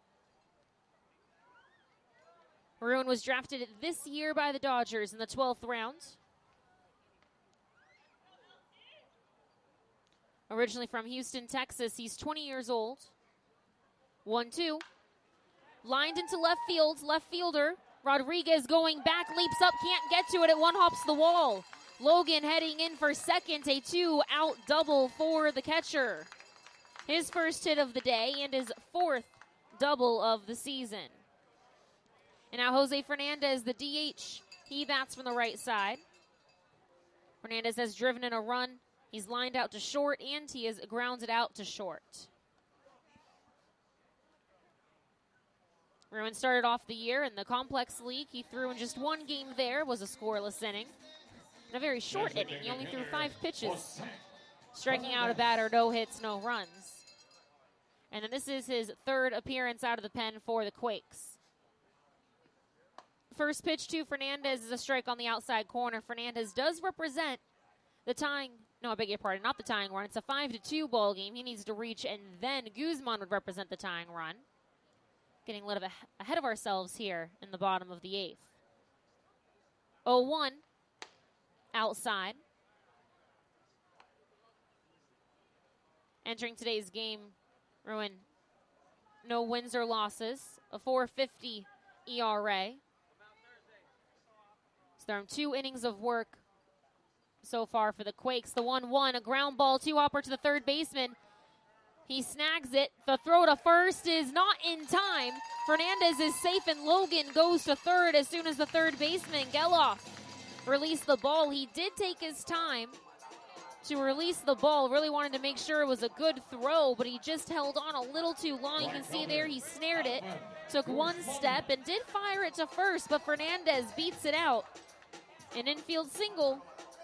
Ruin was drafted this year by the Dodgers in the 12th round. Originally from Houston, Texas, he's 20 years old. 1-2. Lined into left field. Left fielder Rodriguez going back, leaps up, can't get to it. It one hops the wall. Logan heading in for second, a 2-out double for the catcher. His first hit of the day and his 4th double of the season. And now Jose Fernandez, the DH, he bats from the right side. Fernandez has driven in a run. He's lined out to short, and he has grounded out to short. Ruin started off the year in the Complex League. He threw in just 1 game there, was a scoreless inning. In a very short inning, he only threw 5 pitches, striking out a batter, no hits, no runs. And then this is his 3rd appearance out of the pen for the Quakes. First pitch to Fernandez is a strike on the outside corner. Fernandez does represent the tying, no, I beg your pardon, not the tying run. It's a 5-2 ball game. He needs to reach, and then Guzman would represent the tying run. Getting a little bit ahead of ourselves here in the bottom of the 8th. 0-1. Outside. Entering today's game, Ruin, no wins or losses, a 4.50 ERA. So they're on 2 innings of work so far for the Quakes. The 1-1, a ground ball, 2-hopper to the third baseman. He snags it. The throw to first is not in time. Fernandez is safe, and Logan goes to third as soon as the third baseman, Geloff, released the ball. He did take his time to release the ball. Really wanted to make sure it was a good throw, but he just held on a little too long. You can see there he snared it, took 1 step, and did fire it to first, but Fernandez beats it out. An infield single.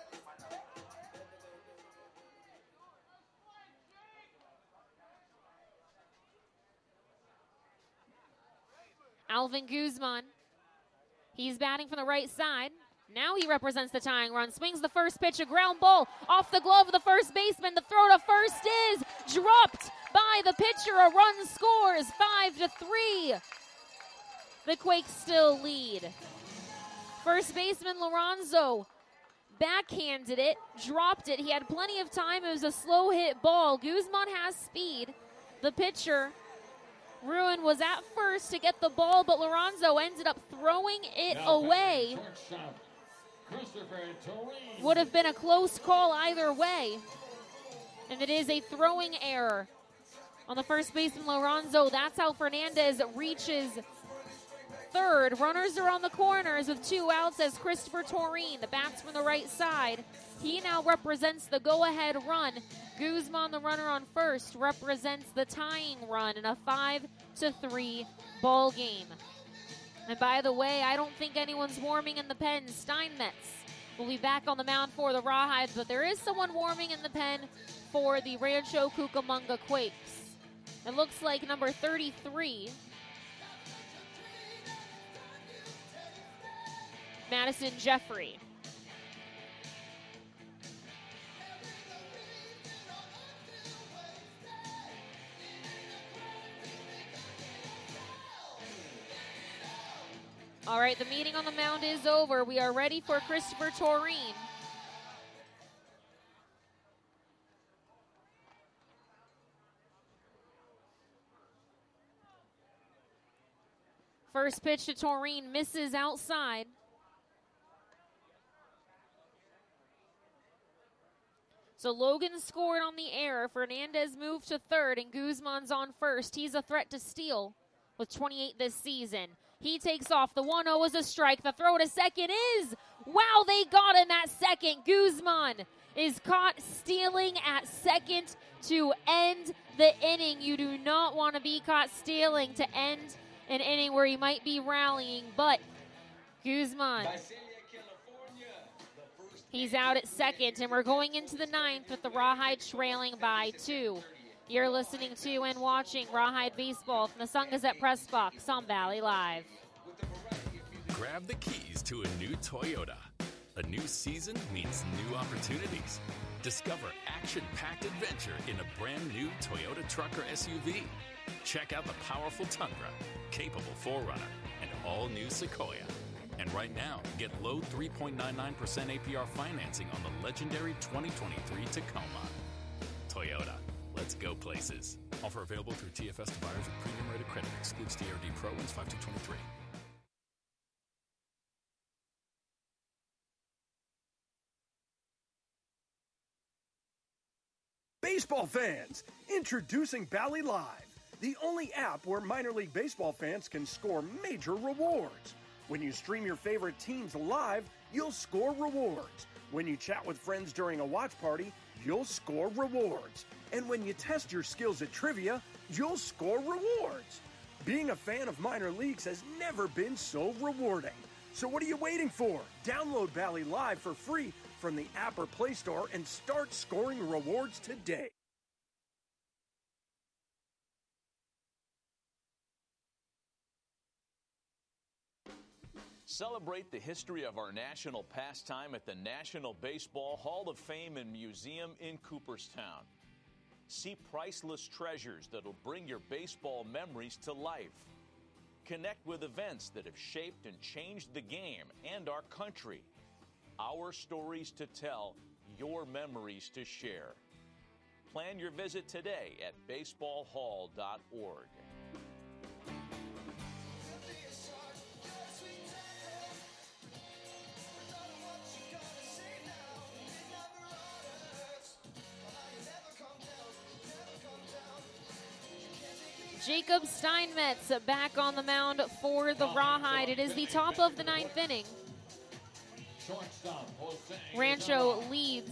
Alvin Guzman, he's batting from the right side. Now he represents the tying run. Swings the first pitch, a ground ball off the glove of the first baseman. The throw to first is dropped by the pitcher. A run scores, 5-3. The Quakes still lead. First baseman Lorenzo backhanded it, dropped it. He had plenty of time. It was a slow hit ball. Guzman has speed. The pitcher, Ruin, was at first to get the ball, but Lorenzo ended up throwing it away. Would have been a close call either way. And it is a throwing error on the first baseman, Lorenzo. That's how Fernandez reaches third. Runners are on the corners with 2 outs as Christopher Torine, the bats from the right side. He now represents the go-ahead run. Guzman, the runner on first, represents the tying run in a 5-3 ball game. And by the way, I don't think anyone's warming in the pen. Steinmetz will be back on the mound for the Rawhides, but there is someone warming in the pen for the Rancho Cucamonga Quakes. It looks like number 33, Madison Jeffrey. All right, the meeting on the mound is over. We are ready for Christopher Torine. First pitch to Torine misses outside. So Logan scored on the error. Fernandez moved to third, and Guzman's on first. He's a threat to steal with 28 this season. He takes off. The 1-0 is a strike. The throw to second is, wow, they got him at second. Guzman is caught stealing at second to end the inning. You do not want to be caught stealing to end an inning where you might be rallying, but Guzman, he's out at second, and we're going into the ninth with the Rawhide trailing by 2. You're listening to and watching Rawhide Baseball from the Sun Gazette Press Box on Valley Live. Grab the keys to a new Toyota. A new season means new opportunities. Discover action-packed adventure in a brand new Toyota truck or SUV. Check out the powerful Tundra, capable 4Runner, and all-new Sequoia. And right now, get low 3.99% APR financing on the legendary 2023 Tacoma. Toyota. Let's go places. Offer available through TFS to buyers with premium rated credit. Excludes DRD Pro. Wins 5223. Baseball fans, introducing Bally Live, the only app where minor league baseball fans can score major rewards. When you stream your favorite teams live, you'll score rewards. When you chat with friends during a watch party, you'll score rewards. And when you test your skills at trivia, you'll score rewards. Being a fan of minor leagues has never been so rewarding. So what are you waiting for? Download Bally Live for free from the app or Play Store and start scoring rewards today. Celebrate the history of our national pastime at the National Baseball Hall of Fame and Museum in Cooperstown. See priceless treasures that'll bring your baseball memories to life. Connect with events that have shaped and changed the game and our country. Our stories to tell, your memories to share. Plan your visit today at baseballhall.org. Jacob Steinmetz back on the mound for the Rawhide. It is the top of the ninth inning. Rancho leads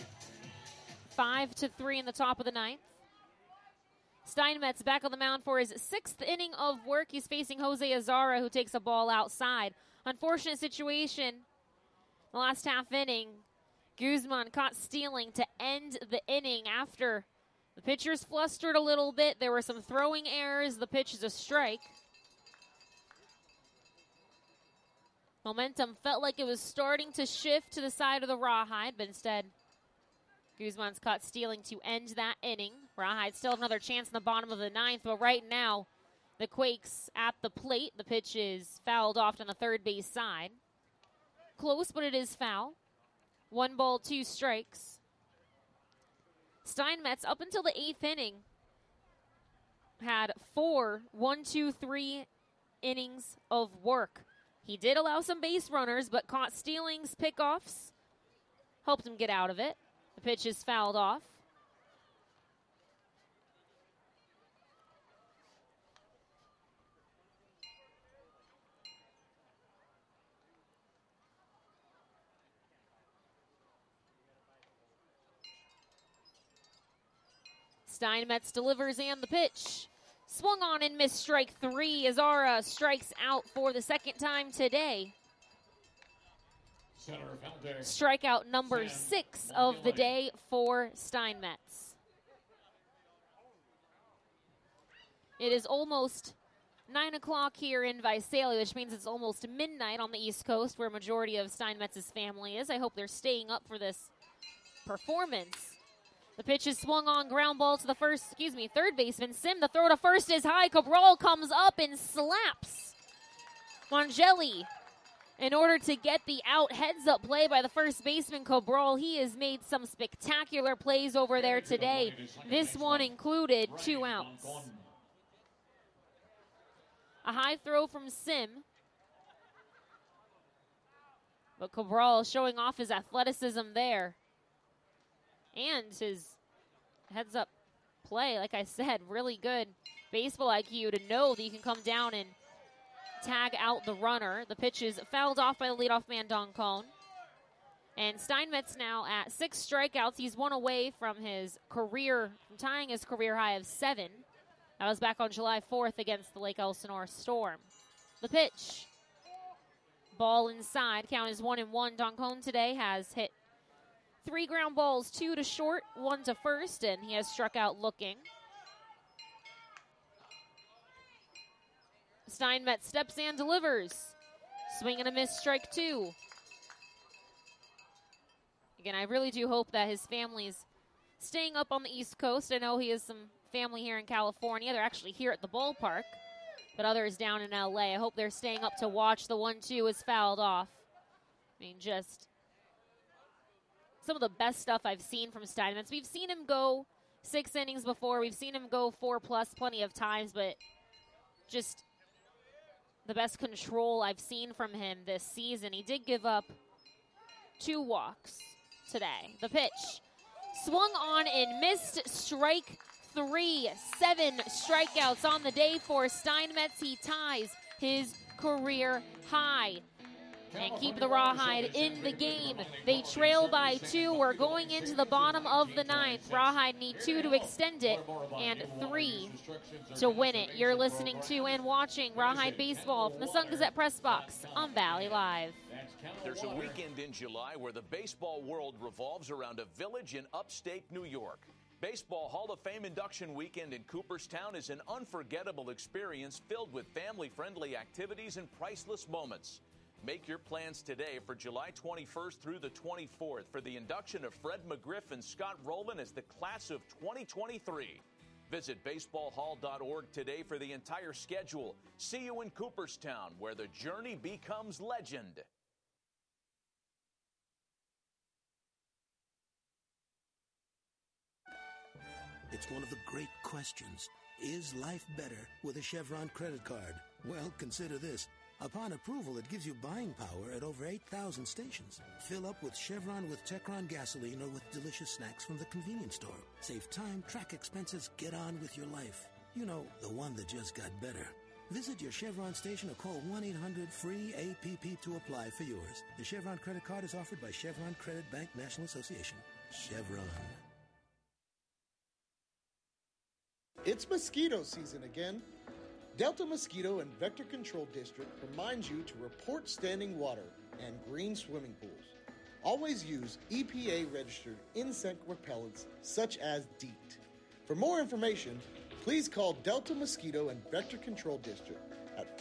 5-3 in the top of the ninth. Steinmetz back on the mound for his 6th inning of work. He's facing Jose Azara, who takes a ball outside. Unfortunate situation. The last half inning, Guzman caught stealing to end the inning after the pitchers flustered a little bit. There were some throwing errors. The pitch is a strike. Momentum felt like it was starting to shift to the side of the Rawhide, but instead, Guzman's caught stealing to end that inning. Rawhide still have another chance in the bottom of the ninth, but right now, the Quakes at the plate. The pitch is fouled off on the third base side. Close, but it is foul. 1 ball, 2 strikes. Steinmetz, up until the 8th inning, had 4 1-2-3 innings of work. He did allow some base runners, but caught stealings, pickoffs, helped him get out of it. The pitch is fouled off. Steinmetz delivers and the pitch. Swung on and missed strike 3. Azara strikes out for the second time today. Strikeout number 6 of the day for Steinmetz. It is almost 9 o'clock here in Visalia, which means it's almost midnight on the East Coast, where a majority of Steinmetz's family is. I hope they're staying up for this performance. The pitch is swung on, ground ball to the third baseman. Sim, the throw to first is high. Cabral comes up and slaps Mongelli in order to get the out. Heads up play by the first baseman, Cabral. He has made some spectacular plays over there today. This one included 2 outs. A high throw from Sim. But Cabral showing off his athleticism there. And his heads-up play, like I said, really good baseball IQ to know that you can come down and tag out the runner. The pitch is fouled off by the leadoff man, Don Cone. And Steinmetz now at 6 strikeouts. He's 1 away from tying his career high of 7. That was back on July 4th against the Lake Elsinore Storm. The pitch. Ball inside. Count is 1-1. Don Cone today has hit 3 ground balls, 2 to short, 1 to first, and he has struck out looking. Steinmetz steps and delivers. Swing and a miss, strike 2. Again, I really do hope that his family's staying up on the East Coast. I know he has some family here in California. They're actually here at the ballpark, but others down in LA. I hope they're staying up to watch. The 1-2 is fouled off. I mean, just some of the best stuff I've seen from Steinmetz. We've seen him go 6 innings before. We've seen him go 4+ plenty of times, but just the best control I've seen from him this season. He did give up 2 walks today. The pitch swung on and missed, strike 3. 7 strikeouts on the day for Steinmetz. He ties his career high and keep the Rawhide in the game. They trail by 2. We're going into the bottom of the 9th. Rawhide need 2 to extend it and 3 to win it. You're listening to and watching Rawhide Baseball from the Sun Gazette Press Box on Valley Live. There's a weekend in July where the baseball world revolves around a village in upstate New York. Baseball Hall of Fame induction weekend in Cooperstown is an unforgettable experience filled with family-friendly activities and priceless moments. Make your plans today for July 21st through the 24th for the induction of Fred McGriff and Scott Rowland as the class of 2023. Visit baseballhall.org today for the entire schedule. See you in Cooperstown, where the journey becomes legend. It's one of the great questions. Is life better with a Chevron credit card? Well, consider this. Upon approval, it gives you buying power at over 8,000 stations. Fill up with Chevron with Techron gasoline or with delicious snacks from the convenience store. Save time, track expenses, get on with your life. You know, the one that just got better. Visit your Chevron station or call 1-800-FREE-APP to apply for yours. The Chevron credit card is offered by Chevron Credit Bank National Association. Chevron. It's mosquito season again. Delta Mosquito and Vector Control District reminds you to report standing water and green swimming pools. Always use EPA-registered insect repellents such as DEET. For more information, please call Delta Mosquito and Vector Control District at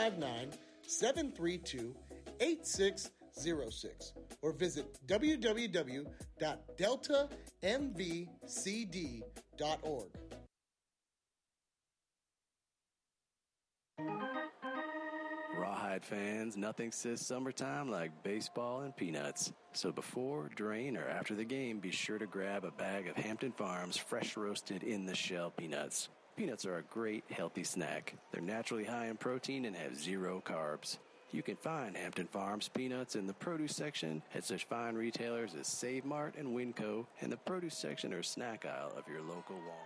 559-732-8606 or visit www.deltamvcd.org. Rawhide fans, nothing says summertime like baseball and peanuts. So before, during, or after the game, be sure to grab a bag of Hampton Farms fresh roasted in the shell peanuts. Peanuts are a great, healthy snack. They're naturally high in protein and have 0 carbs. You can find Hampton Farms peanuts in the produce section at such fine retailers as Save Mart and Winco, and the produce section or snack aisle of your local Walmart.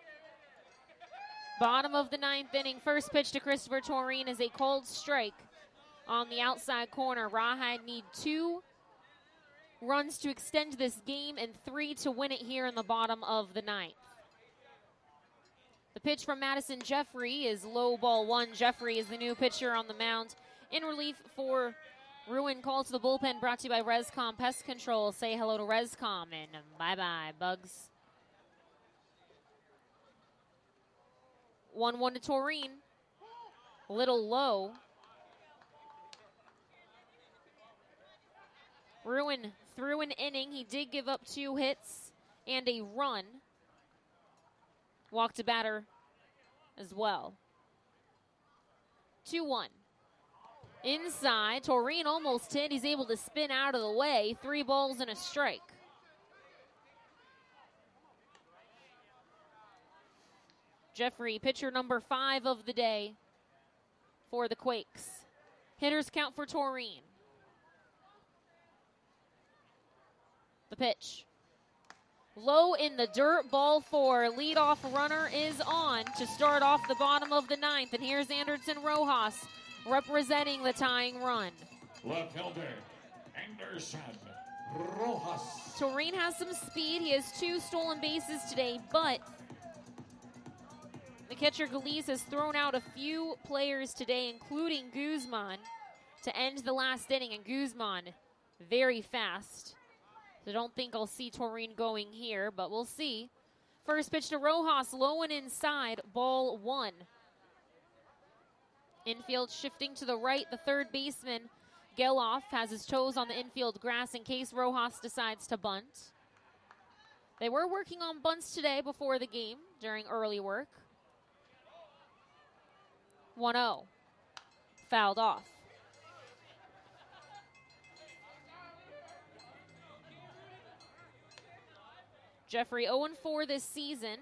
Bottom of the 9th inning, first pitch to Christopher Torreen is a cold strike on the outside corner. Rawhide need 2 runs to extend this game and 3 to win it here in the bottom of the 9th. The pitch from Madison Jeffrey is low, ball one. Jeffrey is the new pitcher on the mound. In relief for Ruin. Call to the bullpen brought to you by Rescom Pest Control. Say hello to Rescom and bye-bye, bugs. 1-1 to Taurine. A little low. Ruin through an inning. He did give up 2 hits and a run. Walked a batter as well. 2-1. Inside, Taurine almost hit. He's able to spin out of the way. 3 balls and a strike. Jeffrey, pitcher number 5 of the day for the Quakes. Hitters count for Taurine. The pitch. Low in the dirt, ball 4. Leadoff runner is on to start off the bottom of the 9th. And here's Anderson Rojas representing the tying run. Left fielder, Anderson Rojas. Taurine has some speed. He has 2 stolen bases today, but the catcher Galiz has thrown out a few players today, including Guzman, to end the last inning. And Guzman, very fast. So I don't think I'll see Taurine going here, but we'll see. First pitch to Rojas, low and inside, ball 1. Infield shifting to the right. The third baseman, Geloff, has his toes on the infield grass in case Rojas decides to bunt. They were working on bunts today before the game during early work. 1-0. Fouled off. Jeffrey 0-4 this season.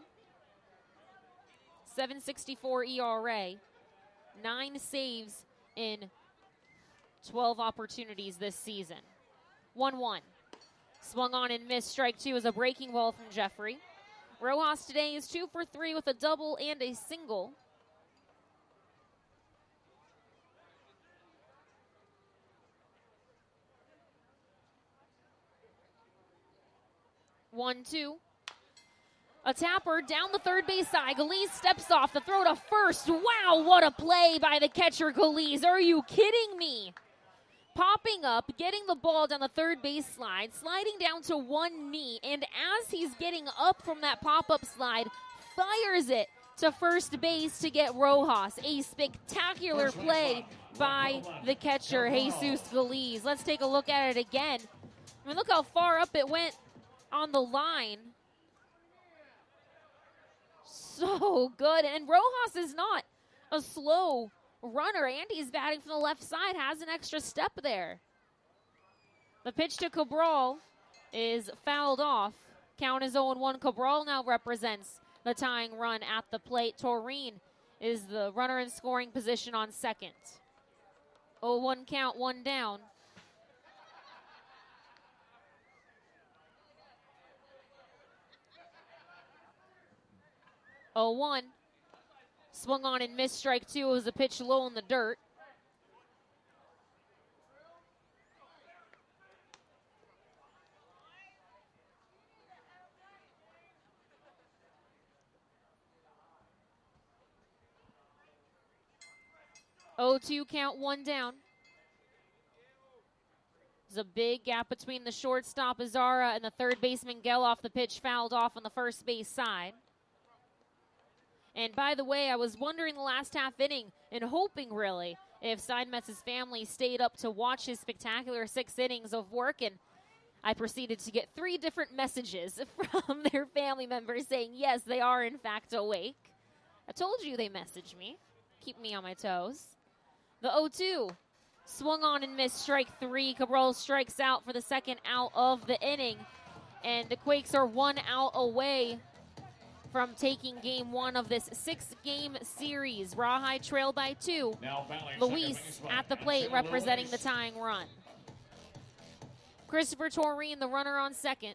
7.64 ERA. 9 saves in 12 opportunities this season. 1-1. Swung on and missed. Strike 2 is a breaking ball from Jeffrey. Rojas today is 2 for 3 with a double and a single. One, two. A tapper down the third base side. Galiz steps off. The throw to first. Wow, what a play by the catcher, Galiz. Are you kidding me? Popping up, getting the ball down the third base slide, sliding down to one knee, and as he's getting up from that pop-up slide, fires it to first base to get Rojas. A spectacular play by the catcher, Jesus Galiz. Let's take a look at it again. I mean, look how far up it went on the line. So good. And Rojas is not a slow runner. Andy's batting from the left side, has an extra step there. The pitch to Cabral is fouled off. Count is 0-1. Cabral now represents the tying run at the plate. Taurine is the runner in scoring position on second. 0-1 count, 1 down. Oh, 1. Swung on and missed. Strike 2. It was a pitch low in the dirt. Oh, 2 count, 1 down. There's a big gap between the shortstop Azara and the third baseman Geloff. The pitch fouled off on the first base side. And by the way, I was wondering the last half inning and hoping really if Steinmetz's family stayed up to watch his spectacular 6 innings of work, and I proceeded to get 3 different messages from their family members saying, yes, they are in fact awake. I told you they messaged me. Keep me on my toes. The 0-2 swung on and missed. Strike 3. Cabral strikes out for the second out of the inning, and the Quakes are 1 out away from taking game 1 of this 6-game series. Rawhide trailed by 2. Luis at the plate representing the tying run. Christopher Taurine, the runner on second.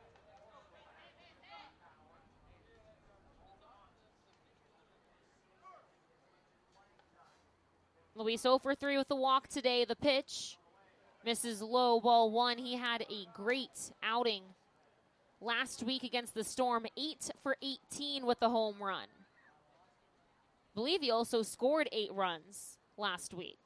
Luis 0 for 3 with the walk today. The pitch misses low, ball 1. He had a great outing last week against the Storm, 8 for 18 with the home run. believe he also scored 8 runs last week.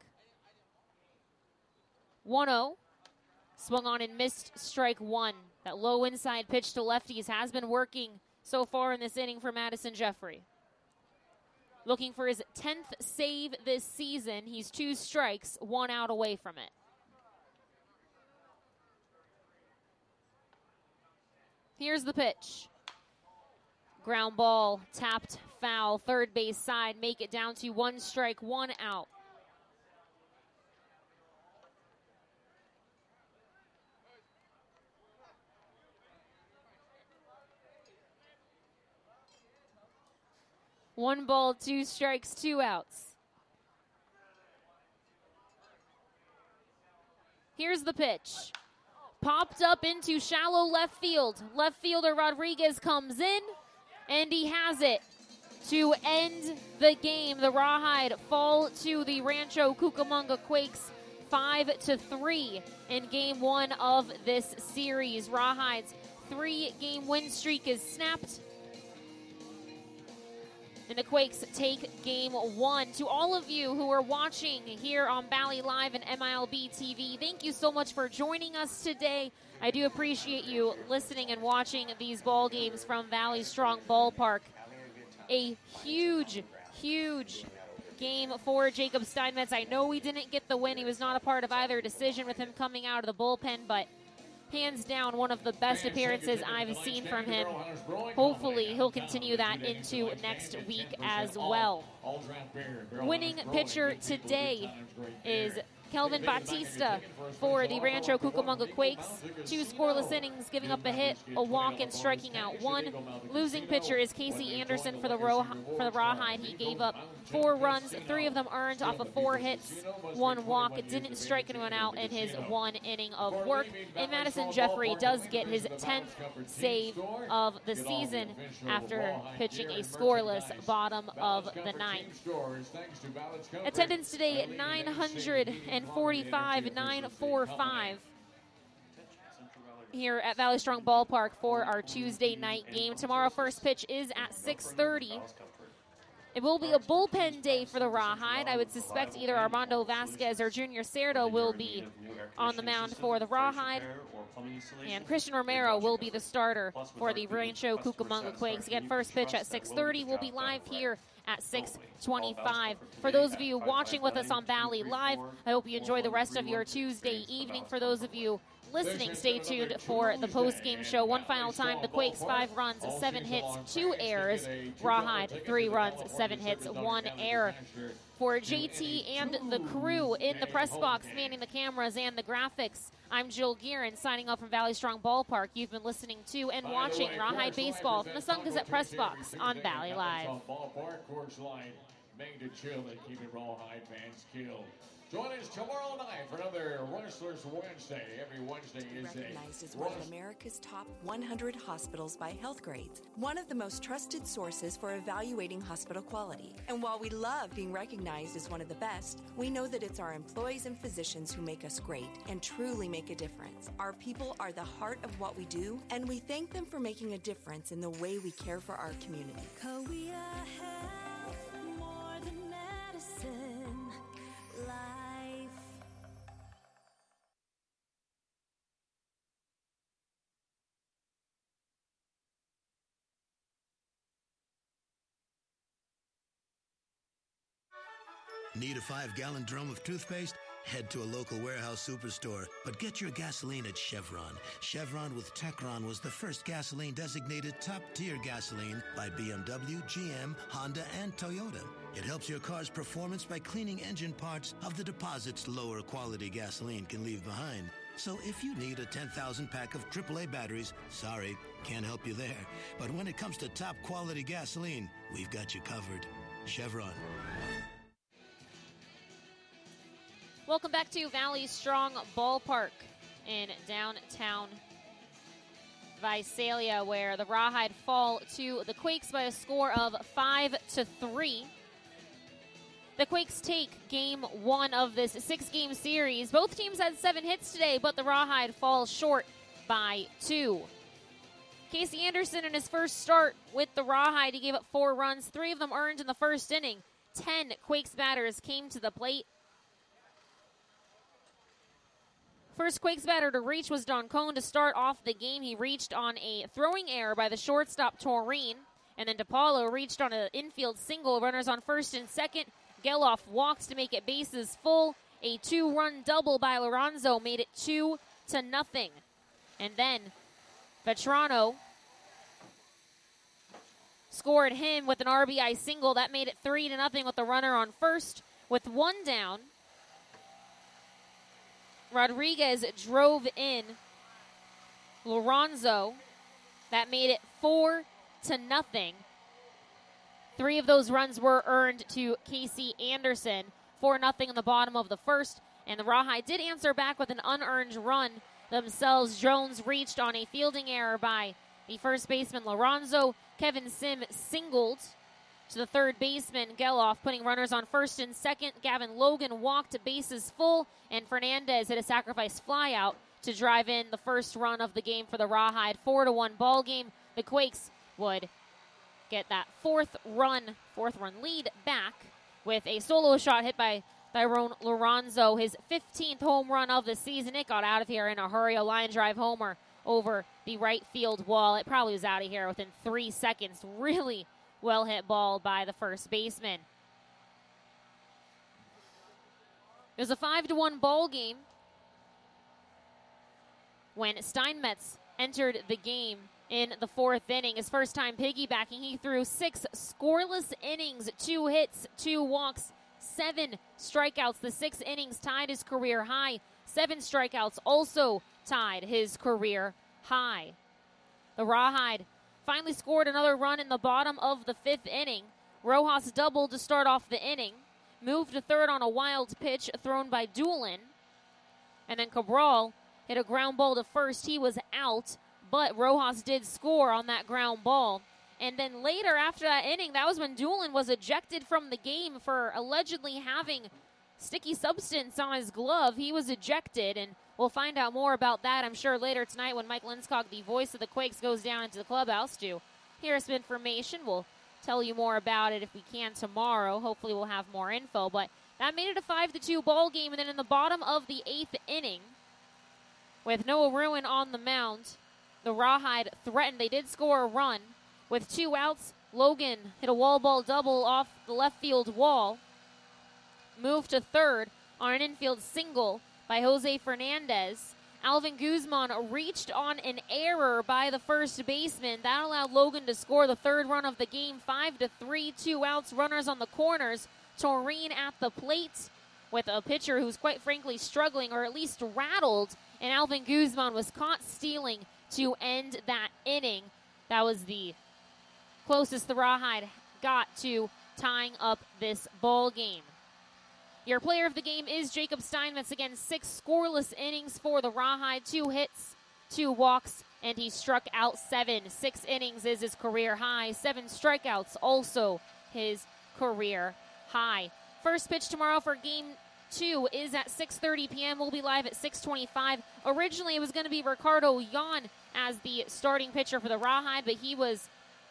1-0. Swung on and missed, strike one. That low inside pitch to lefties has been working so far in this inning for Madison Jeffrey. Looking for his 10th save this season. He's 2 strikes, 1 out away from it. Here's the pitch. Ground ball, tapped, foul, third base side. Make it down to 1 strike, 1 out. One ball, 2 strikes, 2 outs. Here's the pitch. Popped up into shallow left field. Left fielder Rodriguez comes in, and he has it to end the game. The Rawhide fall to the Rancho Cucamonga Quakes 5-3 in game 1 of this series. Rawhide's 3-game win streak is snapped, and the Quakes take game 1. To all of you who are watching here on Valley Live and MILB TV, thank you so much for joining us today. I do appreciate you listening and watching these ball games from Valley Strong Ballpark. A huge, huge game for Jacob Steinmetz. I know he didn't get the win. He was not a part of either decision with him coming out of the bullpen, but hands down, one of the best appearances I've seen from him. Hopefully, he'll continue that into next week as well. Winning pitcher today is Kelvin Bautista for the Rancho Cucamonga Quakes. 2 scoreless innings, giving up a hit, a walk, and striking out 1. Losing pitcher is Casey Anderson for the Rawhide. He gave up 4 runs, 3 of them earned off of 4 hits, 1 walk. Didn't strike anyone out in his 1 inning of work. And Madison Jeffrey does get his 10th save of the season after pitching a scoreless bottom of the 9th. Attendance today at 945 here at Valley Strong Ballpark for our Tuesday night game. Tomorrow, first pitch is at 6:30. It will be a bullpen day for the Rawhide. I would suspect either Armando Vasquez or Junior Cerdo will be on the mound for the Rawhide, and Christian Romero will be the starter for the Rancho Cucamonga Quakes. Again, first pitch at 6:30. We'll be live here at 6:25. For those of you watching with us on Valley Live, I hope you enjoy the rest of your Tuesday evening. For those of you listening, stay tuned for the post-game show. One final time, the Quakes 5 runs, 7 hits, 2 errors. Rawhide 3 runs, 7 hits, 1 error. For JT and the crew in the press box, manning the cameras and the graphics, I'm Jill Gearin, signing off from Valley Strong Ballpark. You've been listening to and watching Rawhide Baseball from the Sun Gazette press box on Valley Live. Ballpark, Coors Light, made to chill and keep it Rawhide fans killed. Join us tomorrow night for another Wrestlers Wednesday. Every Wednesday is recognized as one of America's top 100 hospitals by Healthgrades, one of the most trusted sources for evaluating hospital quality. And while we love being recognized as one of the best, we know that it's our employees and physicians who make us great and truly make a difference. Our people are the heart of what we do, and we thank them for making a difference in the way we care for our community. Career Health, more than medicine, life. Need a 5-gallon drum of toothpaste? Head to a local warehouse superstore, but get your gasoline at Chevron. Chevron with Techron was the first gasoline designated top-tier gasoline by BMW, GM, Honda, and Toyota. It helps your car's performance by cleaning engine parts of the deposits lower quality gasoline can leave behind. So if you need a 10,000 pack of AAA batteries, sorry, can't help you there. But when it comes to top quality gasoline, we've got you covered. Chevron. Welcome back to Valley Strong Ballpark in downtown Visalia, where the Rawhide fall to the Quakes by a score of 5-3. The Quakes take game 1 of this 6-game series. Both teams had 7 hits today, but the Rawhide falls short by 2. Casey Anderson in his first start with the Rawhide, he gave up 4 runs, 3 of them earned in the first inning. 10 Quakes batters came to the plate. First Quakes batter to reach was Don Cohn to start off the game. He reached on a throwing error by the shortstop, Taurine. And then DePaulo reached on an infield single. Runners on first and second. Geloff walks to make it bases full. A 2-run double by Lorenzo made it 2-0. And then Vetrano scored him with an RBI single. That made it 3-0 with the runner on first. With one down, Rodriguez drove in Lorenzo. That made it 4-0. 3 of those runs were earned to Casey Anderson. 4-0 in the bottom of the first. And the Rawhide did answer back with an unearned run themselves. Jones reached on a fielding error by the first baseman Lorenzo. Kevin Sim singled to the third baseman Geloff, putting runners on first and second. Gavin Logan walked to bases full, and Fernandez hit a sacrifice flyout to drive in the first run of the game for the Rawhide. 4-1 ball game. The Quakes would get that fourth run lead back with a solo shot hit by Tyrone Lorenzo, his 15th home run of the season. It got out of here in a hurry, a line drive homer over the right field wall. It probably was out of here within 3 seconds. Really well hit ball by the first baseman. It was a 5-1 ball game when Steinmetz entered the game in the fourth inning. His first time piggybacking, he threw 6 scoreless innings, 2 hits, 2 walks, 7 strikeouts. The 6 innings tied his career high. 7 strikeouts also tied his career high. The Rawhide finally scored another run in the bottom of the 5th inning. Rojas doubled to start off the inning, moved to third on a wild pitch thrown by Doolin, and then Cabral hit a ground ball to first. He was out, but Rojas did score on that ground ball. And then later, after that inning, that was when Doolin was ejected from the game for allegedly having sticky substance on his glove. He was ejected, and we'll find out more about that, I'm sure, later tonight when Mike Linskog, the voice of the Quakes, goes down into the clubhouse to hear some information. We'll tell you more about it if we can tomorrow. Hopefully we'll have more info. But that made it a 5-2 ball game. And then in the bottom of the 8th inning, with Noah Ruin on the mound, the Rawhide threatened. They did score a run. With 2 outs, Logan hit a wall ball double off the left field wall. Moved to third on an infield single by Jose Fernandez. Alvin Guzman reached on an error by the first baseman. That allowed Logan to score the third run of the game, 5-3, 2 outs, runners on the corners. Taurine at the plate with a pitcher who's quite frankly struggling, or at least rattled, and Alvin Guzman was caught stealing to end that inning. That was the closest the Rawhide got to tying up this ball game. Your player of the game is Jacob Steinmetz. Again, 6 scoreless innings for the Rawhide, 2 hits, 2 walks, and he struck out 7. 6 innings is his career high. 7 strikeouts, also his career high. First pitch tomorrow for Game 2 is at 6:30 p.m. We'll be live at 6:25. Originally, it was going to be Ricardo Yan as the starting pitcher for the Rawhide, but he was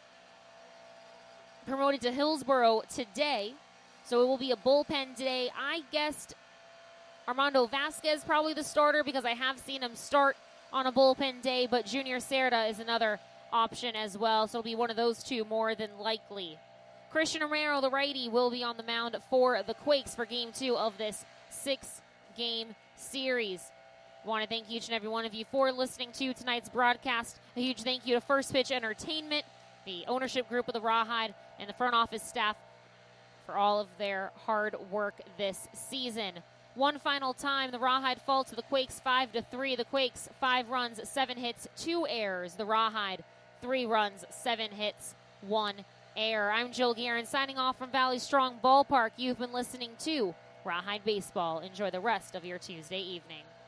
promoted to Hillsborough today. So it will be a bullpen today. I guessed Armando Vasquez probably the starter because I have seen him start on a bullpen day, but Junior Cerda is another option as well. So it'll be one of those two more than likely. Christian Romero, the righty, will be on the mound for the Quakes for Game 2 of this 6-game series. I want to thank each and every one of you for listening to tonight's broadcast. A huge thank you to First Pitch Entertainment, the ownership group of the Rawhide, and the front office staff for all of their hard work this season. One final time, the Rawhide fall to the Quakes 5-3. The Quakes 5 runs, 7 hits, 2 errors. The Rawhide 3 runs, 7 hits, 1 error. I'm Jill Guerin signing off from Valley Strong Ballpark. You've been listening to Rawhide Baseball. Enjoy the rest of your Tuesday evening.